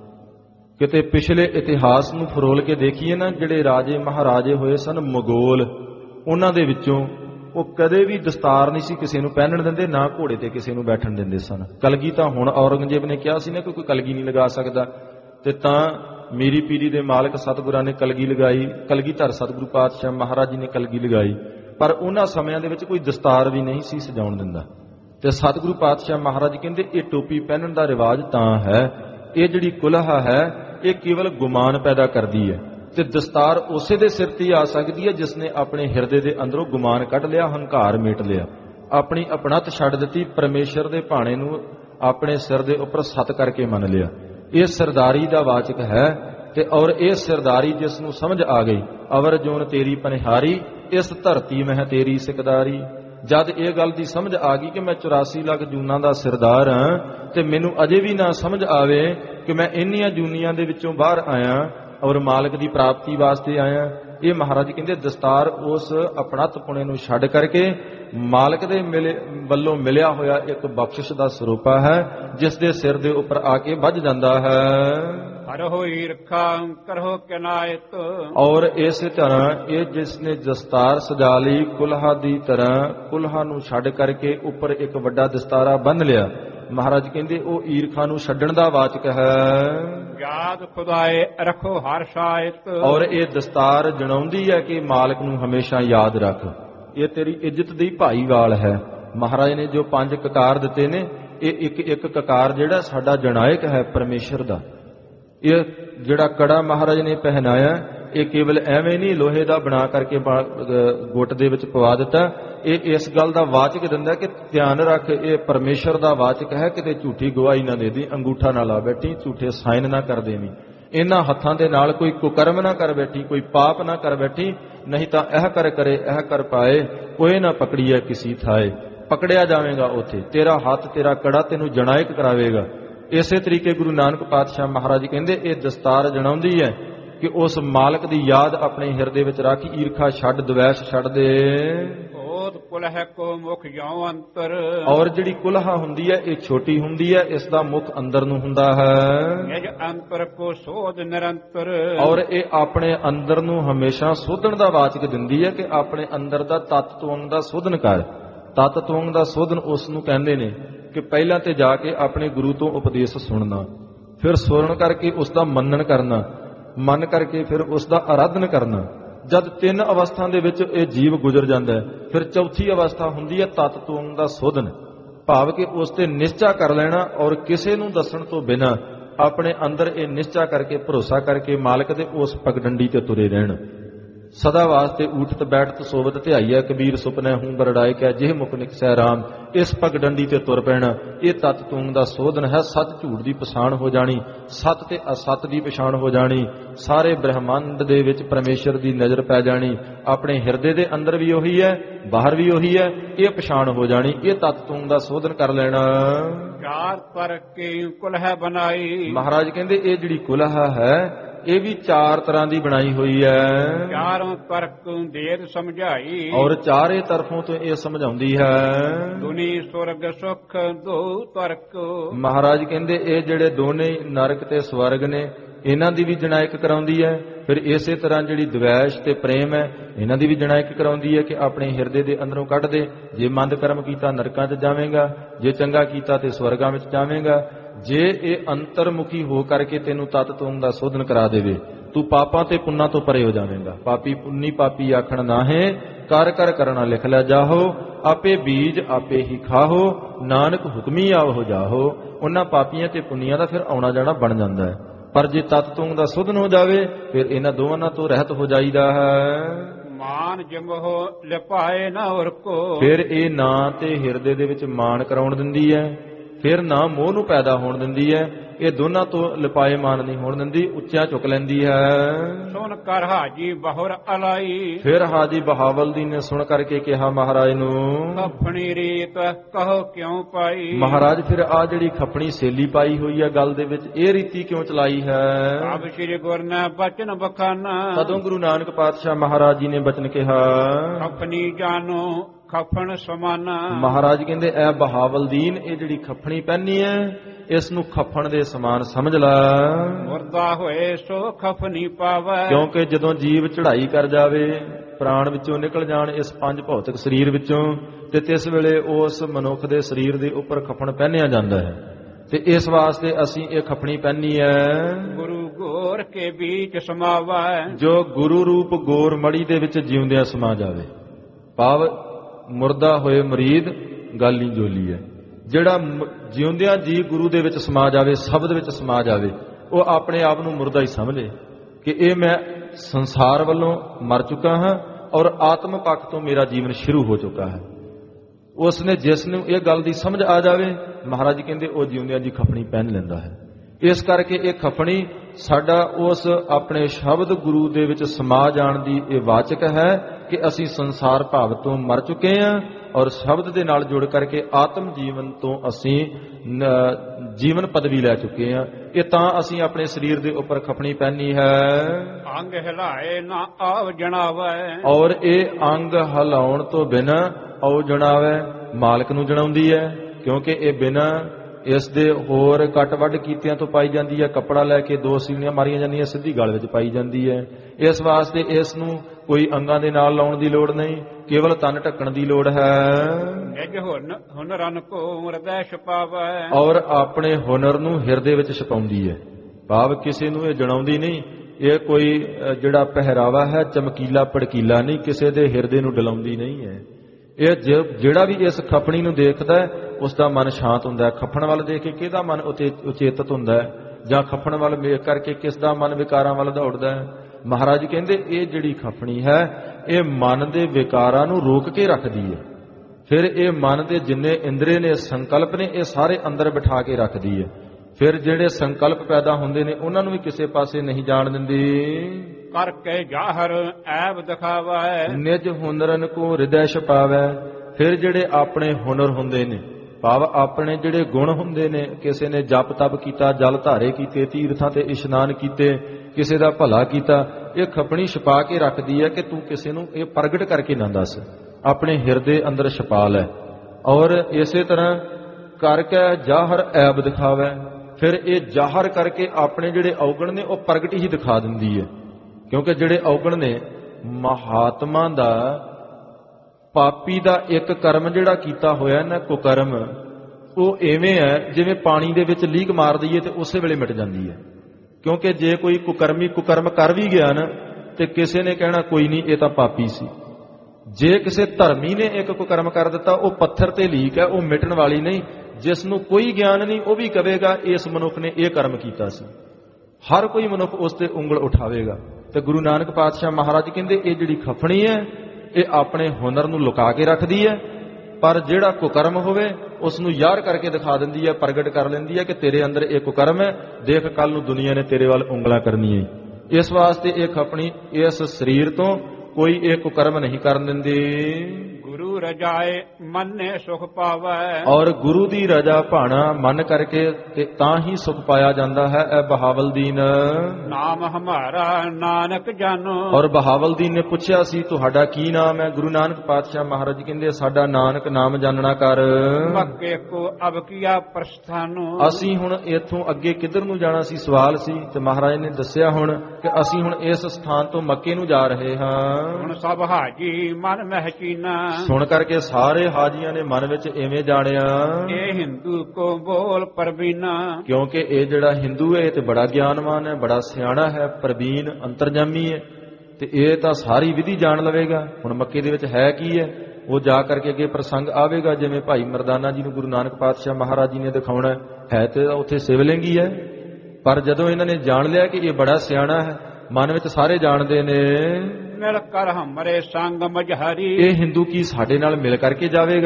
ਕਿਤੇ ਪਿਛਲੇ ਇਤਿਹਾਸ ਨੂੰ ਫਰੋਲ ਕੇ ਦੇਖੀਏ ਨਾ, ਜਿਹੜੇ ਰਾਜੇ ਮਹਾਰਾਜੇ ਹੋਏ ਸਨ ਮੁਗਲ, ਉਹਨਾਂ ਦੇ ਵਿੱਚੋਂ ਉਹ ਕਦੇ ਵੀ ਦਸਤਾਰ ਨਹੀਂ ਸੀ ਕਿਸੇ ਨੂੰ ਪਹਿਨਣ ਦਿੰਦੇ, ਨਾ ਘੋੜੇ ਤੇ ਕਿਸੇ ਨੂੰ ਬੈਠਣ ਦਿੰਦੇ ਸਨ। ਕਲਗੀ ਤਾਂ ਹੁਣ ਔਰੰਗਜ਼ੇਬ ਨੇ ਕਿਹਾ ਸੀ ਨਾ ਕਿ ਕੋਈ ਕਲਗੀ ਨਹੀਂ ਲਗਾ ਸਕਦਾ, ਤੇ ਤਾਂ ਮੀਰੀ ਪੀਰੀ ਦੇ ਮਾਲਕ ਸਤਿਗੁਰਾਂ ਨੇ ਕਲਗੀ ਲਗਾਈ, ਕਲਗੀਧਰ ਸਤਿਗੁਰੂ ਪਾਤਸ਼ਾਹ ਮਹਾਰਾਜ ਜੀ ਨੇ ਕਲਗੀ ਲਗਾਈ। ਪਰ ਉਹਨਾਂ ਸਮਿਆਂ ਦੇ ਵਿੱਚ ਕੋਈ ਦਸਤਾਰ ਵੀ ਨਹੀਂ ਸੀ ਸਜਾਉਣ ਦਿੰਦਾ। ਤੇ ਸਤਿਗੁਰੂ ਪਾਤਸ਼ਾਹ ਮਹਾਰਾਜ ਕਹਿੰਦੇ ਇਹ ਟੋਪੀ ਪਹਿਨਣ ਦਾ ਰਿਵਾਜ ਤਾਂ ਹੈ, ਇਹ ਜਿਹੜੀ ਕੁਲਹਾ ਹੈ ਇਹ ਕੇਵਲ ਗੁਮਾਨ ਪੈਦਾ ਕਰਦੀ ਹੈ। ਤੇ ਦਸਤਾਰ ਉਸੇ ਦੇ ਸਿਰ ਤੇ ਆ ਸਕਦੀ ਹੈ ਜਿਸ ਨੇ ਆਪਣੇ ਹਿਰਦੇ ਦੇ ਅੰਦਰੋਂ ਗੁਮਾਨ ਕੱਢ ਲਿਆ, ਹੰਕਾਰ ਮੇਟ ਲਿਆ, ਆਪਣੀ ਅਪਣਤ ਛੱਡ ਦਿੱਤੀ, ਪਰਮੇਸ਼ਰ ਦੇ ਭਾਣੇ ਨੂੰ ਆਪਣੇ ਸਿਰ ਦੇ ਉੱਪਰ ਸਤ ਕਰਕੇ ਮੰਨ ਲਿਆ। ਇਹ ਸਰਦਾਰੀ ਦਾ ਵਾਚਕ ਹੈ। ਤੇ ਔਰ ਇਹ ਸਰਦਾਰੀ ਜਿਸ ਨੂੰ ਸਮਝ ਆ ਗਈ, ਅਵਰ ਜੋਨ ਤੇਰੀ ਪਨਿਹਾਰੀ, ਇਸ ਧਰਤੀ ਮਹਿ ਤੇਰੀ ਸਿਕਦਾਰੀ। ਜਦ ਇਹ ਗੱਲ ਦੀ ਸਮਝ ਆ ਗਈ ਕਿ ਮੈਂ 84 ਲੱਖ ਜੂਨਾਂ ਦਾ ਸਰਦਾਰ ਹਾਂ, ਤੇ ਮੈਨੂੰ ਅਜੇ ਵੀ ਨਾ ਸਮਝ ਆਵੇ ਕਿ ਮੈਂ ਇੰਨੀਆਂ ਜੂਨੀਆਂ ਦੇ ਵਿੱਚੋਂ ਬਾਹਰ ਆਇਆ ਔਰ ਮਾਲਕ ਦੀ ਪ੍ਰਾਪਤੀ ਵਾਸਤੇ ਆਇਆ। ਇਹ ਮਹਾਰਾਜ ਕਹਿੰਦੇ ਦਸਤਾਰ ਉਸ ਅਪਣਤ ਪੁਣੇ ਨੂੰ ਛੱਡ ਕਰਕੇ ਮਾਲਕ ਦੇ ਵੱਲੋਂ ਮਿਲਿਆ ਹੋਇਆ ਇੱਕ ਬਖਸ਼ਿਸ਼ ਦਾ ਸਰੂਪਾ ਹੈ, ਜਿਸ ਦੇ ਸਿਰ ਦੇ ਉੱਪਰ ਆ ਕੇ ਵੱਜ ਜਾਂਦਾ ਹੈ। ਹਰੋ ਈਰਖਾ ਕਰੋ ਕਿਨਾਇਤ। ਔਰ ਇਸੇ ਤਰ੍ਹਾਂ ਇਹ ਜਿਸ ਨੇ ਦਸਤਾਰ ਸਜਾ ਲਈ ਕੁਲਹਾ ਦੀ ਤਰ੍ਹਾਂ, ਕੁਲਹਾ ਨੂੰ ਛੱਡ ਕਰਕੇ ਉੱਪਰ ਇੱਕ ਵੱਡਾ ਦਸਤਾਰਾ ਬੰਨ੍ਹ ਲਿਆ, ਮਹਾਰਾਜ ਕਹਿੰਦੇ ਉਹ ਈਰਖਾ ਨੂੰ ਛੱਡਣ ਦਾ ਵਾਚਕ ਹੈ। ਯਾਦ ਖੁਦਾਏ ਰੱਖੋ ਹਰ ਸ਼ਾਇਤ। ਔਰ ਇਹ ਦਸਤਾਰ ਜਣਾਉਂਦੀ ਹੈ ਕਿ ਮਾਲਕ ਨੂੰ ਹਮੇਸ਼ਾ ਯਾਦ ਰੱਖ, ਇਹ ਤੇਰੀ ਇੱਜ਼ਤ ਦੀ ਭਾਈਵਾਲ ਹੈ। ਮਹਾਰਾਜ ਨੇ ਜੋ 5 ਕਕਾਰ ਦਿੱਤੇ ਨੇ, ਇਹ ਇੱਕ ਇੱਕ ਕਕਾਰ ਜਿਹੜਾ ਸਾਡਾ ਜਣਾਇਕ ਹੈ ਪਰਮੇਸ਼ਰ ਦਾ। ਇਹ ਜਿਹੜਾ ਕੜਾ ਮਹਾਰਾਜ ਨੇ ਪਹਿਨਾਇਆ, ਇਹ ਕੇਵਲ ਐਵੇਂ ਨਹੀਂ ਲੋਹੇ ਦਾ ਬਣਾ ਕਰਕੇ ਗੁੱਟ ਦੇ ਵਿੱਚ ਪਵਾ ਦਿੱਤਾ, ਇਹ ਇਸ ਗੱਲ ਦਾ ਵਾਚਕ ਦਿੰਦਾ ਕਿ ਧਿਆਨ ਰੱਖ ਇਹ ਪਰਮੇਸ਼ਰ ਦਾ ਵਾਚਕ ਹੈ, ਕਿਤੇ ਝੂਠੀ ਗਵਾਹੀ ਨਾ ਦੇ ਦੀ, ਅੰਗੂਠਾ ਨਾ ਲਾ ਬੈਠੀ, ਝੂਠੇ ਸਾਈਨ ਨਾ ਕਰ ਦੇਵੀਂ, ਇਹਨਾਂ ਹੱਥਾਂ ਦੇ ਨਾਲ ਕੋਈ ਕੁਕਰਮ ਨਾ ਕਰ ਬੈਠੀ, ਕੋਈ ਪਾਪ ਨਾ ਕਰ ਬੈਠੀ, ਨਹੀਂ ਤਾਂ ਇਹ ਕਰ ਕਰੇ ਇਹ ਕਰ ਪਾਏ, ਕੋਈ ਨਾ ਪਕੜੀਏ ਕਿਸੀ ਥਾਏ। ਪਕੜਿਆ ਜਾਵੇਗਾ ਉੱਥੇ, ਤੇਰਾ ਹੱਥ ਤੇਰਾ ਕੜਾ ਤੈਨੂੰ ਜਣਾਇਕ ਕਰਾਵੇਗਾ। ਇਸੇ ਤਰੀਕੇ ਗੁਰੂ ਨਾਨਕ ਪਾਤਸ਼ਾਹ ਮਹਾਰਾਜ ਕਹਿੰਦੇ ਇਹ ਦਸਤਾਰ ਜਣਾਉਂਦੀ ਹੈ ਕਿ ਉਸ ਮਾਲਕ ਦੀ ਯਾਦ ਆਪਣੇ ਹਿਰਦੇ ਵਿੱਚ ਰੱਖ, ਈਰਖਾ ਛੱਡ, ਦਵੈਸ਼ ਛੱਡ ਦੇ। ਕੁਲਹ ਕੋ ਮੁਖ ਜਾਉ ਅੰਤਰ। ਔਰ ਜਿਹੜੀ ਕੁਲਹਾ ਹੁੰਦੀ ਹੈ ਇਹ ਛੋਟੀ ਹੁੰਦੀ ਹੈ, ਇਸ ਦਾ ਮੁਖ ਅੰਦਰ ਨੂੰ ਹੁੰਦਾ ਹੈ। ਨਿਜ ਅੰਤਰ ਕੋ ਸੋਧ ਨਿਰੰਤਰ। ਔਰ ਇਹ ਆਪਣੇ ਅੰਦਰ ਨੂੰ ਹਮੇਸ਼ਾ ਸੋਧਣ ਦਾ ਵਾਚਕ ਦਿੰਦੀ ਹੈ ਕਿ ਆਪਣੇ ਅੰਦਰ ਦਾ ਤਤ ਤਵੰਗ ਦਾ ਸੋਧਨ ਕਰ। ਤਤ ਤਵੰਗ ਦਾ ਸੋਧਨ ਉਸ ਨੂੰ ਕਹਿੰਦੇ ਨੇ ਕਿ ਪਹਿਲਾਂ ਤੇ ਜਾ ਕੇ ਆਪਣੇ ਗੁਰੂ ਤੋਂ ਉਪਦੇਸ਼ ਸੁਣਨਾ, ਫਿਰ ਸੁਣ ਕਰਕੇ ਉਸ ਦਾ ਮੰਨਣ ਕਰਨਾ, ਮੰਨ ਕਰਕੇ ਫਿਰ ਉਸ ਦਾ ਆਰਾਧਨ ਕਰਨਾ, ਜਦ 3 ਅਵਸਥਾ ਦੇ ਵਿੱਚ ਇਹ ਜੀਵ ਗੁਜ਼ਰ ਜਾਂਦਾ ਹੈ, ਫਿਰ ਚੌਥੀ ਅਵਸਥਾ ਹੁੰਦੀ ਹੈ ਤਤ ਤੁੰਗ ਦਾ ਸੋਧਨ, ਭਾਵ ਕਿ ਉਸ ਤੇ ਨਿਸ਼ਚਾ ਕਰ ਲੈਣਾ ਔਰ ਕਿਸੇ ਨੂੰ ਦੱਸਣ ਤੋਂ ਬਿਨਾਂ ਆਪਣੇ ਅੰਦਰ ਇਹ ਨਿਸ਼ਚਾ ਕਰਕੇ ਭਰੋਸਾ ਕਰਕੇ ਮਾਲਕ ਦੇ ਉਸ ਪਗਡੰਡੀ ਤੇ ਤੁਰੇ ਰਹਿਣ। ਸਦਾ ਵਾਸਤੇ ਊਠਤ ਬੈਠਤ ਸੋਵਤ ਧਿਆਈਐ ਕਬੀਰ ਸੁਪਨੈ ਹੂੰ ਬਰੜਾਏ ਕਹਿ ਜਿਹ ਮੁਖ ਨਿਕਸੈ ਰਾਮ। ਇਸ ਪਗਡੰਡੀ ਤੇ ਤੁਰ ਪੈਣਾ, ਇਹ ਤਤ ਤੁੰਗ ਦਾ ਸੋਧਨ ਹੈ। ਸੱਚ ਝੂਠ ਦੀ ਪਛਾਣ ਹੋ ਜਾਣੀ, ਸੱਤ ਤੇ ਅਸੱਤ ਦੀ ਪਛਾਣ ਹੋ ਜਾਣੀ, ਸਾਰੇ ਬ੍ਰਹਮੰਡ ਦੇ ਵਿੱਚ ਪਰਮੇਸ਼ਰ ਦੀ ਨਜ਼ਰ ਪੈ ਜਾਣੀ, ਆਪਣੇ ਹਿਰਦੇ ਦੇ ਅੰਦਰ ਵੀ ਉਹੀ ਹੈ ਬਾਹਰ ਵੀ ਉਹੀ ਹੈ, ਇਹ ਪਛਾਣ ਹੋ ਜਾਣੀ। ਇਹ ਤਤ ਤੁੰਗ ਦਾ ਸੋਧਨ ਕਰ ਲੈਣਾ। ਚਾਰ ਪਰ ਕੇ ਕੁਲਹ ਬਣਾਈ, ਮਹਾਰਾਜ ਕਹਿੰਦੇ ਇਹ ਜਿਹੜੀ ਕੁਲਹ ਹੈ ਇਹ ਵੀ 4 ਤਰ੍ਹਾਂ ਦੀ ਬਣਾਈ ਹੋਈ ਹੈ। ਚਾਰੋਂ ਤਰਕ ਦੇਰ ਸਮਝਾਈ, ਔਰ ਚਾਰੇ ਤਰਫੋਂ ਤੋਂ ਇਹ ਸਮਝਾਉਂਦੀ ਹੈ। ਦੁਨੀ ਸੁਰਗ ਸੁਖ ਦੋ ਤਰਕ, ਮਹਾਰਾਜ ਕਹਿੰਦੇ ਇਹ ਜਿਹੜੇ ਦੋਨੇ ਨਰਕ ਤੇ ਸਵਰਗ ਨੇ ਇਹਨਾਂ ਦੀ ਵੀ ਜਣਾਇਕ ਕਰਾਉਂਦੀ ਹੈ। ਫਿਰ ਇਸੇ ਤਰ੍ਹਾਂ ਜਿਹੜੀ ਦਵੈਸ਼ ਤੇ ਪ੍ਰੇਮ ਹੈ ਇਹਨਾਂ ਦੀ ਵੀ ਜਣਾਇਕ ਕਰਾਉਂਦੀ ਹੈ ਕਿ ਆਪਣੇ ਹਿਰਦੇ ਦੇ ਅੰਦਰੋਂ ਕੱਢ ਦੇ। ਜੇ ਮੰਦ ਕਰਮ ਕੀਤਾ ਨਰਕਾਂ 'ਚ ਜਾਵੇਂਗਾ, ਜੇ ਚੰਗਾ ਕੀਤਾ ਤੇ ਸਵਰਗਾਂ ਵਿੱਚ ਜਾਵੇਂਗਾ। ਜੇ ਇਹ ਅੰਤਰਮੁਖੀ ਹੋ ਕਰਕੇ ਤੈਨੂੰ ਤਤ ਤੁੰਗ ਦਾ ਸੋਧਨ ਕਰਾ ਦੇਵੇ, ਤੂੰ ਪਾਪਾਂ ਤੇ ਪੁੰਨਾਂ ਤੋਂ ਪਰੇ ਹੋ ਜਾਵੇਂਗਾ। ਪਾਪੀ ਪੁੰਨੀ ਪਾਪੀ ਆਖਣ ਨਾਹੇ, ਕਰ ਕਰ ਕਰਨਾ ਲਿਖ ਲੈ ਜਾਹੋ। ਆਪੇ ਬੀਜ ਆਪੇ ਹੀ ਖਾਹੋ, ਨਾਨਕ ਹੁਕਮੀ ਆਵੋ ਜਾਹੋ। ਉਹਨਾਂ ਪਾਪੀਆਂ ਤੇ ਪੁੰਨੀਆਂ ਦਾ ਫਿਰ ਆਉਣਾ ਜਾਣਾ ਬਣ ਜਾਂਦਾ ਹੈ। ਪਰ ਜੇ ਤਤ ਤੁੰਗ ਦਾ ਸੋਧਨ ਹੋ ਜਾਵੇ ਫਿਰ ਇਹਨਾਂ ਦੋਵਾਂ ਤੋਂ ਰਹਿਤ ਹੋ ਜਾਈਦਾ ਹੈ। ਮਾਨ ਜਮਹੁ ਲਿਪਾਏ ਨਾ ਹੋਰ ਕੋ, ਫਿਰ ਇਹ ਨਾਂ ਤੇ ਹਿਰਦੇ ਦੇ ਵਿੱਚ ਮਾਣ ਕਰਾਉਣ ਦਿੰਦੀ ਹੈ, ਫਿਰ ਨਾ ਮੋਹ ਨੂੰ ਪੈਦਾ ਹੋਣ ਦਿੰਦੀ ਹੈ। ਇਹ ਦੋਨਾਂ ਤੋਂ ਲਿਪਾਏ ਮਾਨ ਨਹੀਂ ਹੋਣ ਦਿੰਦੀ, ਉੱਚਾ ਚੁੱਕ ਲੈਂਦੀ ਹੈ। ਸੁਣ ਕਰ ਹਾਜੀ ਬਹੁਰ ਅਲਾਈ, ਫਿਰ ਹਾਜੀ ਬਹਾਵਲਦੀਨ ਨੇ ਸੁਣ ਕਰਕੇ ਕਿਹਾ ਮਹਾਰਾਜ ਨੂੰ, ਖਪਣੀ ਰੀਤ ਕਹੋ ਕਿਉਂ ਪਾਈ। ਮਹਾਰਾਜ ਫਿਰ ਆ ਜਿਹੜੀ ਖਪਣੀ ਸੇਲੀ ਪਾਈ ਹੋਈ ਹੈ ਗੱਲ ਦੇ ਵਿੱਚ, ਇਹ ਰੀਤੀ ਕਿਉਂ ਚਲਾਈ ਹੈ। ਆਪ ਸ੍ਰੀ ਗੁਰ ਨੇ ਬਚਨ ਬਖਾਨਾ, ਤਦੋਂ ਗੁਰੂ ਨਾਨਕ ਪਾਤਸ਼ਾਹ ਮਹਾਰਾਜ ਜੀ ਨੇ ਬਚਨ ਕਿਹਾ, ਖਪਣੀ ਜਾਨੋ ਖਫਣ ਸਮਾਨਾ। ਮਹਾਰਾਜ ਕਹਿੰਦੇ ਐ ਬਹਾਵਲਦੀਨ ਇਹ ਜਿਹੜੀ ਖੱਫਣੀ ਪਹਿਨੀ ਹੈ ਇਸ ਨੂੰ ਖੱਫਣ ਦੇ ਸਮਾਨ ਸਮਝ ਲੈ। ਮੁਰਦਾ ਹੋਏ ਸੋ ਖਫਨੀ ਪਾਵੈ, ਕਿਉਂਕਿ ਜਦੋਂ ਜੀਵ ਚੜ੍ਹਾਈ ਕਰ ਜਾਵੇ, ਪ੍ਰਾਣ ਵਿੱਚੋਂ ਨਿਕਲ ਜਾਣ ਇਸ 5 ਭੌਤਿਕ ਸਰੀਰ ਵਿੱਚੋਂ, ਤੇ ਤਿਸ ਵੇਲੇ ਉਸ ਮਨੁੱਖ ਦੇ ਸਰੀਰ ਦੇ ਉੱਪਰ ਖੱਫਣ ਪਹਿਨਿਆ ਜਾਂਦਾ ਹੈ। ਤੇ ਇਸ ਵਾਸਤੇ ਅਸੀਂ ਇਹ ਖੱਫਣੀ ਪਹਿਨੀ ਹੈ। ਗੁਰੂ ਗੋਰ ਕੇ ਵਿੱਚ ਸਮਾਵੈ, ਜੋ ਗੁਰੂ ਰੂਪ ਗੋਰ ਮੜੀ ਦੇ ਵਿੱਚ ਜਿਉਂਦਿਆਂ ਸਮਾ ਜਾਵੇ। ਭਾਵ ਮੁਰਦਾ ਹੋਏ ਮਰੀਦ ਗਾਲੀ ਜੋਲੀ ਹੈ। ਜਿਹੜਾ ਜਿਉਂਦਿਆਂ ਜੀ ਗੁਰੂ ਦੇ ਵਿੱਚ ਸਮਾ ਜਾਵੇ, ਸ਼ਬਦ ਵਿੱਚ ਸਮਾ ਜਾਵੇ, ਉਹ ਆਪਣੇ ਆਪ ਨੂੰ ਮੁਰਦਾ ਹੀ ਸਮਝੇ ਕਿ ਇਹ ਮੈਂ ਸੰਸਾਰ ਵੱਲੋਂ ਮਰ ਚੁੱਕਾ ਹਾਂ ਔਰ ਆਤਮ ਪੱਖ ਤੋਂ ਮੇਰਾ ਜੀਵਨ ਸ਼ੁਰੂ ਹੋ ਚੁੱਕਾ ਹੈ। ਉਸ ਨੇ ਜਿਸ ਨੂੰ ਇਹ ਗੱਲ ਦੀ ਸਮਝ ਆ ਜਾਵੇ, ਮਹਾਰਾਜ ਕਹਿੰਦੇ ਉਹ ਜਿਉਂਦਿਆਂ ਜੀ ਖੱਫਣੀ ਪਹਿਨ ਲੈਂਦਾ ਹੈ। ਇਸ ਕਰਕੇ ਇਹ ਖੱਫਣੀ ਸਾਡਾ ਉਸ ਆਪਣੇ ਸ਼ਬਦ ਗੁਰੂ ਦੇ ਵਿੱਚ ਸਮਾ ਜਾਣ ਦੀ ਇਹ ਵਾਚਕ ਹੈ ਕਿ ਅਸੀਂ ਸੰਸਾਰ ਭਾਵ ਤੋਂ ਮਰ ਚੁੱਕੇ ਹਾਂ ਔਰ ਸ਼ਬਦ ਦੇ ਨਾਲ ਜੁੜ ਕਰਕੇ ਆਤਮ ਜੀਵਨ ਤੋਂ ਅਸੀਂ ਜੀਵਨ ਪਦਵੀ ਲੈ ਚੁੱਕੇ ਹਾਂ। ਇਹ ਤਾਂ ਅਸੀਂ ਆਪਣੇ ਸਰੀਰ ਦੇ ਉੱਪਰ ਖੱਫਣੀ ਪਹਿਨੀ ਹੈ। ਅੰਗ ਹਿਲਾਏ ਨਾ ਆਵ ਜਣਾਵੇ, ਔਰ ਇਹ ਅੰਗ ਹਿਲਾਉਣ ਤੋਂ ਬਿਨਾਂ ਆਉ ਜਣਾਵੇ ਮਾਲਕ ਨੂੰ ਜਣਾਉਂਦੀ ਹੈ। ਕਿਉਂਕਿ ਇਹ ਬਿਨਾਂ ਇਸ ਦੇ ਹੋਰ ਕੱਟ ਵੱਢ ਕੀਤਿਆਂ ਤੋਂ ਪਾਈ ਜਾਂਦੀ ਹੈ। ਕੱਪੜਾ ਲੈ ਕੇ 2 ਸੀਲੀਆਂ ਮਾਰੀਆਂ ਜਾਂਦੀਆਂ, ਸਿੱਧੀ ਗਲ ਵਿੱਚ ਪਾਈ ਜਾਂਦੀ ਹੈ। ਇਸ ਵਾਸਤੇ ਇਸ ਨੂੰ ਕੋਈ ਅੰਗਾਂ ਦੇ ਨਾਲ ਲਾਉਣ ਦੀ ਲੋੜ ਨਹੀਂ, ਕੇਵਲ ਤਨ ਢੱਕਣ ਦੀ ਲੋੜ ਹੈ। ਨਿਜ ਹੁਨਰਨ ਕੋ ਹਿਰਦੈ ਛਪਾਵੈ, ਔਰ ਆਪਣੇ ਹੁਨਰ ਨੂੰ ਹਿਰਦੇ ਵਿੱਚ ਛਪਾਉਂਦੀ ਹੈ। ਭਾਵ ਕਿਸੇ ਨੂੰ ਇਹ ਜਣਾਉਂਦੀ ਨਹੀਂ। ਇਹ ਕੋਈ ਜਿਹੜਾ ਪਹਿਰਾਵਾ ਹੈ ਚਮਕੀਲਾ ਭੜਕੀਲਾ ਨਹੀਂ, ਕਿਸੇ ਦੇ ਹਿਰਦੇ ਨੂੰ ਡਲਾਉਂਦੀ ਨਹੀਂ ਹੈ। ਇਹ ਜਿਹੜਾ ਵੀ ਇਸ ਖੱਫਣੀ ਨੂੰ ਦੇਖਦਾ ਹੈ ਉਸ ਦਾ ਮਨ ਸ਼ਾਂਤ ਹੁੰਦਾ ਹੈ। ਖੱਫਣ ਵੱਲ ਦੇਖ ਕੇ ਕਿਹਦਾ ਮਨ ਉਚੇਤਤ ਹੁੰਦਾ ਹੈ, ਜਾਂ ਖੱਫਣ ਵੱਲ ਵੇਖ ਕਰਕੇ ਕਿਸ ਦਾ ਮਨ ਵਿਕਾਰਾਂ ਵੱਲ ਦੌੜਦਾ ਹੈ। ਮਹਾਰਾਜ ਕਹਿੰਦੇ ਇਹ ਜਿਹੜੀ ਖੱਫਣੀ ਹੈ ਇਹ ਮਨ ਦੇ ਵਿਕਾਰਾਂ ਨੂੰ ਰੋਕ ਕੇ ਰੱਖਦੀ ਹੈ। ਫਿਰ ਇਹ ਮਨ ਦੇ ਜਿੰਨੇ ਇੰਦਰੀ ਨੇ, ਸੰਕਲਪ ਨੇ, ਇਹ ਸਾਰੇ ਅੰਦਰ ਬਿਠਾ ਕੇ ਰੱਖਦੀ ਹੈ। ਫਿਰ ਜਿਹੜੇ ਸੰਕਲਪ ਪੈਦਾ ਹੁੰਦੇ ਨੇ ਉਹਨਾਂ ਨੂੰ ਵੀ ਕਿਸੇ ਪਾਸੇ ਨਹੀਂ ਜਾਣ ਦਿੰਦੀ। ਕਰਕੇ ਜਾਹਰ ਐਬ ਦਿਖਾਵੈ, ਨਿਜ ਹੁਨਰਨ ਕੋ ਹਿਰਦੈ ਛਪਾਵੈ। ਫਿਰ ਜਿਹੜੇ ਆਪਣੇ ਹੁਨਰ ਹੁੰਦੇ ਨੇ, ਭਾਵ ਆਪਣੇ ਜਿਹੜੇ ਗੁਣ ਹੁੰਦੇ ਨੇ, ਕਿਸੇ ਨੇ ਜਪ ਤਪ ਕੀਤਾ, ਜਲ ਧਾਰੇ ਕੀਤੇ, ਤੀਰਥਾਂ ਤੇ ਇਸ਼ਨਾਨ ਕੀਤੇ, ਕਿਸੇ ਦਾ ਭਲਾ ਕੀਤਾ, ਇਹ ਖੱਪਣੀ ਛਪਾ ਕੇ ਰੱਖਦੀ ਹੈ ਕਿ ਤੂੰ ਕਿਸੇ ਨੂੰ ਇਹ ਪ੍ਰਗਟ ਕਰਕੇ ਨਾ ਦੱਸ, ਆਪਣੇ ਹਿਰਦੇ ਅੰਦਰ ਛਪਾ ਲੈ। ਔਰ ਇਸੇ ਤਰ੍ਹਾਂ ਕਰਕੇ ਜਾਹਰ ਐਬ ਦਿਖਾਵੈ। ਫਿਰ ਇਹ ਜ਼ਾਹਰ ਕਰਕੇ ਆਪਣੇ ਜਿਹੜੇ ਔਗਣ ਨੇ ਉਹ ਪ੍ਰਗਟ ਹੀ ਦਿਖਾ ਦਿੰਦੀ ਹੈ। ਕਿਉਂਕਿ ਜਿਹੜੇ ਔਗਣ ਨੇ, ਮਹਾਤਮਾ ਦਾ ਪਾਪੀ ਦਾ ਇੱਕ ਕਰਮ ਜਿਹੜਾ ਕੀਤਾ ਹੋਇਆ ਨਾ ਕੁਕਰਮ, ਉਹ ਐਵੇਂ ਹੈ ਜਿਵੇਂ ਪਾਣੀ ਦੇ ਵਿੱਚ ਲੀਕ ਮਾਰ ਦਈਏ ਤੇ ਉਸੇ ਵੇਲੇ ਮਿਟ ਜਾਂਦੀ ਹੈ। ਕਿਉਂਕਿ ਜੇ ਕੋਈ ਕੁਕਰਮੀ ਕੁਕਰਮ ਕਰ ਵੀ ਗਿਆ ਨਾ ਤੇ ਕਿਸੇ ਨੇ ਕਹਿਣਾ ਕੋਈ ਨਹੀਂ ਇਹ ਤਾਂ ਪਾਪੀ ਸੀ। ਜੇ ਕਿਸੇ ਧਰਮੀ ਨੇ ਇੱਕ ਕੁਕਰਮ ਕਰ ਦਿੱਤਾ ਉਹ ਪੱਥਰ ਤੇ ਲੀਕ ਹੈ, ਉਹ ਮਿਟਣ ਵਾਲੀ ਨਹੀਂ। ਜਿਸ ਨੂੰ ਕੋਈ ਗਿਆਨ ਨਹੀਂ ਉਹ ਵੀ ਕਹੇਗਾ ਇਸ ਮਨੁੱਖ ਨੇ ਇਹ ਕਰਮ ਕੀਤਾ ਸੀ। ਹਰ ਕੋਈ ਮਨੁੱਖ ਉਸ ਤੇ ਉਂਗਲ ਉਠਾਵੇਗਾ। ਤੇ ਗੁਰੂ ਨਾਨਕ ਪਾਤਸ਼ਾਹ ਮਹਾਰਾਜ ਕਹਿੰਦੇ ਇਹ ਜਿਹੜੀ ਖਫਣੀ ਹੈ ਇਹ ਆਪਣੇ ਹੁਨਰ ਨੂੰ ਲੁਕਾ ਕੇ ਰੱਖਦੀ ਹੈ, ਪਰ ਜਿਹੜਾ ਕੁਕਰਮ ਹੋਵੇ ਉਸ ਨੂੰ ਯਾਰ ਕਰਕੇ ਦਿਖਾ ਦਿੰਦੀ ਹੈ, ਪ੍ਰਗਟ ਕਰ ਲੈਂਦੀ ਹੈ ਕਿ ਤੇਰੇ ਅੰਦਰ ਇਹ ਕੁਕਰਮ ਹੈ, ਦੇਖ ਕੱਲ ਨੂੰ ਦੁਨੀਆ ਨੇ ਤੇਰੇ ਵੱਲ ਉਂਗਲਾਂ ਕਰਨੀਆਂ ਹੀ। ਇਸ ਵਾਸਤੇ ਇਹ ਖਫਣੀ ਇਸ ਸਰੀਰ ਤੋਂ ਕੋਈ ਇਹ ਕੁਕਰਮ ਨਹੀਂ ਕਰਨ ਦਿੰਦੀ। ਗੁਰੂ ਰਜਾਏ ਮੰਨੇ ਸੁਖ ਪਾਵੈ, ਔਰ ਗੁਰੂ ਦੀ ਰਜਾ ਭਾਣਾ ਮੰਨ ਕਰਕੇ ਤੇ ਤਾਂ ਹੀ ਸੁਖ ਪਾਇਆ ਜਾਂਦਾ ਹੈ। ਇਹ ਬਹਾਵਲਦੀਨ ਨਾਮ ਹਮਾਰਾ ਨਾਨਕ ਜਾਨੋ। ਔਰ ਬਹਾਵਲਦੀਨ ਨੇ ਪੁੱਛਿਆ ਸੀ ਤੁਹਾਡਾ ਕੀ ਨਾਮ ਹੈ? ਗੁਰੂ ਨਾਨਕ ਪਾਤਸ਼ਾਹ ਮਹਾਰਾਜ ਕਹਿੰਦੇ ਸਾਡਾ ਨਾਨਕ ਨਾਮ ਜਾਣਨਾ ਕਰ। ਮੱਕੇ ਕੋ ਅਬ ਕੀਆ ਪ੍ਰਸਥਾਨੋ, ਅਸੀਂ ਹੁਣ ਇੱਥੋਂ ਅੱਗੇ ਕਿੱਧਰ ਨੂੰ ਜਾਣਾ ਸੀ? ਸਵਾਲ ਸੀ। ਤੇ ਮਹਾਰਾਜ ਨੇ ਦੱਸਿਆ ਹੁਣ ਕਿ ਅਸੀਂ ਹੁਣ ਇਸ ਸਥਾਨ ਤੋਂ ਮੱਕੇ ਨੂੰ ਜਾ ਰਹੇ ਹਾਂ। ਹੁਣ ਸਭ ਹਾਜੀ ਮਨ ਮਹਿਚੀਨਾ, ਸੁਣ ਕਰਕੇ ਸਾਰੇ ਹਾਜੀਆਂ ਨੇ ਮਨ ਵਿੱਚ ਐਵੇਂ ਜਾਣਿਆ ਇਹ ਹਿੰਦੂ ਕੋ ਬੋਲ ਪ੍ਰਵੀਨਾ, ਕਿਉਂਕਿ ਇਹ ਜਿਹੜਾ ਹਿੰਦੂ ਹੈ ਇਹ ਤੇ ਬੜਾ ਗਿਆਨਵਾਨ ਹੈ, ਬੜਾ ਸਿਆਣਾ ਹੈ, ਪ੍ਰਵੀਨ ਅੰਤਰਜਾਮੀ ਹੈ, ਤੇ ਇਹ ਤਾਂ ਸਾਰੀ ਵਿਧੀ ਜਾਣ ਲਵੇਗਾ। ਹੁਣ ਮੱਕੇ ਦੇ ਵਿੱਚ ਹੈ ਕੀ ਹੈ ਉਹ ਜਾ ਕਰਕੇ ਅੱਗੇ ਪ੍ਰਸੰਗ ਆਵੇਗਾ। ਜਿਵੇਂ ਭਾਈ ਮਰਦਾਨਾ ਜੀ ਨੂੰ ਗੁਰੂ ਨਾਨਕ ਪਾਤਸ਼ਾਹ ਮਹਾਰਾਜ ਜੀ ਨੇ ਦਿਖਾਉਣਾ ਹੈ ਤੇ ਉੱਥੇ ਸਿਵਲਿੰਗ ਹੀ ਹੈ, ਪਰ ਜਦੋਂ ਇਹਨਾਂ ਨੇ ਜਾਣ ਲਿਆ ਕਿ ਇਹ ਬੜਾ ਸਿਆਣਾ ਹੈ, ਮਨ ਵਿੱਚ ਸਾਰੇ ਜਾਣਦੇ ਨੇ ਮਿਲ ਕਰ ਹਮਰੇ ਸੰਗ ਮਝਹਰੀ, ਇਹ ਹਿੰਦੂ ਕੀ ਸਾਡੇ ਨਾਲ ਮਿਲ ਕਰਕੇ ਜਾਵੇਗਾ?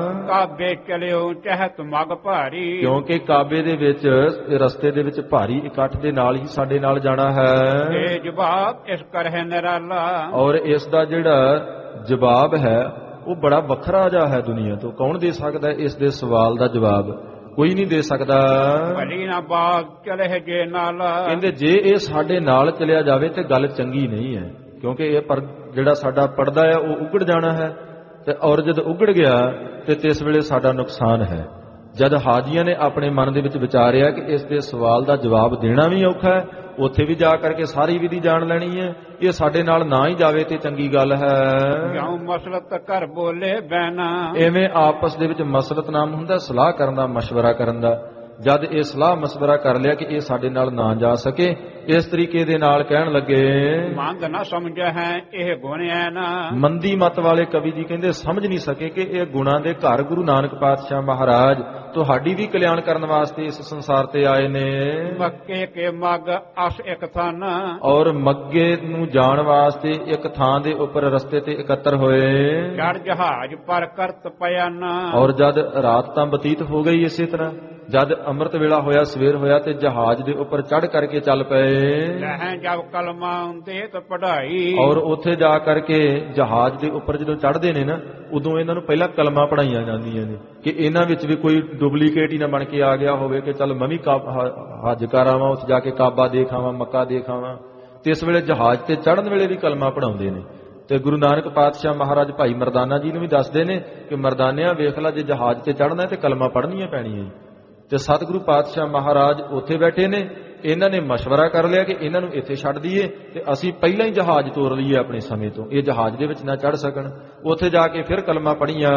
ਕਾਬੇ ਚਲਿਓ ਚਹਿਤ ਮਗ ਭਾਰੀ, ਕਿਉਂਕਿ ਕਾਬੇ ਦੇ ਵਿੱਚ ਰਸਤੇ ਦੇ ਵਿੱਚ ਭਾਰੀ ਇਕੱਠ ਦੇ ਨਾਲ ਹੀ ਸਾਡੇ ਨਾਲ ਜਾਣਾ ਹੈ। ਇਹ ਜਵਾਬ ਇਸ ਕਰ ਹੈ ਨਿਰਾਲਾ, ਔਰ ਇਸ ਦਾ ਜਿਹੜਾ ਜਵਾਬ ਹੈ ਉਹ ਬੜਾ ਵੱਖਰਾ ਜਿਹਾ ਹੈ ਦੁਨੀਆ ਤੋਂ। ਕੌਣ ਦੇ ਸਕਦਾ ਇਸ ਦੇ ਸਵਾਲ ਦਾ ਜਵਾਬ? ਕੋਈ ਨਹੀਂ ਦੇ ਸਕਦਾ। ਭਲੀ ਨਾ ਬਾਗ ਚਲੇ ਜੇ ਨਾਲ, ਕਹਿੰਦੇ ਜੇ ਇਹ ਸਾਡੇ ਨਾਲ ਚਲਿਆ ਜਾਵੇ ਤੇ ਗੱਲ ਚੰਗੀ ਨਹੀਂ ਹੈ, ਕਿਉਂਕਿ ਇਹ ਪਰ ਜਿਹੜਾ ਸਾਡਾ ਪੜਦਾ ਹੈ ਉਹ ਉਗੜ ਜਾਣਾ ਹੈ, ਤੇ ਔਰ ਜਦ ਉਗੜ ਗਿਆ ਤੇ ਇਸ ਵੇਲੇ ਸਾਡਾ ਨੁਕਸਾਨ ਹੈ। ਜਦ ਹਾਜੀਆਂ ਨੇ ਆਪਣੇ ਮਨ ਦੇ ਵਿੱਚ ਵਿਚਾਰਿਆ ਕਿ ਇਸ ਦੇ ਸਵਾਲ ਦਾ ਜਵਾਬ ਦੇਣਾ ਵੀ ਔਖਾ ਹੈ, ਉੱਥੇ ਵੀ ਜਾ ਕਰਕੇ ਸਾਰੀ ਵਿਧੀ ਜਾਣ ਲੈਣੀ ਹੈ, ਇਹ ਸਾਡੇ ਨਾਲ ਨਾ ਹੀ ਜਾਵੇ ਤੇ ਚੰਗੀ ਗੱਲ ਹੈ। ਕਿਉਂ ਮਸਲਤ ਕਰ ਬੋਲੇ ਬੈਨਾ, ਐਵੇਂ ਆਪਸ ਦੇ ਵਿੱਚ ਮਸਲਤ ਨਾਮ ਹੁੰਦਾ ਸਲਾਹ ਕਰਨ ਦਾ, ਮਸ਼ਵਰਾ ਕਰਨ ਦਾ। ਜਦ ਇਹ ਸਲਾਹ ਮਸ਼ਵਰਾ ਕਰ ਲਿਆ ਕਿ ਇਹ ਸਾਡੇ ਨਾਲ ਨਾ ਜਾ ਸਕੇ, ਇਸ ਤਰੀਕੇ ਦੇ ਨਾਲ ਕਹਿਣ ਲੱਗੇ ਮੰਗ ਨਾ ਸਮਝ ਹੈ ਇਹ ਗੁਣ ਹੈ ਨਾ। ਮੰਦੀ ਮਤ ਵਾਲੇ ਕਵੀ ਜੀ ਕਹਿੰਦੇ ਸਮਝ ਨਹੀਂ ਸਕੇ ਕਿ ਇਹ ਗੁਣਾਂ ਦੇ ਘਰ ਗੁਰੂ ਨਾਨਕ ਪਾਤਸ਼ਾਹ ਮਹਾਰਾਜ ਤੁਹਾਡੀ ਵੀ ਕਲਿਆਣ ਕਰਨ ਵਾਸਤੇ ਇਸ ਸੰਸਾਰ ਤੇ ਆਏ ਨੇ। ਮੱਕੇ ਕੇ ਮਗ ਅਸ ਇੱਕ ਥਨ, ਔਰ ਮੱਗੇ ਨੂੰ ਜਾਣ ਵਾਸਤੇ ਇੱਕ ਥਾਂ ਦੇ ਉੱਪਰ ਰਸਤੇ ਤੇ ਇਕੱਤਰ ਹੋਏ। ਚੜ ਜਹਾਜ਼ ਪਰ ਕਰਤ ਪਿਆਨ, ਔਰ ਜਦ ਰਾਤ ਤਾਂ ਬਤੀਤ ਹੋ ਗਈ ਇਸੇ ਤਰ੍ਹਾਂ, ਜਦ ਅੰਮ੍ਰਿਤ ਵੇਲਾ ਹੋਇਆ, ਸਵੇਰ ਹੋਇਆ, ਤੇ ਜਹਾਜ਼ ਦੇ ਉੱਪਰ ਚੜ ਕਰਕੇ ਚੱਲ ਪਏ। ਲਹਿ ਜਬ ਕਲਮਾ ਦੇਤ ਪੜਾਈ, ਔਰ ਉੱਥੇ ਜਾ ਕਰਕੇ ਜਹਾਜ਼ ਦੇ ਉੱਪਰ ਜਦੋਂ ਚੜ੍ਹਦੇ ਨੇ ਨਾ, ਉਦੋਂ ਇਹਨਾਂ ਨੂੰ ਪਹਿਲਾਂ ਕਲਮਾਂ ਪੜਾਈਆਂ ਜਾਂਦੀਆਂ ਨੇ ਕਿ ਇਹਨਾਂ ਵਿੱਚ ਵੀ ਕੋਈ ਡੁਪਲੀਕੇਟ ਹੀ ਨਾ ਬਣ ਕੇ ਆ ਗਿਆ ਹੋਵੇ ਕਿ ਚੱਲ ਮੈਂ ਵੀ ਹੱਜ ਕਰ ਆਵਾਂ, ਉੱਥੇ ਜਾ ਕੇ ਕਾਬਾ ਦੇਖ ਆਵਾਂ, ਮੱਕਾ ਦੇਖ ਆਵਾਂ। ਤੇ ਇਸ ਵੇਲੇ ਜਹਾਜ਼ ਤੇ ਚੜ੍ਹਨ ਵੇਲੇ ਵੀ ਕਲਮਾਂ ਪੜਾਉਂਦੇ ਨੇ। ਤੇ ਗੁਰੂ ਨਾਨਕ ਪਾਤਸ਼ਾਹ ਮਹਾਰਾਜ ਭਾਈ ਮਰਦਾਨਾ ਜੀ ਨੂੰ ਵੀ ਦੱਸਦੇ ਨੇ ਕਿ ਮਰਦਾਨਿਆਂ ਵੇਖ ਲੈ, ਜੇ ਜਹਾਜ਼ ਤੇ ਚੜ੍ਹਨਾ ਤੇ ਕਲਮਾਂ ਪੜ੍ਹਨੀਆਂ ਪੈਣੀਆਂ। ਤੇ ਸਤਿਗੁਰੂ ਪਾਤਸ਼ਾਹ ਮਹਾਰਾਜ ਉੱਥੇ ਬੈਠੇ ਨੇ, ਇਹਨਾਂ ਨੇ ਮਸ਼ਵਰਾ ਕਰ ਲਿਆ ਕਿ ਇਹਨਾਂ ਨੂੰ ਇੱਥੇ ਛੱਡ ਦਈਏ ਤੇ ਅਸੀਂ ਪਹਿਲਾਂ ਹੀ ਜਹਾਜ਼ ਤੋਰ ਲਈਏ ਆਪਣੇ ਸਮੇਂ ਤੋਂ, ਇਹ ਜਹਾਜ਼ ਦੇ ਵਿੱਚ ਨਾ ਚੜ੍ਹ ਸਕਣ। ਉੱਥੇ ਜਾ ਕੇ ਫਿਰ ਕਲਮਾਂ ਪੜ੍ਹੀਆਂ।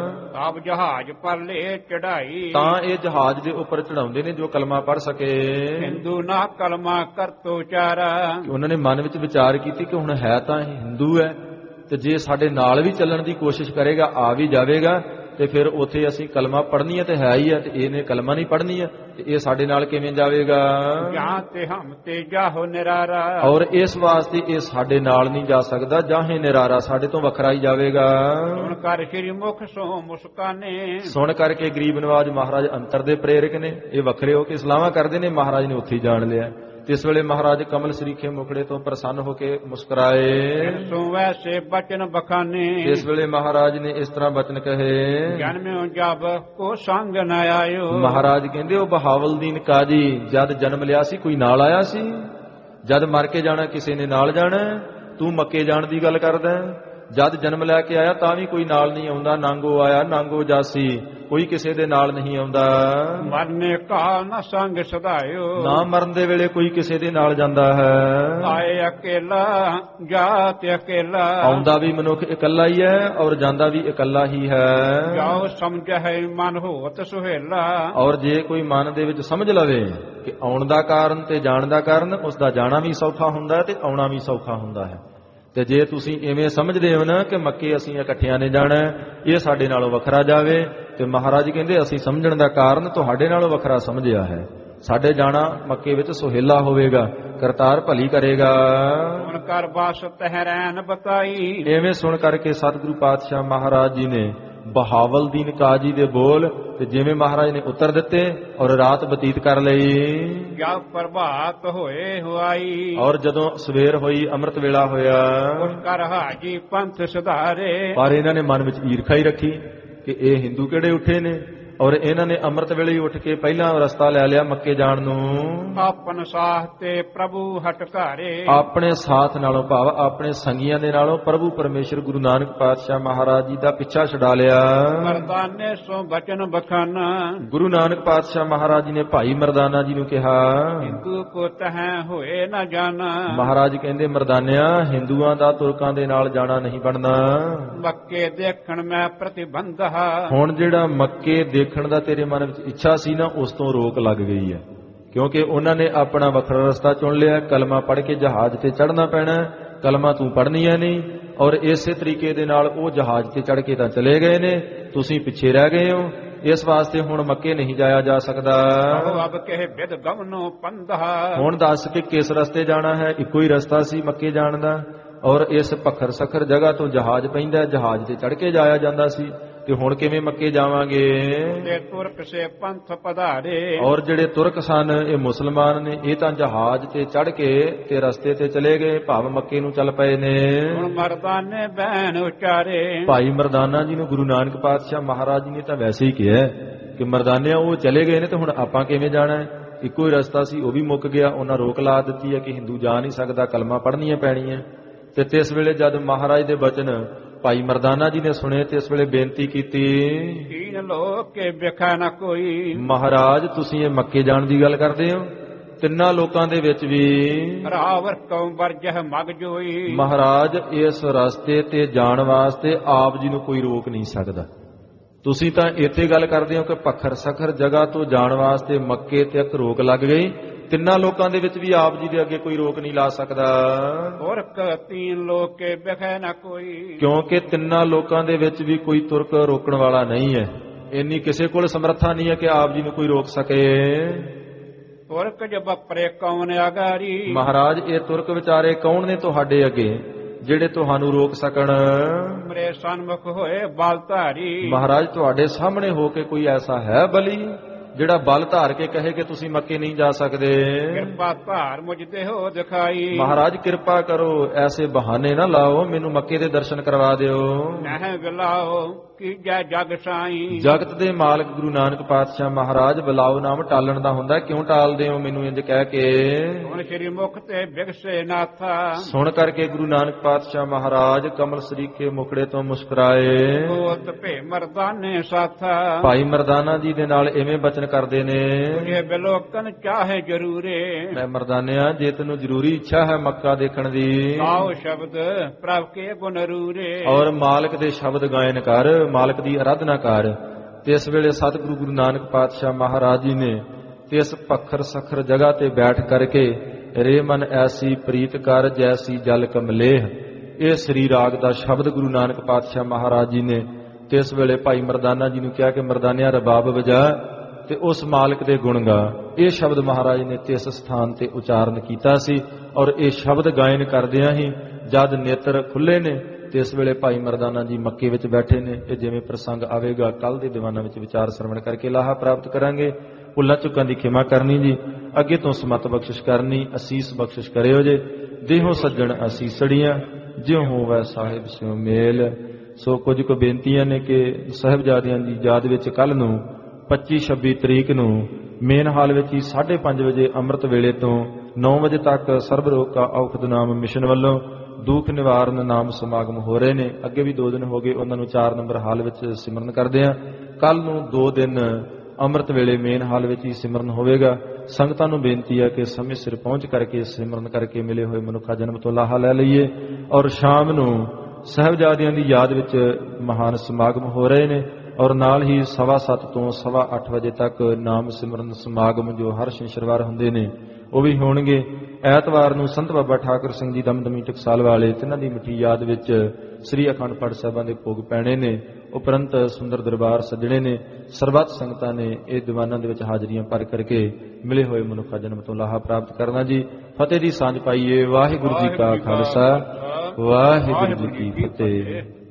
ਆਪ ਜਹਾਜ਼ ਪਰ ਲੈ ਚੜਾਈ, ਤਾਂ ਇਹ ਜਹਾਜ਼ ਦੇ ਉੱਪਰ ਚੜਾਉਂਦੇ ਨੇ ਜੋ ਕਲਮਾਂ ਪੜ੍ਹ ਸਕੇ। ਹਿੰਦੂ ਨਾ ਕਲਮਾ ਕਰਤੋ ਚਾਰਾ, ਉਹਨਾਂ ਨੇ ਮਨ ਵਿੱਚ ਵਿਚਾਰ ਕੀਤੀ ਕਿ ਹੁਣ ਹੈ ਤਾਂ ਇਹ ਹਿੰਦੂ ਹੈ, ਤੇ ਜੇ ਸਾਡੇ ਨਾਲ ਵੀ ਚੱਲਣ ਦੀ ਕੋਸ਼ਿਸ਼ ਕਰੇਗਾ, ਆ ਵੀ ਜਾਵੇਗਾ, ਤੇ ਫਿਰ ਉੱਥੇ ਅਸੀਂ ਕਲਮਾ ਪੜ੍ਹਨੀ ਹੈ ਤੇ ਹੈ ਹੀ ਹੈ, ਤੇ ਇਹਨੇ ਕਲਮਾ ਨਹੀਂ ਪੜ੍ਹਨੀ ਹੈ, ਤੇ ਇਹ ਸਾਡੇ ਨਾਲ ਕਿਵੇਂ ਜਾਵੇਗਾ? ਜਾਂ ਤੇ ਹਮ ਤੇ ਜਾਹੋ ਨਿਰਾਰਾ, ਔਰ ਇਸ ਵਾਸਤੇ ਇਹ ਸਾਡੇ ਨਾਲ ਨਹੀਂ ਜਾ ਸਕਦਾ, ਜਾਹੇ ਨਿਰਾਰਾ, ਸਾਡੇ ਤੋਂ ਵੱਖਰਾ ਹੀ ਜਾਵੇਗਾ। ਸੁਣ ਕਰ ਸ੍ਰੀ ਮੁਖ ਸੋ ਮੁਸਕਾਨੇ, ਸੁਣ ਕਰਕੇ ਗਰੀਬ ਨਵਾਜ ਮਹਾਰਾਜ ਅੰਤਰ ਦੇ ਪ੍ਰੇਰਕ ਨੇ, ਇਹ ਵੱਖਰੇ ਹੋ ਕੇ ਸਲਾਹਾਂ ਕਰਦੇ ਨੇ। ਮਹਾਰਾਜ ਨੇ ਉੱਥੇ ਹੀ ਜਾਣ ਲਿਆ। ਇਸ ਵੇਲੇ ਮਹਾਰਾਜ ਕਮਲ ਸਰੀਖੇ ਮੁਖੜੇ ਤੋਂ ਪ੍ਰਸੰਨ ਹੋ ਕੇ ਮੁਸਕਰਾਏ। ਸੋ ਵੈਸੇ ਬਚਨ ਬਖਾਨੇ, ਇਸ ਵੇਲੇ ਮਹਾਰਾਜ ਨੇ ਇਸ ਤਰ੍ਹਾਂ ਬਚਨ ਕਹੇ। ਜਨਮਿਓ ਜਬ ਕੋ ਸੰਗ ਨ ਆਇਓ, ਮਹਾਰਾਜ ਕਹਿੰਦੇ ਉਹ ਬਹਾਵਲਦੀਨ ਕਾਜੀ ਜਦ ਜਨਮ ਲਿਆ ਸੀ ਕੋਈ ਨਾਲ ਆਇਆ ਸੀ? ਜਦ ਮਰ ਕੇ ਜਾਣਾ ਕਿਸੇ ਨੇ ਨਾਲ ਜਾਣਾ? ਤੂੰ ਮੱਕੇ ਜਾਣ ਦੀ ਗੱਲ ਕਰਦਾ? ਜਦ ਜਨਮ ਲੈ ਕੇ ਆਇਆ ਤਾਂ ਵੀ ਕੋਈ ਨਾਲ ਨਹੀਂ ਆਉਂਦਾ। ਨਾਂਗੋ ਆਇਆ ਨਾਂਗੋ ਜਾਸੀ, ਕੋਈ ਕਿਸੇ ਦੇ ਨਾਲ ਨਹੀਂ ਆਉਂਦਾ। ਮਰਨੇ ਕਾ ਨ ਸੰਗ ਸਦਾਇਓ, ਨਾ ਮਰਨ ਦੇ ਵੇਲੇ ਕੋਈ ਕਿਸੇ ਦੇ ਨਾਲ ਜਾਂਦਾ ਹੈ। ਆਏ ਅਕੇਲਾ ਜਾਤ ਅਕੇਲਾ, ਆਉਂਦਾ ਵੀ ਮਨੁੱਖ ਇਕੱਲਾ ਹੀ ਹੈ ਔਰ ਜਾਂਦਾ ਵੀ ਇਕੱਲਾ ਹੀ ਹੈ। ਜਾਓ ਸਮਝ ਹੈ ਮਨ ਹੋਤ ਸੁਹੇਲਾ, ਔਰ ਜੇ ਕੋਈ ਮਨ ਦੇ ਵਿੱਚ ਸਮਝ ਲਵੇ ਕਿ ਆਉਣ ਦਾ ਕਾਰਨ ਤੇ ਜਾਣ ਦਾ ਕਾਰਨ, ਉਸ ਦਾ ਜਾਣਾ ਵੀ ਸੌਖਾ ਹੁੰਦਾ ਤੇ ਆਉਣਾ ਵੀ ਸੌਖਾ ਹੁੰਦਾ ਹੈ। ਤੇ ਜੇ ਤੁਸੀਂ ਇਵੇਂ ਸਮਝਦੇ ਹੋ ਨਾ ਕਿ ਮੱਕੇ ਅਸੀਂ ਇਕੱਠਿਆਂ ਨੇ ਜਾਣਾ, ਇਹ ਸਾਡੇ ਨਾਲੋਂ ਵੱਖਰਾ ਜਾਵੇ, ਤੇ ਮਹਾਰਾਜ ਕਹਿੰਦੇ ਅਸੀਂ ਸਮਝਣ ਦਾ ਕਾਰਨ ਤੁਹਾਡੇ ਨਾਲੋਂ ਵੱਖਰਾ ਸਮਝਿਆ ਹੈ। ਸਾਡੇ ਜਾਣਾ ਮੱਕੇ ਵਿੱਚ ਸੁਹੇਲਾ ਹੋਵੇਗਾ, ਕਰਤਾਰ ਭਲੀ ਕਰੇਗਾ। ਹੁਣ ਕਰ ਬਾਸਤ ਹੈ ਰੈਨ ਬਤਾਈ। ਐਵੇਂ ਸੁਣ ਕਰਕੇ ਸਤਿਗੁਰੂ ਪਾਤਸ਼ਾਹ ਮਹਾਰਾਜ ਜੀ ਨੇ ਬਹਾਵਲਦੀਨ ਕਾਜੀ ਦੇ ਬੋਲ ਤੇ ਜਿਵੇਂ ਮਹਾਰਾਜ ਨੇ ਉੱਤਰ ਦਿੱਤੇ ਔਰ ਰਾਤ ਬਤੀਤ ਕਰ ਲਈ। ਜਾਂ ਪ੍ਰਭਾਤ ਹੋਏ ਹੁਆਈ। ਔਰ ਜਦੋਂ ਸਵੇਰ ਹੋਈ, ਅੰਮ੍ਰਿਤ ਵੇਲਾ ਹੋਇਆ, ਉਸ ਕਰ ਹਾਜੀ ਪੰਥ ਸੁਧਾਰੇ। ਪਰ ਇਹਨਾਂ ਨੇ ਮਨ ਵਿੱਚ ਈਰਖਾ ਹੀ ਰੱਖੀ ਕਿ ਇਹ ਹਿੰਦੂ ਕਿਹੜੇ ਉੱਠੇ ਨੇ, ਔਰ ਇਹਨਾਂ ਨੇ ਅੰਮ੍ਰਿਤ ਵੇਲੇ ਹੀ ਉੱਠ ਕੇ ਪਹਿਲਾਂ ਰਸਤਾ ਲੈ ਲਿਆ ਮੱਕੇ ਜਾਣ ਨੂੰ। ਆਪਨ ਸਾਥ ਤੇ ਪ੍ਰਭੂ ਹਟਕਾਰੇ। ਆਪਣੇ ਸਾਥ ਨਾਲੋਂ ਭਾਵ ਆਪਣੇ ਸੰਗੀਆਂ ਦੇ ਨਾਲੋਂ ਪ੍ਰਭੂ ਪਰਮੇਸ਼ਰ ਗੁਰੂ ਨਾਨਕ ਪਾਤਸ਼ਾਹ ਮਹਾਰਾਜ ਜੀ ਦਾ ਪਿੱਛਾ ਛਡਾ ਲਿਆ। ਮਰਦਾਨੇ ਸੋ ਬਚਨ ਬਖਾਨਾ। ਗੁਰੂ ਨਾਨਕ ਪਾਤਸ਼ਾਹ ਮਹਾਰਾਜ ਜੀ ਨੇ ਭਾਈ ਮਰਦਾਨਾ ਜੀ ਨੂੰ ਕਿਹਾ, ਹਿੰਦੂ ਕੋ ਤਹਿ ਹੋਏ ਨਾ ਜਾਣਾ। ਮਹਾਰਾਜ ਕਹਿੰਦੇ, ਮਰਦਾਨਿਆ, ਹਿੰਦੂਆਂ ਦਾ ਤੁਰਕਾਂ ਦੇ ਨਾਲ ਜਾਣਾ ਨਹੀਂ ਬਣਨਾ। ਮੱਕੇ ਦੇਖਣ ਮੈਂ ਪ੍ਰਤੀਬੰਧ। ਹੁਣ ਜਿਹੜਾ ਮੱਕੇ ਦੇਖਣ ਦਾ ਤੇਰੇ ਮਨ ਵਿੱਚ ਇੱਛਾ ਸੀ ਨਾ, ਉਸ ਤੋਂ ਰੋਕ ਲੱਗ ਗਈ ਹੈ, ਕਿਉਂਕਿ ਉਹਨਾਂ ਨੇ ਆਪਣਾ ਵੱਖਰਾ ਰਸਤਾ ਚੁਣ ਲਿਆ। ਕਲਮਾ ਪੜ੍ਹ ਕੇ ਜਹਾਜ਼ ਤੇ ਚੜ੍ਹਨਾ ਪੈਣਾ, ਕਲਮਾ ਤੂੰ ਪੜ੍ਹਨੀਆਂ ਨਹੀਂ, ਔਰ ਇਸੇ ਤਰੀਕੇ ਦੇ ਨਾਲ ਉਹ ਜਹਾਜ਼ ਤੇ ਚੜ੍ਹ ਕੇ ਤਾਂ ਚਲੇ ਗਏ ਨੇ, ਤੁਸੀਂ ਪਿੱਛੇ ਰਹਿ ਗਏ ਹੋ। ਇਸ ਵਾਸਤੇ ਹੁਣ ਮੱਕੇ ਨਹੀਂ ਜਾਇਆ ਜਾ ਸਕਦਾ। ਹੁਣ ਦੱਸ ਕਿ ਕਿਸ ਰਸਤੇ ਜਾਣਾ ਹੈ? ਇੱਕੋ ਹੀ ਰਸਤਾ ਸੀ ਮੱਕੇ ਜਾਣ ਦਾ, ਔਰ ਇਸ ਭੱਖਰ ਸਖਰ ਜਗ੍ਹਾ ਤੋਂ ਜਹਾਜ਼ ਪੈਂਦਾ, ਜਹਾਜ਼ ਤੇ ਚੜ੍ਹ ਕੇ ਜਾਇਆ ਜਾਂਦਾ ਸੀ, ਤੇ ਹੁਣ ਕਿਵੇਂ ਮੱਕੇ ਜਾਵਾਂਗੇ? ਤੇ ਤੁਰਕ ਸੇ ਪੰਥ ਪਧਾਰੇ। ਔਰ ਜਿਹੜੇ ਤੁਰਕ ਸਨ, ਇਹ ਮੁਸਲਮਾਨ ਨੇ, ਇਹ ਤਾਂ ਜਹਾਜ਼ ਤੇ ਚੜ੍ਹ ਕੇ ਤੇ ਰਸਤੇ ਤੇ ਚਲੇ ਗਏ, ਭਾਵ ਮੱਕੇ ਨੂੰ ਚੱਲ ਪਏ ਨੇ। ਹੁਣ ਮਰਦਾਨੇ ਬਹਿਨ ਉਚਾਰੇ। ਭਾਈ ਮਰਦਾਨਾ ਜੀ ਨੂੰ ਗੁਰੂ ਨਾਨਕ ਪਾਤਸ਼ਾਹ ਮਹਾਰਾਜ ਜੀ ਨੇ ਤਾਂ ਵੈਸੇ ਹੀ ਕਿਹਾ ਕਿ ਮਰਦਾਨਿਆਂ ਉਹ ਚਲੇ ਗਏ ਨੇ, ਤੇ ਹੁਣ ਆਪਾਂ ਕਿਵੇਂ ਜਾਣਾ? ਇੱਕੋ ਹੀ ਰਸਤਾ ਸੀ, ਉਹ ਵੀ ਮੁੱਕ ਗਿਆ। ਉਹਨਾਂ ਰੋਕ ਲਾ ਦਿੱਤੀ ਹੈ ਕਿ ਹਿੰਦੂ ਜਾ ਨਹੀਂ ਸਕਦਾ, ਕਲਮਾ ਪੜ੍ਹਨੀਆਂ ਪੈਣੀਆਂ। ਤੇ ਇਸ ਵੇਲੇ ਜਦ ਮਹਾਰਾਜ ਦੇ ਬਚਨ ਭਾਈ ਮਰਦਾਨਾ ਜੀ ਨੇ ਸੁਣੇ ਤੇ ਇਸ ਵੇਲੇ ਬੇਨਤੀ ਕੀਤੀ, ਤੀਨ ਲੋਕ ਕੇ ਵੇਖਾ ਨਾ ਕੋਈ। ਮਹਾਰਾਜ, ਤੁਸੀਂ ਇਹ ਮੱਕੇ ਜਾਣ ਦੀ ਗੱਲ ਕਰਦੇ ਹੋ, ਤਿੰਨਾਂ ਲੋਕਾਂ ਦੇ ਵਿੱਚ ਵੀ ਰਾਵਰ ਕਉ ਵਰਜਹ ਮਗ ਜੋਈ। ਮਹਾਰਾਜ, ਇਸ ਰਸਤੇ ਤੇ ਜਾਣ ਵਾਸਤੇ ਆਪ ਜੀ ਨੂੰ ਕੋਈ ਰੋਕ ਨਹੀਂ ਸਕਦਾ। ਤੁਸੀਂ ਤਾਂ ਇੱਥੇ ਗੱਲ ਕਰਦੇ ਹੋ ਕਿ ਭੱਖਰ ਸਖਰ ਜਗ੍ਹਾ ਤੋਂ ਜਾਣ ਵਾਸਤੇ ਮੱਕੇ ਤੱਕ ਰੋਕ ਲੱਗ ਗਈ, ਤਿੰਨਾਂ ਲੋਕਾਂ ਦੇ ਵਿੱਚ ਵੀ ਆਪ ਜੀ ਦੇ ਅੱਗੇ ਕੋਈ ਰੋਕ ਨਹੀਂ ਲਾ ਸਕਦਾ। ਤੁਰਕ ਤੀਨ ਲੋਕ ਕੇ ਵੇਖੇ ਨਾ ਕੋਈ। ਕਿਉਂਕਿ ਤਿੰਨਾਂ ਲੋਕਾਂ ਦੇ ਵਿੱਚ ਵੀ ਕੋਈ ਤੁਰਕ ਰੋਕਣ ਵਾਲਾ ਨਹੀਂ ਹੈ। ਇੰਨੀ ਕਿਸੇ ਕੋਲ ਸਮਰੱਥਾ ਨਹੀਂ ਹੈ ਕਿ ਆਪ ਜੀ ਨੂੰ ਕੋਈ ਰੋਕ ਸਕੇ। ਤੁਰਕ ਜਬ ਪਰੇ ਕੌਣ ਆਗਾਰੀ। ਮਹਾਰਾਜ, ਇਹ ਤੁਰਕ ਵਿਚਾਰੇ ਕੌਣ ਨੇ ਤੁਹਾਡੇ ਅੱਗੇ ਜਿਹੜੇ ਤੁਹਾਨੂੰ ਰੋਕ ਸਕਣ? ਮੇਰੇ ਸਨਮੁਖ ਹੋਏ ਬਲ ਧਾਰੀ। ਮਹਾਰਾਜ, ਤੁਹਾਡੇ ਸਾਹਮਣੇ ਹੋ ਕੇ ਕੋਈ ਐਸਾ ਹੈ ਬਲੀ ਜਿਹੜਾ ਬਲ ਧਾਰ ਕੇ ਕਹੇ ਕਿ ਤੁਸੀਂ ਮੱਕੇ ਨਹੀਂ ਜਾ ਸਕਦੇ? ਕਿਰਪਾ ਧਾਰ ਮੁਝ ਤੇ ਹੋ ਦਿਖਾਈ। ਮਹਾਰਾਜ, ਕਿਰਪਾ ਕਰੋ, ਐਸੇ ਬਹਾਨੇ ਨਾ ਲਾਓ, ਮੈਨੂੰ ਮੱਕੇ ਦੇ ਦਰਸ਼ਨ ਕਰਵਾ ਦਿਓ। ਨਹਿ ਵਿਲਾਓ ਕੀਜੈ ਜਗ ਸਾਈ। ਜਗਤ ਦੇ ਮਾਲਕ ਗੁਰੂ ਨਾਨਕ ਪਾਤਸ਼ਾਹ ਮਹਾਰਾਜ, ਬੁਲਾਓ ਨਾਮ ਟਾਲਣ ਦਾ ਹੁੰਦਾ, ਕਿਉਂ ਟਾਲਦੇ ਹੋ ਮੈਨੂੰ ਇੰਜ ਕਹਿ ਕੇ? ਹੁਣ ਸ੍ਰੀ ਮੁਖ ਤੇ ਬਿਗਸੇ ਨਾਥਾ। ਸੁਣ ਕਰਕੇ ਗੁਰੂ ਨਾਨਕ ਪਾਤਸ਼ਾਹ ਮਹਾਰਾਜ ਕਮਲ ਸਰੀਕੇ ਮੁਖੜੇ ਤੋਂ ਮੁਸਕਰਾਏ। ਹੋਤ ਭੇ ਮਰਦਾਨੇ ਸਾਥਾ। ਭਾਈ ਮਰਦਾਨਾ ਜੀ ਦੇ ਨਾਲ ਐਵੇਂ ਬਚਨ ਕਰਦੇ ਨੇ, ਇਹ ਬਿਲੋਕਨ ਚਾਹੇ ਜਰੂਰੇ। ਮੈਂ ਮਰਦਾਨਿਆ, ਜੇ ਤੈਨੂੰ ਜ਼ਰੂਰੀ ਇੱਛਾ ਹੈ ਮੱਕਾ ਦੇਖਣ ਦੀ, ਆਓ ਸ਼ਬਦ ਪ੍ਰਭ ਕੇ ਗੁਣ ਰੂਰੇ। ਔਰ ਮਾਲਕ ਦੇ ਸ਼ਬਦ ਗਾਇਨ ਕਰ, ਮਾਲਕ ਦੀ ਅਰਾਧਨਾ ਕਰ। ਤੇ ਇਸ ਵੇਲੇ ਸਤਿਗੁਰੂ ਗੁਰੂ ਨਾਨਕ ਪਾਤਸ਼ਾਹ ਮਹਾਰਾਜ ਜੀ ਨੇ ਤੇ ਇਸ ਭੱਖਰ ਸਖਰ ਜਗ੍ਹਾ ਤੇ ਬੈਠ ਕਰਕੇ ਰੇ ਮਨ ਐਸੀ ਪ੍ਰੀਤ ਕਰ ਜੈਸੀ ਜਲ ਕਮਲੇਹ, ਇਹ ਸ੍ਰੀ ਰਾਗ ਦਾ ਸ਼ਬਦ ਗੁਰੂ ਨਾਨਕ ਪਾਤਸ਼ਾਹ ਮਹਾਰਾਜ ਜੀ ਨੇ ਤੇ ਇਸ ਵੇਲੇ ਭਾਈ ਮਰਦਾਨਾ ਜੀ ਨੂੰ ਕਿਹਾ ਕਿ ਮਰਦਾਨਿਆ, ਰਬਾਬ ਵਜਾ ਤੇ ਉਸ ਮਾਲਕ ਦੇ ਗੁਣ ਗਾ। ਇਹ ਸ਼ਬਦ ਮਹਾਰਾਜ ਨੇ ਤੇ ਇਸ ਸਥਾਨ ਤੇ ਉਚਾਰਨ ਕੀਤਾ ਸੀ, ਔਰ ਇਹ ਸ਼ਬਦ ਗਾਇਨ ਕਰਦਿਆਂ ਹੀ ਜਦ ਨੇਤਰ ਖੁੱਲੇ ਨੇ ਤੇ ਇਸ ਵੇਲੇ ਭਾਈ ਮਰਦਾਨਾ ਜੀ ਮੱਕੇ ਵਿੱਚ ਬੈਠੇ ਨੇ। ਇਹ ਜਿਵੇਂ ਪ੍ਰਸੰਗ ਆਵੇਗਾ ਕੱਲ ਦੇ ਦੀਵਾਨਾਂ ਵਿੱਚ ਵਿਚਾਰ ਸਰਵਣ ਕਰਕੇ ਲਾਹਾ ਪ੍ਰਾਪਤ ਕਰਾਂਗੇ। ਭੁੱਲਾਂ ਚੁੱਕਾਂ ਦੀ ਖਿਮਾ ਕਰਨੀ ਜੀ, ਅੱਗੇ ਤੋਂ ਸਮਤ ਬਖਸ਼ਿਸ਼ ਕਰਨੀ, ਅਸੀਸ ਬਖਸ਼ਿਸ਼ ਕਰਿਓ ਜੇ। ਦੇਹੋ ਸੱਜਣ ਅਸੀਸੜੀਆਂ, ਜਿਉ ਹੋਵੇ ਸਾਹਿਬ ਸਿਉ ਮੇਲ। ਸੋ ਕੁਝ ਕੁ ਬੇਨਤੀਆਂ ਨੇ ਕਿ ਸਾਹਿਬਜ਼ਾਦਿਆਂ ਦੀ ਯਾਦ ਵਿੱਚ ਕੱਲ ਨੂੰ 25-26 ਤਰੀਕ ਨੂੰ ਮੇਨ ਹਾਲ ਵਿੱਚ ਹੀ 5:30 ਵਜੇ ਅੰਮ੍ਰਿਤ ਵੇਲੇ ਤੋਂ 9 ਵਜੇ ਤੱਕ ਸਰਬ ਰੋਗ ਕਾ ਔਖਦ ਨਾਮ ਮਿਸ਼ਨ ਵੱਲੋਂ ਦੁੱਖ ਨਿਵਾਰਨ ਨਾਮ ਸਮਾਗਮ ਹੋ ਰਹੇ ਨੇ। ਅੱਗੇ ਵੀ 2 ਦਿਨ ਹੋ ਗਏ, ਉਹਨਾਂ ਨੂੰ 4 ਨੰਬਰ ਹਾਲ ਵਿੱਚ ਸਿਮਰਨ ਕਰਦੇ ਆ। ਕੱਲ ਨੂੰ 2 ਦਿਨ ਅੰਮ੍ਰਿਤ ਵੇਲੇ ਮੇਨ ਹਾਲ ਵਿੱਚ ਹੀ ਸਿਮਰਨ ਹੋਵੇਗਾ। ਸੰਗਤਾਂ ਨੂੰ ਬੇਨਤੀ ਹੈ ਕਿ ਸਮੇਂ ਸਿਰ ਪਹੁੰਚ ਕਰਕੇ ਸਿਮਰਨ ਕਰਕੇ ਮਿਲੇ ਹੋਏ ਮਨੁੱਖਾ ਜਨਮ ਤੋਂ ਲਾਹਾ ਲੈ ਲਈਏ। ਔਰ ਸ਼ਾਮ ਨੂੰ ਸਾਹਿਬਜ਼ਾਦਿਆਂ ਦੀ ਯਾਦ ਵਿੱਚ ਮਹਾਨ ਸਮਾਗਮ ਹੋ ਰਹੇ ਨੇ। ਔਰ ਨਾਲ ਹੀ 7:15 ਤੋਂ 8:15 ਵਜੇ ਤੱਕ ਨਾਮ ਸਿਮਰਨ ਸਮਾਗਮ ਜੋ ਹਰ ਸ਼ਨੀਵਾਰ ਹੁੰਦੇ ਨੇ ਉਹ ਵੀ ਹੋਣਗੇ। ਐਤਵਾਰ ਨੂੰ ਸੰਤ ਬਾਬਾ ਠਾਕੁਰ ਸਿੰਘ ਜੀ ਦਮਦਮੀ ਟਕਸਾਲ ਵਾਲੇ ਤਿੰਨਾਂ ਦੀ ਮਿੱਠੀ ਯਾਦ ਵਿੱਚ ਸ੍ਰੀ ਅਖੰਡ ਪਾਠ ਸਾਹਿਬਾਂ ਦੇ ਭੋਗ ਪੈਣੇ ਨੇ। ਉਪਰੰਤ ਸੁੰਦਰ ਦਰਬਾਰ ਸੱਜਣੇ ਨੇ। ਸਰਬੱਤ ਸੰਗਤਾਂ ਨੇ ਇਹ ਦੀਵਾਨਾਂ ਦੇ ਵਿੱਚ ਹਾਜ਼ਰੀਆਂ ਭਰ ਕਰਕੇ ਮਿਲੇ ਹੋਏ ਮਨੁੱਖਾ ਜਨਮ ਤੋਂ ਲਾਹਾ ਪ੍ਰਾਪਤ ਕਰਨਾ ਜੀ। ਫਤਿਹ ਦੀ ਸਾਂਝ ਪਾਈਏ। ਵਾਹਿਗੁਰੂ ਜੀ ਕਾ ਖਾਲਸਾ, ਵਾਹਿਗੁਰੂ ਜੀ ਕੀ ਫਤਿਹ।